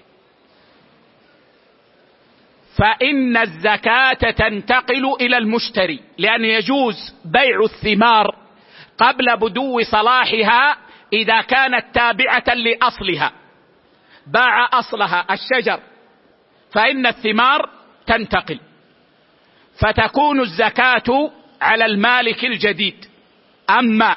فإن الزكاة تنتقل إلى المشتري، لأن يجوز بيع الثمار قبل بدو صلاحها إذا كانت تابعة لأصلها، باع أصلها الشجر فإن الثمار تنتقل، فتكون الزكاة على المالك الجديد. أما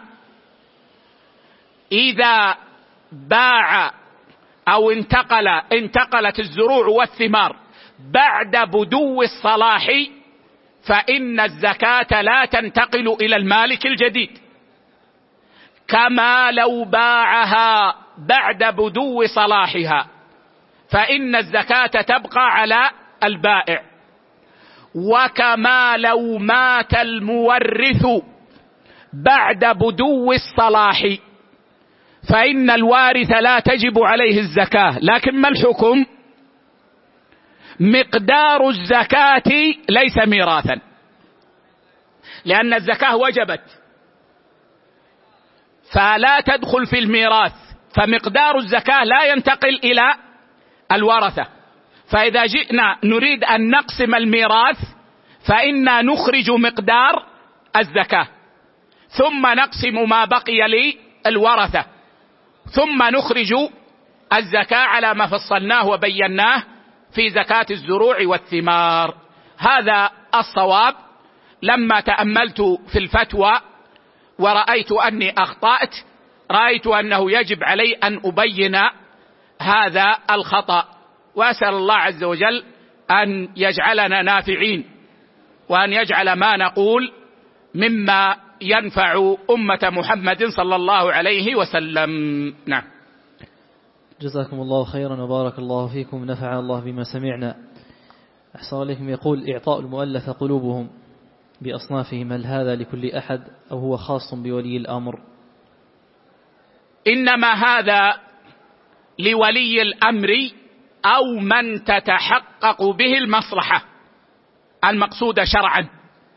إذا باع أو انتقلت الزروع والثمار بعد بدو الصلاح فإن الزكاة لا تنتقل إلى المالك الجديد، كما لو باعها بعد بدو صلاحها فإن الزكاة تبقى على البائع. وكما لو مات المورث بعد بدو الصلاح فإن الوارث لا تجب عليه الزكاة، لكن ما الحكم؟ مقدار الزكاة ليس ميراثا، لأن الزكاة وجبت فلا تدخل في الميراث، فمقدار الزكاة لا ينتقل إلى الورثة. فإذا جئنا نريد أن نقسم الميراث فإنا نخرج مقدار الزكاة ثم نقسم ما بقي للورثة ثم نخرج الزكاة على ما فصلناه وبيناه في زكاة الزروع والثمار. هذا الصواب. لما تأملت في الفتوى ورأيت أني أخطأت، رأيت أنه يجب علي أن أبين هذا الخطأ، وأسأل الله عز وجل أن يجعلنا نافعين وأن يجعل ما نقول مما ينفع أمة محمد صلى الله عليه وسلم. نعم. جزاكم الله خيرا وبارك الله فيكم، نفع الله بما سمعنا. أحسن عليكم. يقول: إعطاء المؤلفة قلوبهم بأصنافهم، هل هذا لكل أحد أو هو خاص بولي الأمر؟ إنما هذا لولي الأمر أو من تتحقق به المصلحة المقصودة شرعا،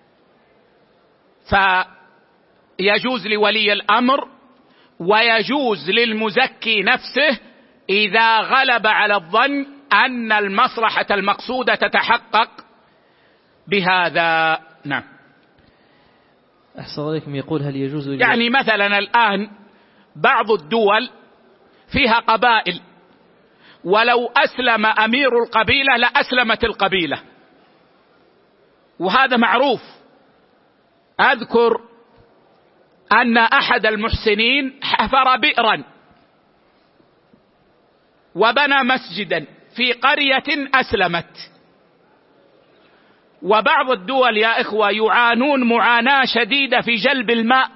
فيجوز لولي الأمر ويجوز للمزكي نفسه إذا غلب على الظن أن المصلحة المقصودة تتحقق بهذا. نعم. أحسن عليكم. يقول: هل يجوز يعني مثلا الآن بعض الدول فيها قبائل، ولو أسلم أمير القبيلة لأسلمت القبيلة، وهذا معروف. أذكر أن أحد المحسنين حفر بئرا وبنى مسجدا في قرية أسلمت، وبعض الدول يا إخوة يعانون معاناة شديدة في جلب الماء،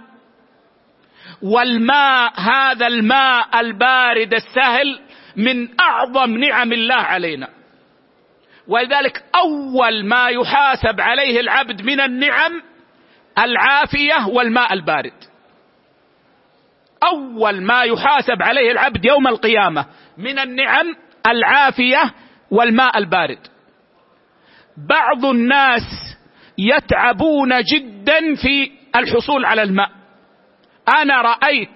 والماء هذا الماء البارد السهل من أعظم نعم الله علينا، ولذلك أول ما يحاسب عليه العبد من النعم العافية والماء البارد. أول ما يحاسب عليه العبد يوم القيامة من النعم العافية والماء البارد. بعض الناس يتعبون جدا في الحصول على الماء. أنا رأيت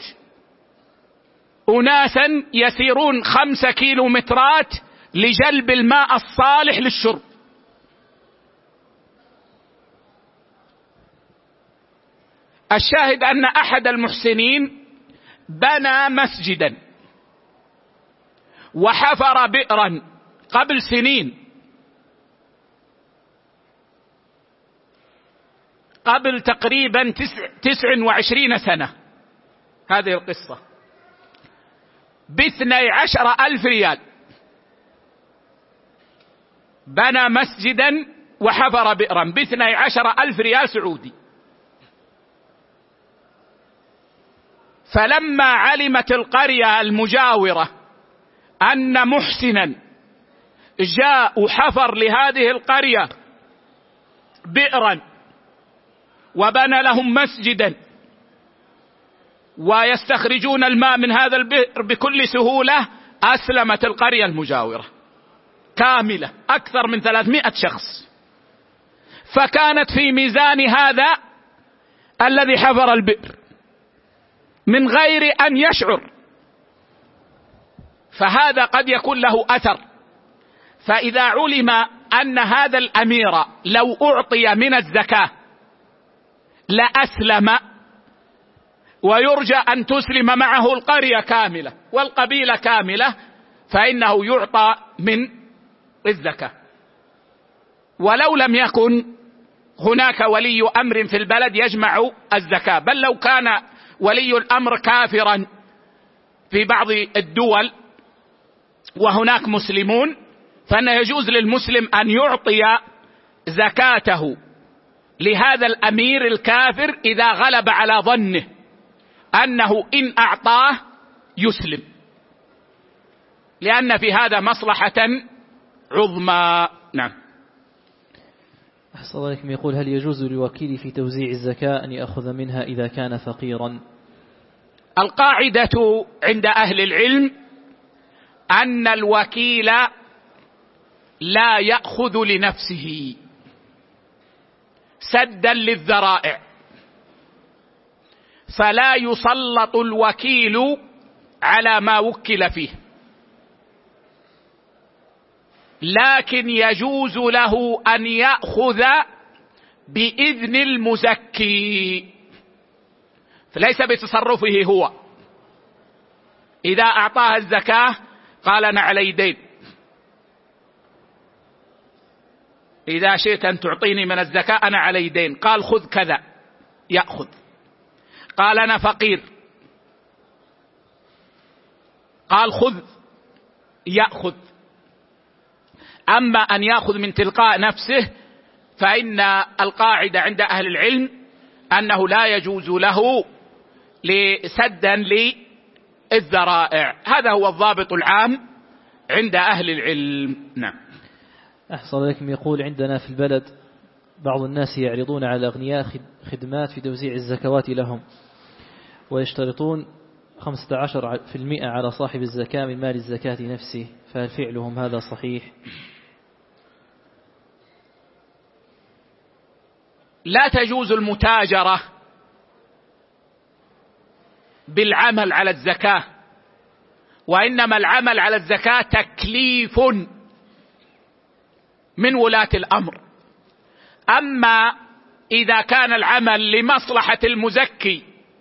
أناسا يسيرون 5 كيلومترات لجلب الماء الصالح للشرب. الشاهد أن أحد المحسنين بنى مسجدا وحفر بئرا قبل سنين، قبل تقريبا 29 سنة. هذه القصة ب12,000 ريال بنى مسجدا وحفر بئرا ب12,000 ريال سعودي. فلما علمت القرية المجاورة أن محسنا جاء وحفر لهذه القرية بئرا وبنى لهم مسجدا ويستخرجون الماء من هذا البئر بكل سهولة، أسلمت القرية المجاورة كاملة، أكثر من 300 شخص. فكانت في ميزان هذا الذي حفر البئر من غير أن يشعر، فهذا قد يكون له أثر. فإذا علم أن هذا الأمير لو أعطي من الزكاة لأسلم، ويرجى أن تسلم معه القرية كاملة والقبيلة كاملة، فإنه يعطى من الزكاة. ولو لم يكن هناك ولي أمر في البلد يجمع الزكاة، بل لو كان ولي الأمر كافرا في بعض الدول وهناك مسلمون، فإنه يجوز للمسلم أن يعطي زكاته لهذا الأمير الكافر إذا غلب على ظنه أنه إن أعطاه يسلم، لأن في هذا مصلحة عظمى. نعم. أحسن الله عليكم. يقول: هل يجوز للوكيل في توزيع الزكاة أن يأخذ منها إذا كان فقيرا؟ القاعدة عند أهل العلم أن الوكيل لا يأخذ لنفسه سدا للذرائع، فلا يسلط الوكيل على ما وكل فيه، لكن يجوز له أن يأخذ بإذن المزكي، فليس بتصرفه هو. إذا أعطاها الزكاة قال: أنا علي دين، إذا شئت أن تعطيني من الزكاة أنا علي دين، قال: خذ كذا، يأخذ. قال: أنا فقير، قال: خذ، يأخذ. أما أن يأخذ من تلقاء نفسه فإن القاعدة عند أهل العلم أنه لا يجوز له سدا للذرائع. هذا هو الضابط العام عند أهل العلم. نعم. أحسن عليكم. يقول: عندنا في البلد بعض الناس يعرضون على الأغنياء خدمات في توزيع الزكوات لهم، ويشترطون 15% على صاحب الزكاة من مال الزكاة نفسه، فهل فعلهم هذا صحيح؟ لا تجوز المتاجرة بالعمل على الزكاة، وإنما العمل على الزكاة تكليف من ولاة الأمر. أما إذا كان العمل لمصلحة المزكي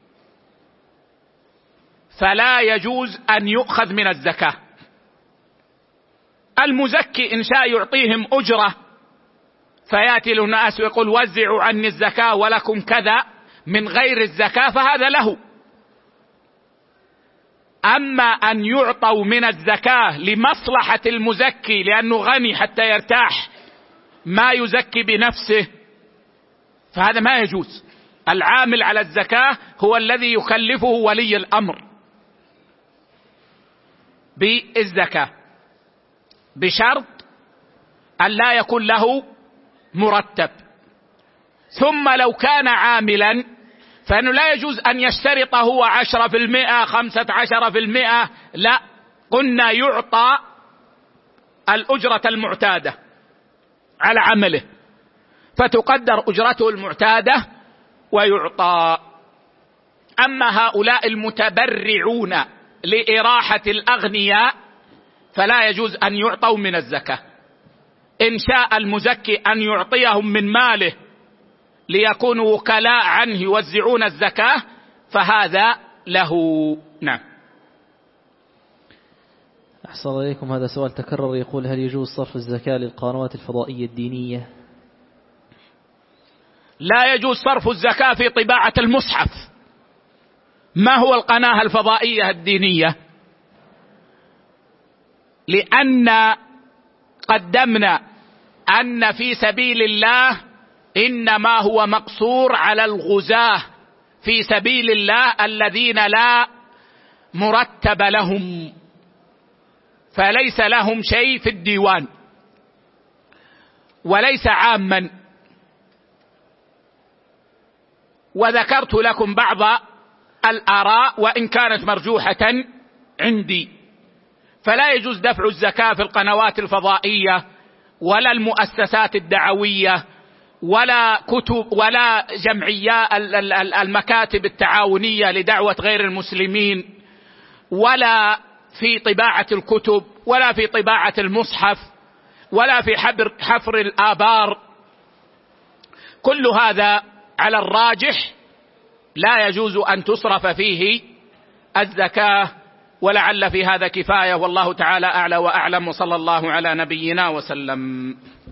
فلا يجوز أن يؤخذ من الزكاة. المزكي إن شاء يعطيهم أجرة، فيأتي الناس ويقول: وزعوا عني الزكاة ولكم كذا من غير الزكاة، فهذا له. أما أن يعطوا من الزكاة لمصلحة المزكي لأنه غني حتى يرتاح ما يزكي بنفسه، فهذا ما يجوز. العامل على الزكاة هو الذي يكلفه ولي الأمر بالزكاة، بشرط أن لا يكون له مرتب. ثم لو كان عاملا فإنه لا يجوز أن يشترط هو 10%، 15%، لا، قلنا يعطى الأجرة المعتادة على عمله، فتقدر أجرته المعتادة ويعطى. أما هؤلاء المتبرعون لإراحة الأغنياء فلا يجوز أن يعطوا من الزكاة. إن شاء المزكي أن يعطيهم من ماله ليكونوا وكلاء عنه يوزعون الزكاة فهذا له. نعم. أحسن إليكم. هذا سؤال تكرر، يقول: هل يجوز صرف الزكاة للقنوات الفضائية الدينية؟ لا يجوز صرف الزكاة في طباعة المصحف. ما هو القناة الفضائية الدينية؟ لأن قدمنا أن في سبيل الله إنما هو مقصور على الغزاة في سبيل الله الذين لا مرتب لهم، فليس لهم شيء في الديوان وليس عاما. وذكرت لكم بعض الآراء وإن كانت مرجوحة عندي. فلا يجوز دفع الزكاة في القنوات الفضائية ولا المؤسسات الدعوية ولا كتب ولا جمعيات المكاتب التعاونية لدعوة غير المسلمين، ولا في طباعة الكتب، ولا في طباعة المصحف، ولا في حفر الآبار. كل هذا على الراجح لا يجوز أن تصرف فيه الزكاة. ولعل في هذا كفاية، والله تعالى أعلى وأعلم، وصلى الله على نبينا وسلم.